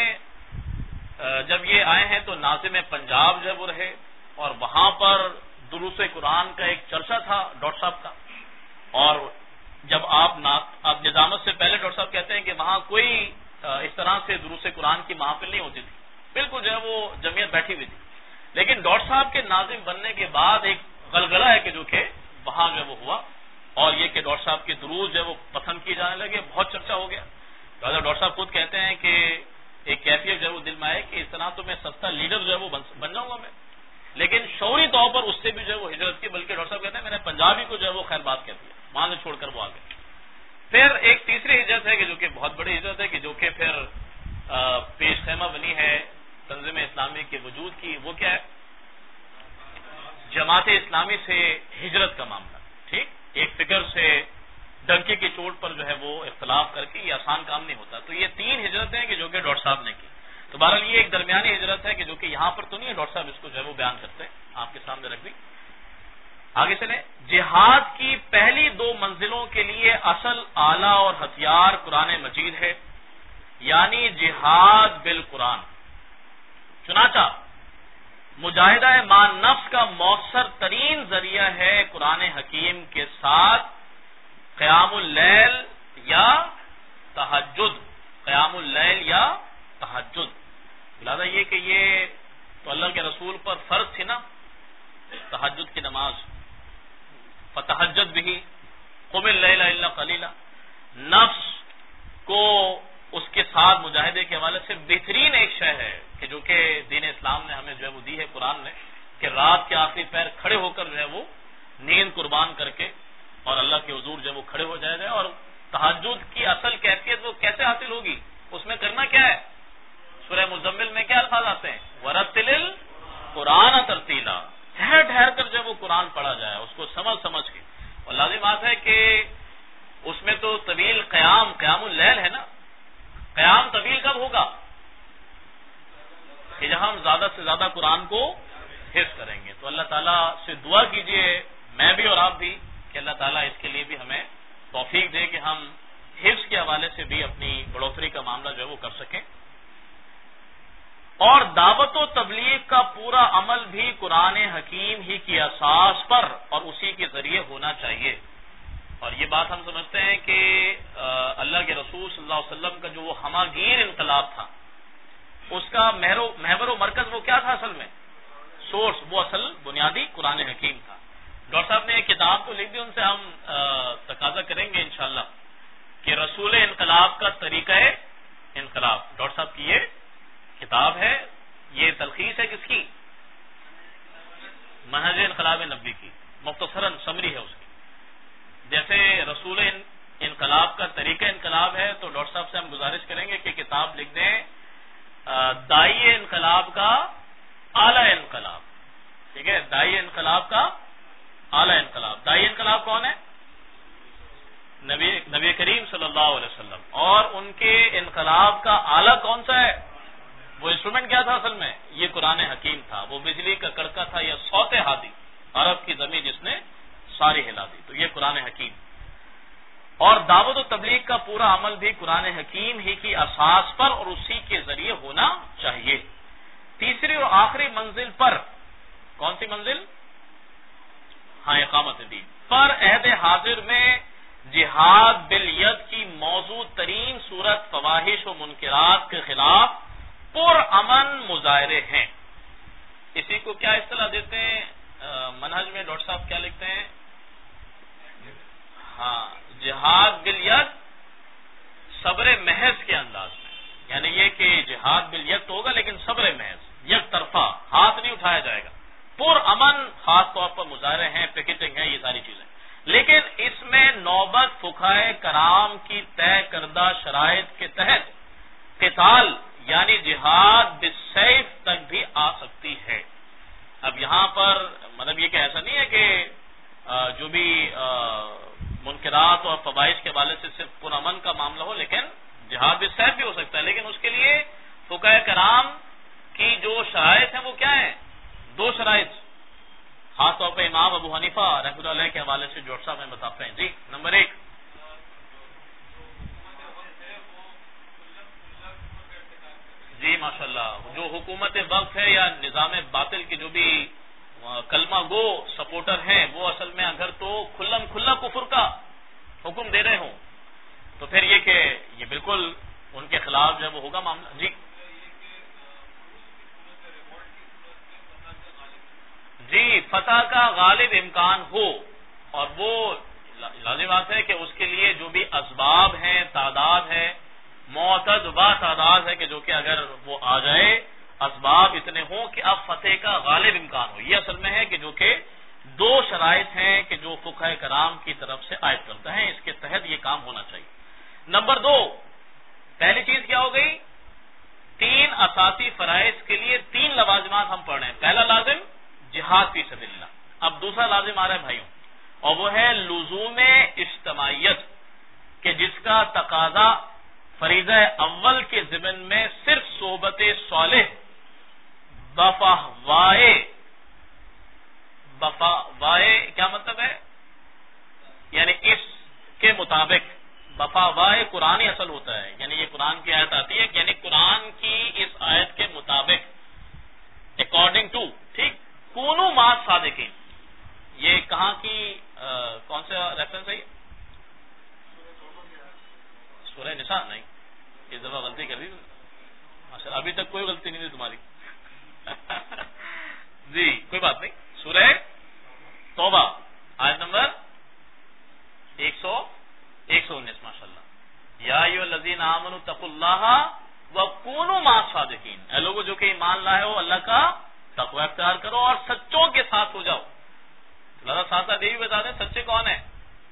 جب یہ آئے ہیں تو ناظم پنجاب جو ہے وہ رہے، اور وہاں پر دروس قرآن کا ایک چرچا تھا ڈاکٹر صاحب کا. اور جب آپ نظامت سے پہلے ڈاکٹر صاحب کہتے ہیں کہ وہاں کوئی اس طرح سے دروس قرآن کی محافل نہیں ہوتی تھی، بالکل جو ہے وہ جمعیت بیٹھی ہوئی تھی. لیکن ڈاکٹر صاحب کے ناظم بننے کے بعد ایک غلغلہ ہے کہ جو کہ وہاں جو ہے وہ ہوا، اور یہ کہ ڈاکٹر صاحب کے دروس جو ہے وہ پسند کیے جانے لگے، بہت چرچا ہو گیا. ڈاکٹر صاحب خود کہتے ہیں کہ ایک کیفیت جو ہے وہ دل میں آئے کہ اس طرح تو میں سستا لیڈر جو ہے وہ بن جاؤں گا میں. لیکن شعوری طور پر اس سے بھی جو ہے وہ ہجرت کی، بلکہ ڈاکٹر صاحب کہتے ہیں میں نے پنجابی کو جو ہے وہ خیر بات کہہ دیا، وہاں سے چھوڑ کر وہ آگے. پھر ایک تیسری ہجرت ہے کہ جو کہ بہت بڑی ہجرت ہے کہ جو کہ پھر پیش خیمہ بنی ہے تنظیم اسلامی کے وجود کی. وہ کیا ہے؟ جماعت اسلامی سے ہجرت کا معاملہ. ٹھیک، ایک فکر سے ڈنکی کی چوٹ پر جو ہے وہ اختلاف کر کے یہ آسان کام نہیں ہوتا. تو یہ تین ہجرتیں کہ جو کہ ڈاکٹر صاحب نے کی. تو بہرحال یہ ایک درمیانی ہجرت ہے کہ جو کہ یہاں پر تو نہیں ہے، ڈاکٹر صاحب اس کو جو ہے وہ بیان کرتے ہیں، آپ کے سامنے رکھ دی. آگے چلیں. جہاد کی پہلی دو منزلوں کے لیے اصل آلہ اور ہتھیار قرآن مجید ہے، یعنی جہاد بالقرآن. چنانچہ مجاہدہ مان نفس کا مؤثر ترین ذریعہ ہے قرآن حکیم کے ساتھ قیام اللیل یا تہجد. قیام اللیل یا تہجد. لہذا یہ کہ یہ تو اللہ کے رسول پر فرض تھی نا تہجد کی نماز، فتہجد بھی قم اللیل الا قلیلا. نفس کو اس کے ساتھ مجاہدے کے حوالے سے بہترین ایک شے ہے کہ جو کہ دین اسلام نے ہمیں جو ہے وہ دی ہے قرآن نے، کہ رات کے آخری پیر کھڑے ہو کر جو ہے وہ نیند قربان کر کے اور اللہ کے حضور جو ہے وہ کھڑے ہو جائے گا. اور تہجد کی اصل کیفیت وہ کیسے حاصل ہوگی؟ اس میں کرنا کیا ہے؟ سورہ مزمل میں کیا الفاظ آتے ہیں؟ وَرَتِّلِ الْقُرْآنَ تَرْتِیلًا. ٹھہر ٹھہر کر جب وہ قرآن پڑھا جائے، اس کو سمجھ کے. اور لازم بات ہے کہ اس میں تو طویل قیام اللیل ہے نا. قیام طویل کب ہوگا؟ کہ جہاں ہم زیادہ سے زیادہ قرآن کو حفظ کریں گے. تو اللہ تعالیٰ سے دعا کیجئے، میں بھی اور آپ بھی، کہ اللہ تعالیٰ اس کے لیے بھی ہمیں توفیق دے کہ ہم حفظ کے حوالے سے بھی اپنی بڑھوتری کا معاملہ جو ہے وہ کر سکیں. اور دعوت و تبلیغ کا پورا عمل بھی قرآن حکیم ہی کی اساس پر اور اسی کے ذریعے ہونا چاہیے. اور یہ بات ہم سمجھتے ہیں کہ اللہ کے رسول صلی اللہ علیہ وسلم کا جو وہ ہماگیر انقلاب تھا، اس کا محور و مرکز وہ کیا تھا اصل میں؟ سورس، وہ اصل بنیادی قرآن حکیم تھا. ڈاکٹر صاحب نے ایک کتاب تو لکھ دی، ان سے ہم تقاضا کریں گے انشاءاللہ کہ رسول انقلاب کا طریقہ انقلاب. ڈاکٹر صاحب کی یہ کتاب ہے، یہ تلخیص ہے کس کی؟ منہج انقلاب نبوی کی، مختصراً سمری ہے اس کی. جیسے رسول انقلاب کا طریقہ انقلاب ہے، تو ڈاکٹر صاحب سے ہم گزارش کریں گے کہ کتاب لکھ دیں داعی انقلاب کا اعلی انقلاب. ٹھیک ہے، داعی انقلاب کا اعلی انقلاب. داعی انقلاب کون ہے؟ نبی کریم صلی اللہ علیہ وسلم، اور ان کے انقلاب کا آلہ کون سا ہے؟ وہ انسٹرومنٹ کیا تھا اصل میں؟ یہ قرآن حکیم تھا، وہ بجلی کا کڑکا تھا یا صوت ہادی، عرب کی زمین جس نے ساری ہلا دی، تو یہ قرآن حکیم۔ اور دعوت و تبلیغ کا پورا عمل بھی قرآن حکیم ہی کی اساس پر اور اسی کے ذریعے ہونا چاہیے۔ تیسری اور آخری منزل پر، کون سی منزل؟ ہاں، اقامت دین پر عہد حاضر میں جہاد بالید کی موضوع ترین صورت فواحش و منکرات کے خلاف پرامن مظاہرے ہیں۔ اسی کو کیا اصطلاح دیتے ہیں منہج میں؟ ڈاکٹر صاحب کیا لکھتے ہیں؟ ہاں، جہاد بالید صبر محض کے انداز میں، یعنی یہ کہ جہاد بالید تو ہوگا لیکن صبر محض، یک طرفہ، ہاتھ نہیں اٹھایا جائے گا، پرامن خاص طور پر مظاہرے ہیں، پکیٹنگ ہے، یہ ساری چیزیں۔ لیکن اس میں نوبت فقہائے کرام کی طے کردہ شرائط کے تحت قتال یعنی جہاد بالسیف تک بھی آ سکتی ہے۔ اب یہاں پر مطلب یہ کہ ایسا نہیں ہے کہ جو بھی منکرات اور فواحش کے حوالے سے صرف پرامن کا معاملہ ہو، لیکن جہاد بالسیف بھی ہو سکتا ہے، لیکن اس کے لیے فقہائے کرام کی جو شرائط ہیں وہ کیا ہیں؟ دو شرائط، خاص طور پہ امام ابو حنیفہ رحمۃ اللہ علیہ کے حوالے سے جو صاحب میں بتاتے ہیں۔ جی، نمبر 1، جی ماشاءاللہ، جو حکومت وقت ہے یا نظام باطل کے جو بھی کلمہ گو سپورٹر ہیں، وہ اصل میں اگر تو کھلم کھلا کفر کا حکم دے رہے ہوں تو پھر یہ کہ یہ بالکل ان کے خلاف جو ہے وہ ہوگا معاملہ۔ جی جی، فتح کا غالب امکان ہو، اور وہ لازم بات ہے کہ اس کے لیے جو بھی اسباب ہیں، تعداد ہے، معتد و تعداد ہے کہ جو کہ اگر وہ آ جائے، اسباب اتنے ہوں کہ اب فتح کا غالب امکان ہو۔ یہ اصل میں ہے کہ جو کہ دو شرائط ہیں کہ جو فقہائے کرام کی طرف سے عائد کرتے ہیں، اس کے تحت یہ کام ہونا چاہیے۔ نمبر 2، پہلی چیز کیا ہو گئی؟ 3 اساسی فرائض کے لیے 3 لوازمات ہم پڑھ رہے ہیں۔ پہلا لازم جہاد فی سبیل اللہ۔ اب دوسرا لازم آ رہا ہے بھائیوں، اور وہ ہے لزوم اجتماعیت، کہ جس کا تقاضا فریضہ اول کے ضمن میں صرف صحبت صالح بفاوائے کیا مطلب ہے؟ یعنی اس کے مطابق بفاوائے قرآنی اصل ہوتا ہے، یعنی یہ قرآن کی آیت آتی ہے، یعنی قرآن کی اس آیت کے مطابق اکارڈنگ ٹو، ٹھیک، کونو ما صادقین۔ یہ کہاں کی کون سا ریفرنس ہے؟ سورہ نساء؟ نہیں، اس دفعہ غلطی کر دی ماشاء، ابھی تک کوئی غلطی نہیں تھی تمہاری۔ جی کوئی بات نہیں، سورہ توبہ آیت نمبر 119 ماشاء اللہ۔ یا ایھا الذین آمنوا اتقوا اللہ وکونوا مع الصادقین، اے لوگوں جو کہ ایمان لائے ہو، اللہ کا تقوی اختیار کرو اور سچوں کے ساتھ ہو جاؤ۔ اللہ ساتھ ساتھ یہ بھی بتا دیں سچے کون ہیں؟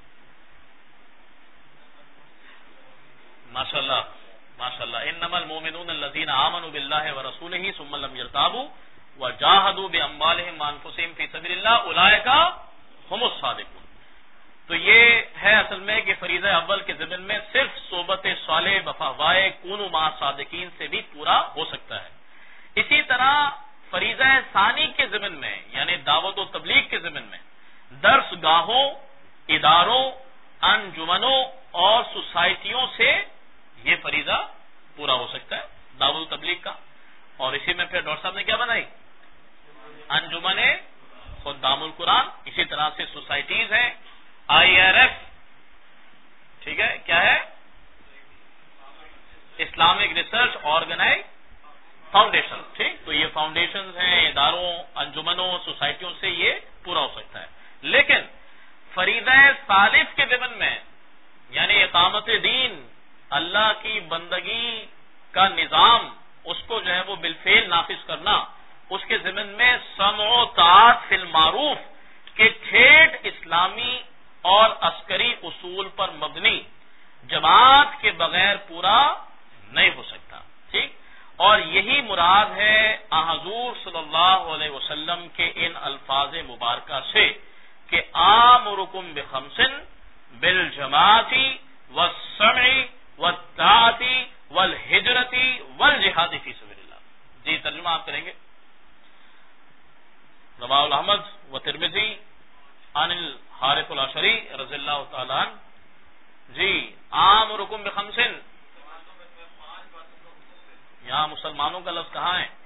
ماشاء اللہ ماشاء اللہ، انما المؤمنون الذین آمنوا باللہ ورسولہ ثم لم یرتابوا وجاہدوا باموالہم وانفسہم فی سبیل اللہ اولئک ھم الصادقون۔ تو یہ ہے اصل میں کہ فریضہ اول کے ضمن میں صرف صحبت صالح بفاوائے کونوا مع الصادقین سے بھی پورا ہو سکتا ہے۔ اسی طرح فریضہ ثانی کے ضمن میں، یعنی دعوت و تبلیغ کے ضمن میں، درس گاہوں، اداروں، انجمنوں اور سوسائٹیوں سے یہ فریضہ پورا ہو سکتا ہے دعوت و تبلیغ کا۔ اور اسی میں پھر ڈاکٹر صاحب نے کیا بنائی؟ انجمن خدام القرآن، اسی طرح سے سوسائٹیز ہیں، IRF، ٹھیک ہے، کیا ہے؟ اسلامک ریسرچ آرگنائز فاؤنڈیشن، ٹھیک، تو یہ فاؤنڈیشنز ہیں، اداروں، انجمنوں، سوسائٹیوں سے یہ پورا ہو سکتا ہے۔ لیکن فریضہ ثالث کے ضمن میں، یعنی اقامت دین، اللہ کی بندگی کا نظام، اس کو جو ہے وہ بالفعل نافذ کرنا، اس کے ضمن میں سمع و طاعت فی المعروف کے ٹھیٹ اسلامی اور عسکری اصول پر مبنی جماعت کے بغیر پورا نہیں ہو سکتا، ٹھیک۔ اور یہی مراد ہے حضور صلی اللہ علیہ وسلم کے ان الفاظ مبارکہ سے کہ آمرکم بخمس بالجماعت والسمع والطاعت والہجرت والجہاد فی سبیل اللہ. جی ترجمہ آپ کریں گے. رواه احمد و ترمذی عن الحارث الاشعری رضی اللہ تعالی عنہ. جی آمرکم بخمس، یہاں مسلمانوں کا لفظ کہاں ہے؟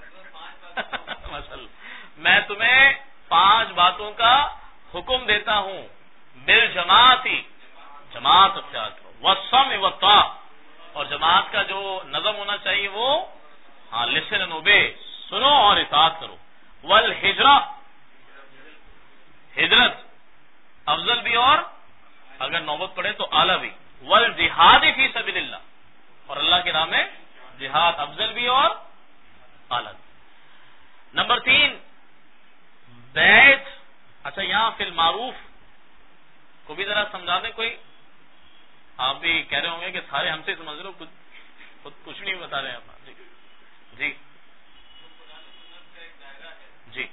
میں تمہیں 5 باتوں کا حکم دیتا ہوں. بالجماعت، جماعت اختیار کرو. والسمع والطاعۃ، اور جماعت کا جو نظم ہونا چاہیے وہ لسن اینڈ اوبے، سنو اور اطاعت کرو. والہجرہ، ہجرت افضل بھی اور اگر نوبت پڑے تو اعلیٰ بھی. والجہاد فی سبیل اللہ، اور اللہ کی راہ میں جہاد افضل بھی اور اعلیٰ بھی. نمبر 3 بیعت. اچھا یہاں فی المعروف کو بھی ذرا سمجھا دیں کوئی. آپ بھی کہہ رہے ہوں گے کہ سارے ہم سے سمجھ رہے ہو، خود کچھ نہیں بتا رہے ہیں. جی جی جی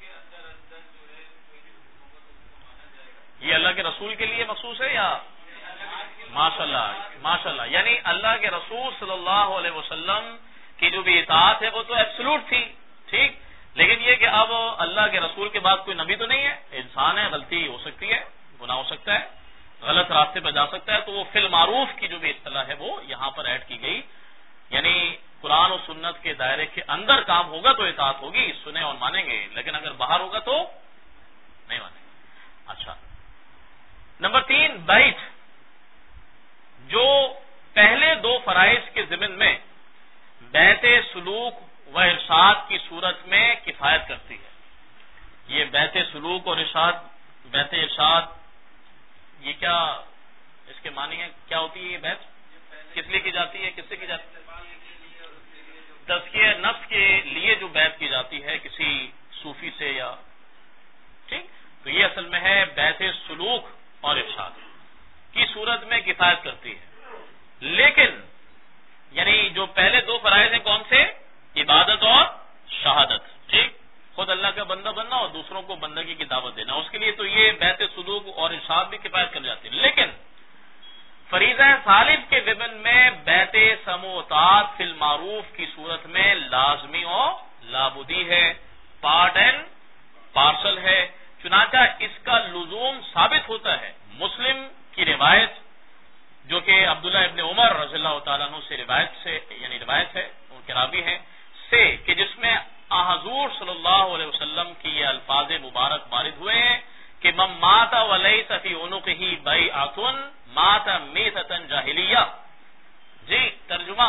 یہ اللہ کے رسول کے لیے مخصوص ہے یا ماشاء اللہ ماشاء اللہ، یعنی اللہ کے رسول صلی اللہ علیہ وسلم کی جو بھی اطاعت ہے وہ تو ایبسلوٹ تھی، ٹھیک. لیکن یہ کہ اب اللہ کے رسول کے بعد کوئی نبی تو نہیں ہے، انسان ہے، غلطی ہو سکتی ہے، گناہ ہو سکتا ہے، غلط راستے پہ جا سکتا ہے. تو وہ فی المعروف کی جو بھی اصطلاح ہے وہ یہاں پر ایڈ کی گئی. یعنی قرآن و سنت کے دائرے کے اندر کام ہوگا تو اطاعت ہوگی، سنیں اور مانیں گے، لیکن اگر باہر ہوگا تو نہیں مانیں گے. اچھا نمبر 3 بیعت، جو پہلے 2 فرائض کے ضمن میں بیعت سلوک و ارشاد کی صورت میں کفایت کرتی ہے. یہ بیعت سلوک اور بیعت ارشاد، یہ کیا اس کے معنی ہے؟ کیا ہوتی ہے یہ بیعت؟ کس لیے کی جاتی ہے؟ کس سے کی جاتی ہے؟ تزکیہ نفس کے لیے جو بیعت کی جاتی ہے کسی صوفی سے یا ٹھیک. تو یہ اصل میں ہے بیعت سلوک اور ارشاد کی صورت میں کفایت کرتی ہے. لیکن یعنی جو پہلے 2 فرائض ہیں کون سے؟ عبادت اور شہادت، ٹھیک. خود اللہ کا بندہ بننا اور دوسروں کو بندگی کی دعوت دینا، اس کے لیے تو یہ بیعت سلوک اور ارشاد بھی کفایت کر جاتی ہے. لیکن فریضہ ثالث کے ضمن میں بیعت سمع و اطاعت فی المعروف کی صورت میں لازمی اور لابدی ہے، پارٹ اینڈ پارسل ہے. چنانچہ اس کا لزوم ثابت ہوتا ہے مسلم کی روایت، جو کہ عبداللہ ابن عمر رضی اللہ تعالیٰ عنہ سے روایت ہے، ان کے راوی ہیں سے، کہ جس میں حضور صلی اللہ علیہ وسلم کی یہ الفاظ مبارک وارد ہوئے ہیں کہ من مات ولیس فی عنقہ بیعۃ مات میتۃ جاہلیہ. جی ترجمہ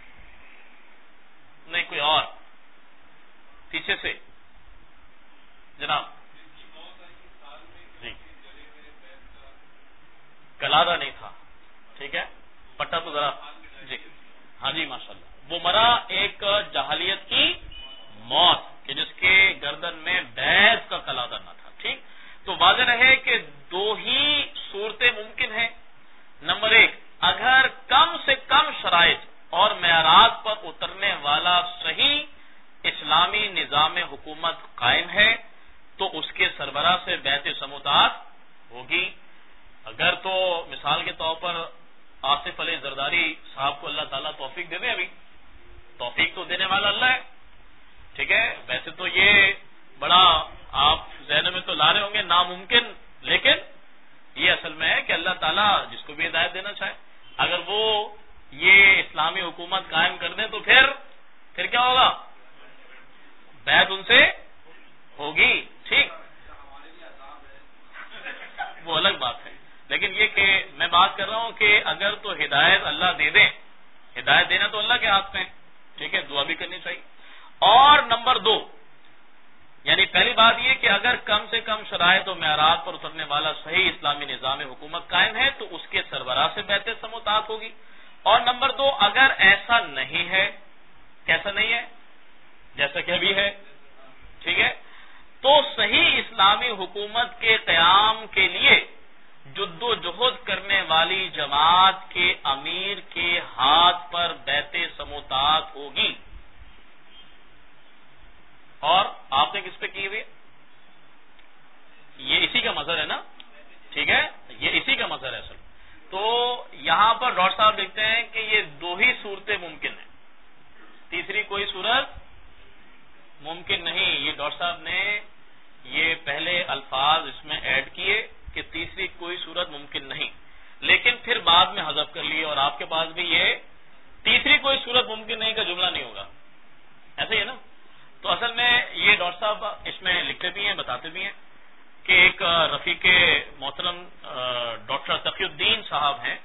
نہیں کوئی اور پیچھے سے جناب. جی کلادہ نہیں تھا، ٹھیک ہے، پٹا تو ذرا جی ہاں جی ماشاء اللہ. وہ مرا ایک جاہلیت کی موت کہ جس کے گردن میں بیض کا کلادہ نہ تھا، ٹھیک. تو واضح رہے کہ 2 ہی صورتیں ممکن ہیں. نمبر 1 اگر کم سے کم شرائط اور معیارات پر اترنے والا صحیح اسلامی نظام حکومت قائم ہے تو اس کے سربراہ سے بیعت سمع و اطاعت ہوگی. اگر تو مثال کے طور پر آصف علی زرداری صاحب کو اللہ تعالیٰ توفیق دے دے، ابھی توفیق تو دینے والا اللہ ہے، ٹھیک ہے. ویسے تو یہ بڑا آپ ذہن میں تو لا رہے ہوں گے ناممکن، لیکن یہ اصل میں ہے کہ اللہ تعالیٰ جس کو بھی ہدایت دینا چاہے. اگر وہ یہ اسلامی حکومت قائم کر دیں تو پھر کیا ہوگا؟ بیعت ان سے ہوگی، ٹھیک. وہ الگ بات ہے، لیکن یہ کہ میں بات کر رہا ہوں کہ اگر تو ہدایت اللہ دے دیں، ہدایت دینا تو اللہ کے ہاتھ میں، ٹھیک ہے، دعا بھی کرنی چاہیے. اور نمبر 2 یعنی پہلی بات یہ کہ اگر کم سے کم شرائط و معیارات پر اترنے والا صحیح اسلامی نظام حکومت قائم ہے تو اس کے سربراہ سے بیعت سمع و اطاعت ہوگی. اور نمبر 2 اگر ایسا نہیں ہے، کیسا نہیں ہے؟ جیسا کہ ابھی ہے، ٹھیک ہے، تو صحیح اسلامی حکومت کے قیام کے لیے جد و جہد کرنے والی جماعت کے امیر کے ہاتھ پر بیعت سمع و اطاعت ہوگی. اور آپ نے کس پہ کی ہوئی؟ یہ اسی کا مظہر ہے نا، ٹھیک ہے. یہ اسی کا مظہر ہے اصل. تو یہاں پر ڈاکٹر صاحب لکھتے ہیں کہ یہ دو ہی صورتیں ممکن ہیں, تیسری کوئی صورت ممکن نہیں. یہ ڈاکٹر صاحب نے یہ پہلے الفاظ اس میں ایڈ کیے کہ تیسری کوئی صورت ممکن نہیں, لیکن پھر بعد میں حذف کر لیے, اور آپ کے پاس بھی یہ تیسری کوئی صورت ممکن نہیں کا جملہ نہیں ہوگا, ایسا ہی ہے نا. تو اصل میں یہ ڈاکٹر صاحب اس میں لکھتے بھی ہیں, بتاتے بھی ہیں کہ ایک رفیق محترم ڈاکٹر تقی الدین صاحب ہیں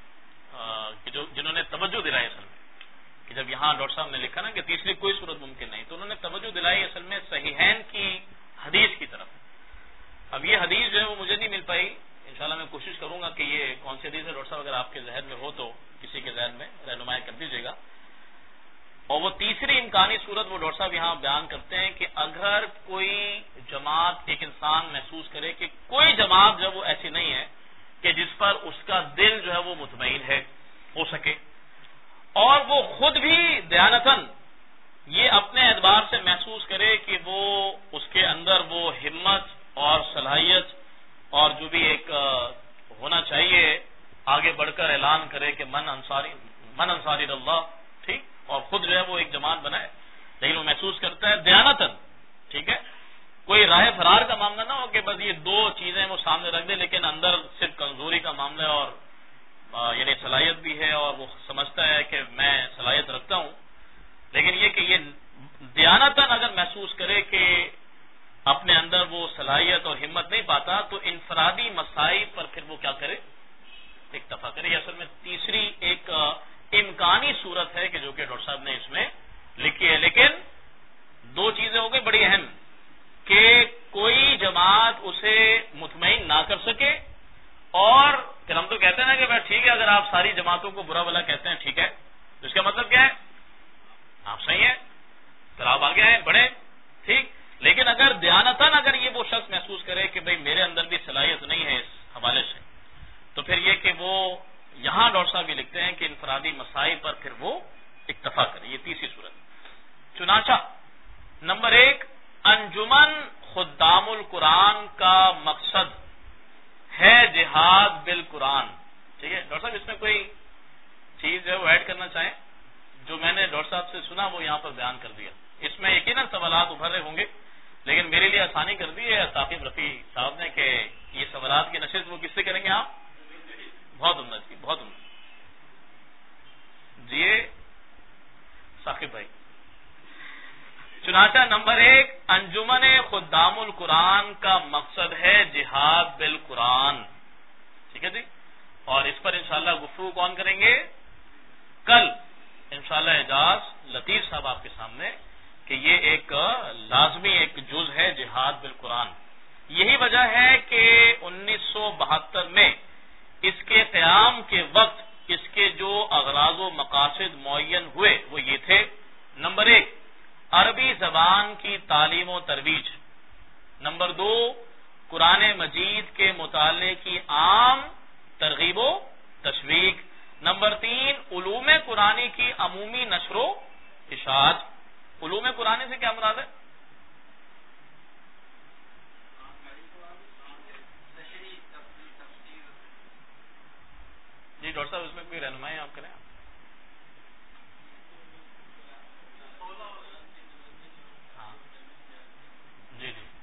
جنہوں نے توجہ دلائی اصل میں کہ جب یہاں ڈاکٹر صاحب نے لکھا نا کہ تیسری کوئی صورت ممکن نہیں, تو انہوں نے توجہ دلائی اصل میں صحیحین کی حدیث کی طرف. اب یہ حدیث جو ہے وہ مجھے نہیں مل پائی, انشاءاللہ میں کوشش کروں گا کہ یہ کون سی حدیث ہے ڈاکٹر صاحب, اگر آپ کے ذہن میں ہو تو کسی کے ذہن میں رہنمائی کر دیجیے گا. اور وہ تیسری امکانی صورت وہ ڈاکٹر صاحب یہاں بیان کرتے ہیں کہ اگر کوئی جماعت, ایک انسان محسوس کرے کہ کوئی جماعت جو وہ ایسی نہیں ہے کہ جس پر اس کا دل جو ہے وہ مطمئن ہے ہو سکے, اور وہ خود بھی دیانتاً یہ اپنے اعتبار سے محسوس کرے کہ وہ اس کے اندر وہ ہمت اور صلاحیت اور جو بھی ایک ہونا چاہیے آگے بڑھ کر اعلان کرے کہ من انصاری اللہ, ٹھیک, اور خود جو ہے وہ ایک جماعت بنائے, لیکن وہ محسوس کرتا ہے دیانتاً, ٹھیک ہے, کوئی راہ فرار کا معاملہ نہ ہو کہ بس یہ دو چیزیں وہ سامنے رکھ دے لیکن اندر صرف کمزوری کا معاملہ ہے اور یعنی صلاحیت بھی ہے اور وہ سمجھتا ہے کہ میں صلاحیت رکھتا ہوں, لیکن یہ کہ یہ دیانتاً اگر محسوس کرے کہ اپنے اندر وہ صلاحیت اور ہمت نہیں پاتا تو انفرادی مسائل پر پھر وہ کیا کرے, اکتفا کرے. یہ اصل میں تیسری ایک امکانی صورت ہے کہ جو کہ ڈاکٹر صاحب نے اس میں لکھی ہے. لیکن دو چیزیں ہو گئی بڑی اہم کہ کوئی جماعت اسے مطمئن نہ کر سکے, اور پھر ہم تو کہتے ہیں نا کہ بھائی ٹھیک ہے اگر آپ ساری جماعتوں کو برا بھلا کہتے ہیں ٹھیک ہے, تو اس کا مطلب کیا ہے, آپ صحیح ہیں, پھر آپ آگے آئیں بڑھیں, ٹھیک. لیکن اگر دیانتاً اگر یہ وہ شخص محسوس کرے کہ بھئی میرے اندر بھی صلاحیت نہیں ہے اس حوالے سے, تو پھر یہ کہ وہ یہاں ڈاکٹر صاحب بھی لکھتے ہیں کہ انفرادی مسائل پر پھر وہ اکتفا کرے. یہ تیسری صورت. چنانچہ نمبر 1, انجمن خدام القرآن کا مقصد ہے جہاد بالقرآن. ٹھیک ہے ڈاکٹر صاحب, اس میں کوئی چیز ہے وہ ایڈ کرنا چاہیں؟ جو میں نے ڈاکٹر صاحب سے سنا وہ یہاں پر بیان کر دیا. اس میں یقیناً سوالات ابھر رہے ہوں گے, لیکن میرے لیے آسانی کر دی ہے ثاقب رفیع صاحب نے کہ یہ سوالات کی نشست وہ کس سے کریں گے آپ؟ بہت عمدہ جی, بہت عمدہ. جی ثاقب بھائی. چنانچہ نمبر 1, انجمن خدام القرآن کا مقصد ہے جہاد بالقرآن. ٹھیک ہے جی, اور اس پر انشاءاللہ گفتگو کون کریں گے؟ کل انشاءاللہ اعجاز لطیف صاحب آپ کے سامنے, کہ یہ ایک لازمی ایک جز ہے جہاد بالقرآن. یہی وجہ ہے کہ 1972 میں اس کے قیام کے وقت اس کے جو اغراض و مقاصد معین ہوئے وہ یہ تھے. نمبر 1, عربی زبان کی تعلیم و ترویج. نمبر 2, قرآن مجید کے مطالعے کی عام ترغیب و تشویق. نمبر 3, علوم قرآنی کی عمومی نشر و اشاعت. علوم قرآنی سے کیا مراد ہے؟ جی ڈاکٹر صاحب, اس میں کوئی رہنمائی آپ کریں. ہاں جی جی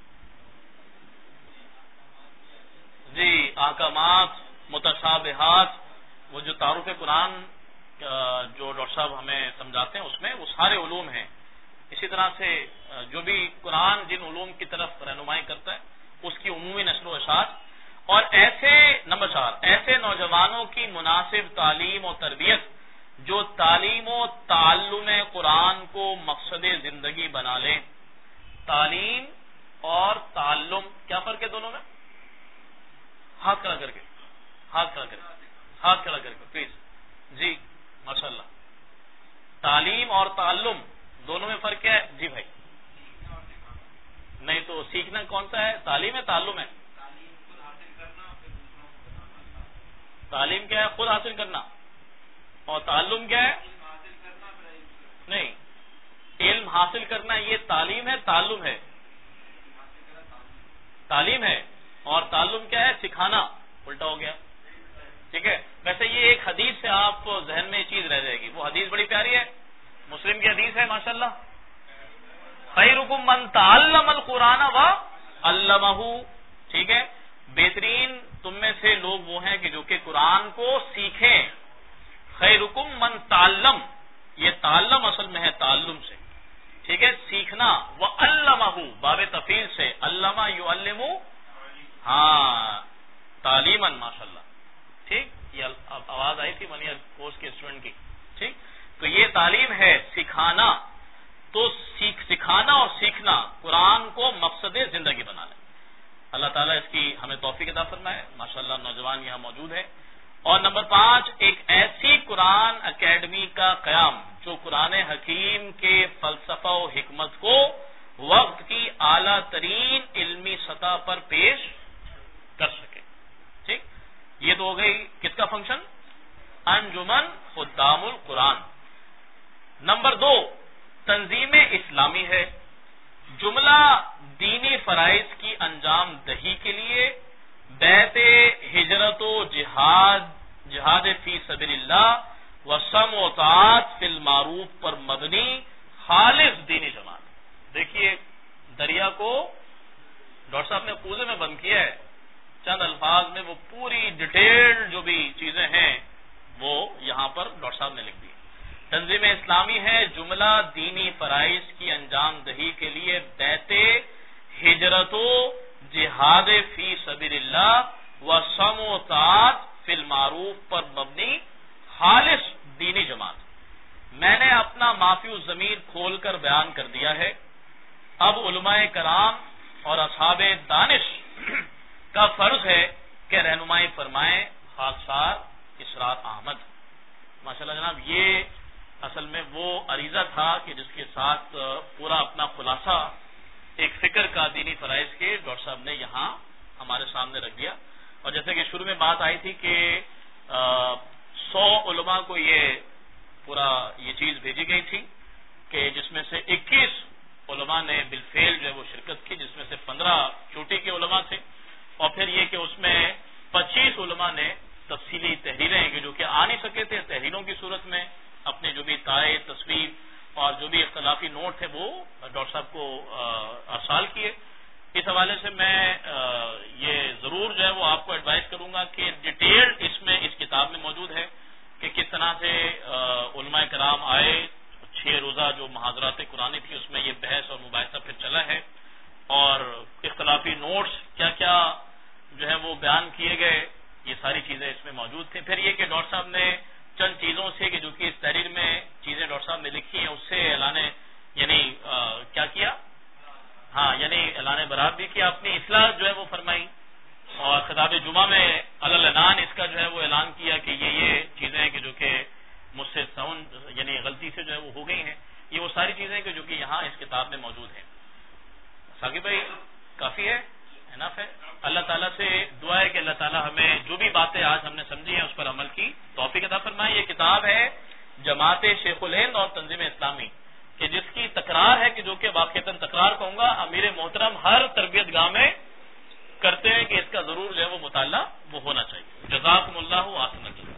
جی, احکامات, متشابہات, وہ جو تعارف قرآن جو ڈاکٹر صاحب ہمیں سمجھاتے ہیں اس میں وہ سارے علوم ہیں. اسی طرح سے جو بھی قرآن جن علوم کی طرف رہنمائی کرتا ہے اس کی عمومی نشر و اشاعت. اور ایسے نمبر 4, ایسے نوجوانوں کی مناسب تعلیم و تربیت جو تعلیم و تعلم قرآن کو مقصد زندگی بنا لیں. تعلیم اور تعلم کیا فرق ہے دونوں میں؟ ہاتھ کھڑا کر کے, ہاتھ کھڑا کر کے, ہاتھ کھڑا کر کے پلیز. جی ماشاء اللہ. تعلیم اور تعلم دونوں میں فرق کیا ہے؟ جی بھائی. نہیں تو سیکھنا کون سا ہے؟ تعلیم ہے تعلم ہے؟ تعلیم کیا ہے؟ خود حاصل کرنا. اور تعلم کیا ہے؟ نہیں, علم حاصل کرنا یہ تعلیم ہے تعلم ہے؟ تعلیم ہے. اور تعلم کیا ہے؟ سکھانا. الٹا ہو گیا. ٹھیک ہے. ویسے یہ ایک حدیث سے آپ کو ذہن میں یہ چیز رہ جائے گی. وہ حدیث بڑی پیاری ہے, مسلم کی حدیث ہے ماشاءاللہ. خیرکم من تعلم القرآن وعلمہ. ٹھیک ہے. بہترین تم میں سے لوگ وہ ہیں کہ جو کہ قرآن کو سیکھیں. خیرکم من تعلم, یہ تعلم اصل میں ہے تعلم سے. ٹھیک ہے. سیکھنا. وعلمہ باب تفعیل سے, علمہ یعلم, ہاں تعلیماً. ماشاءاللہ. ٹھیک. یہ آواز آئی تھی ونیئر کورس کے اسٹوڈنٹ کی. ٹھیک. تو یہ تعلیم ہے, سکھانا. تو سکھانا اور سیکھنا قرآن کو مقصد زندگی بنانا. اللہ تعالیٰ اس کی ہمیں توفیق عطا فرمائے. ماشاءاللہ نوجوان یہاں موجود ہے. اور نمبر 5, ایک ایسی قرآن اکیڈمی کا قیام جو قرآن حکیم کے فلسفہ و حکمت کو وقت کی اعلیٰ ترین علمی سطح پر پیش کر سکے. ٹھیک. یہ تو ہو گئی کس کا فنکشن؟ انجمن خدام القرآن. نمبر 2, تنظیم اسلامی ہے. جملہ دینی فرائض کی انجام دہی کے لیے بیعت ہجرت و جہاد فی سبیل اللہ و سمع و طاعت فی المعروف پر مبنی خالص دینی جماعت. دیکھیے دریا کو ڈاکٹر صاحب نے کوزے میں بند کیا ہے. چند الفاظ میں وہ پوری ڈیٹیل جو بھی چیزیں ہیں وہ یہاں پر ڈاکٹر صاحب نے لکھ دی. تنظیم اسلامی ہے. جملہ دینی فرائض کی انجام دہی کے لیے بیعت ہجرت و جہاد فی سبیل اللہ و سمع و طاعت فی المعروف پر مبنی خالص دینی جماعت. میں نے اپنا معافی الضمیر کھول کر بیان کر دیا ہے. اب علماء کرام اور اصحاب دانش کا فرض ہے کہ رہنمائی فرمائیں. خاکسار اسرار احمد. ماشاءاللہ جناب, یہ اصل میں وہ عریضہ تھا کہ جس کے ساتھ پورا اپنا خلاصہ ایک فکر کا دینی فرائض کے ڈاکٹر صاحب نے یہاں ہمارے سامنے رکھ دیا. اور جیسے کہ شروع میں بات آئی تھی کہ 100 علماء کو یہ پورا یہ چیز بھیجی گئی تھی کہ جس میں سے 21 علماء نے بالفعل جو ہے وہ شرکت کی, جس میں سے 15 چوٹی کے علماء تھے. اور پھر یہ کہ اس میں 25 علماء نے تفصیلی تحریریں کہ جو کہ آ نہیں سکے تھے, تحریروں کی صورت میں اپنے جو بھی تائے تصویر اور جو بھی اختلافی نوٹ تھے وہ ڈاکٹر صاحب کو ارسال کیے. اس حوالے سے میں یہ ضرور جو ہے وہ آپ کو ایڈوائز کروں گا کہ ڈیٹیل اس میں اس کتاب میں موجود ہے کہ کس طرح سے علماء کرام آئے. 6 روزہ جو محاضرات قرآنی تھی اس میں یہ بحث اور مباحثہ پھر چلا ہے, اور اختلافی نوٹس کیا کیا جو ہے وہ بیان کیے گئے, یہ ساری چیزیں اس میں موجود تھیں. پھر یہ کہ ڈاکٹر صاحب نے چند چیزوں سے کہ جو کہ اس تحریر میں چیزیں ڈاکٹر صاحب نے لکھی ہیں اس سے اعلان یعنی کیا کیا, ہاں یعنی اعلان برات بھی کیا, اپنی اصلاح جو ہے وہ فرمائی, اور خطاب جمعہ میں علالعنان اس کا جو ہے وہ اعلان کیا کہ یہ چیزیں ہیں کہ جو کہ مجھ سے ساؤنڈ یعنی غلطی سے جو ہے وہ ہو گئی ہیں. یہ وہ ساری چیزیں کہ جو کہ یہاں اس کتاب میں موجود ہیں. ثاقب بھائی کافی ہے, انف ہے. اللہ تعالیٰ سے دعا ہے کہ اللہ تعالیٰ ہمیں جو بھی باتیں آج ہم نے سمجھی ہیں اس پر عمل کی توفیق عطا فرمائے. یہ کتاب ہے جماعت شیخ الہند اور تنظیم اسلامی کہ جس کی تکرار ہے کہ جو کہ واقعتاً تکرار کہوں گا, امیر محترم ہر تربیت گاہ میں کرتے ہیں کہ اس کا ضرور جو ہے وہ مطالعہ وہ ہونا چاہیے. جزاکم اللہ و احسن.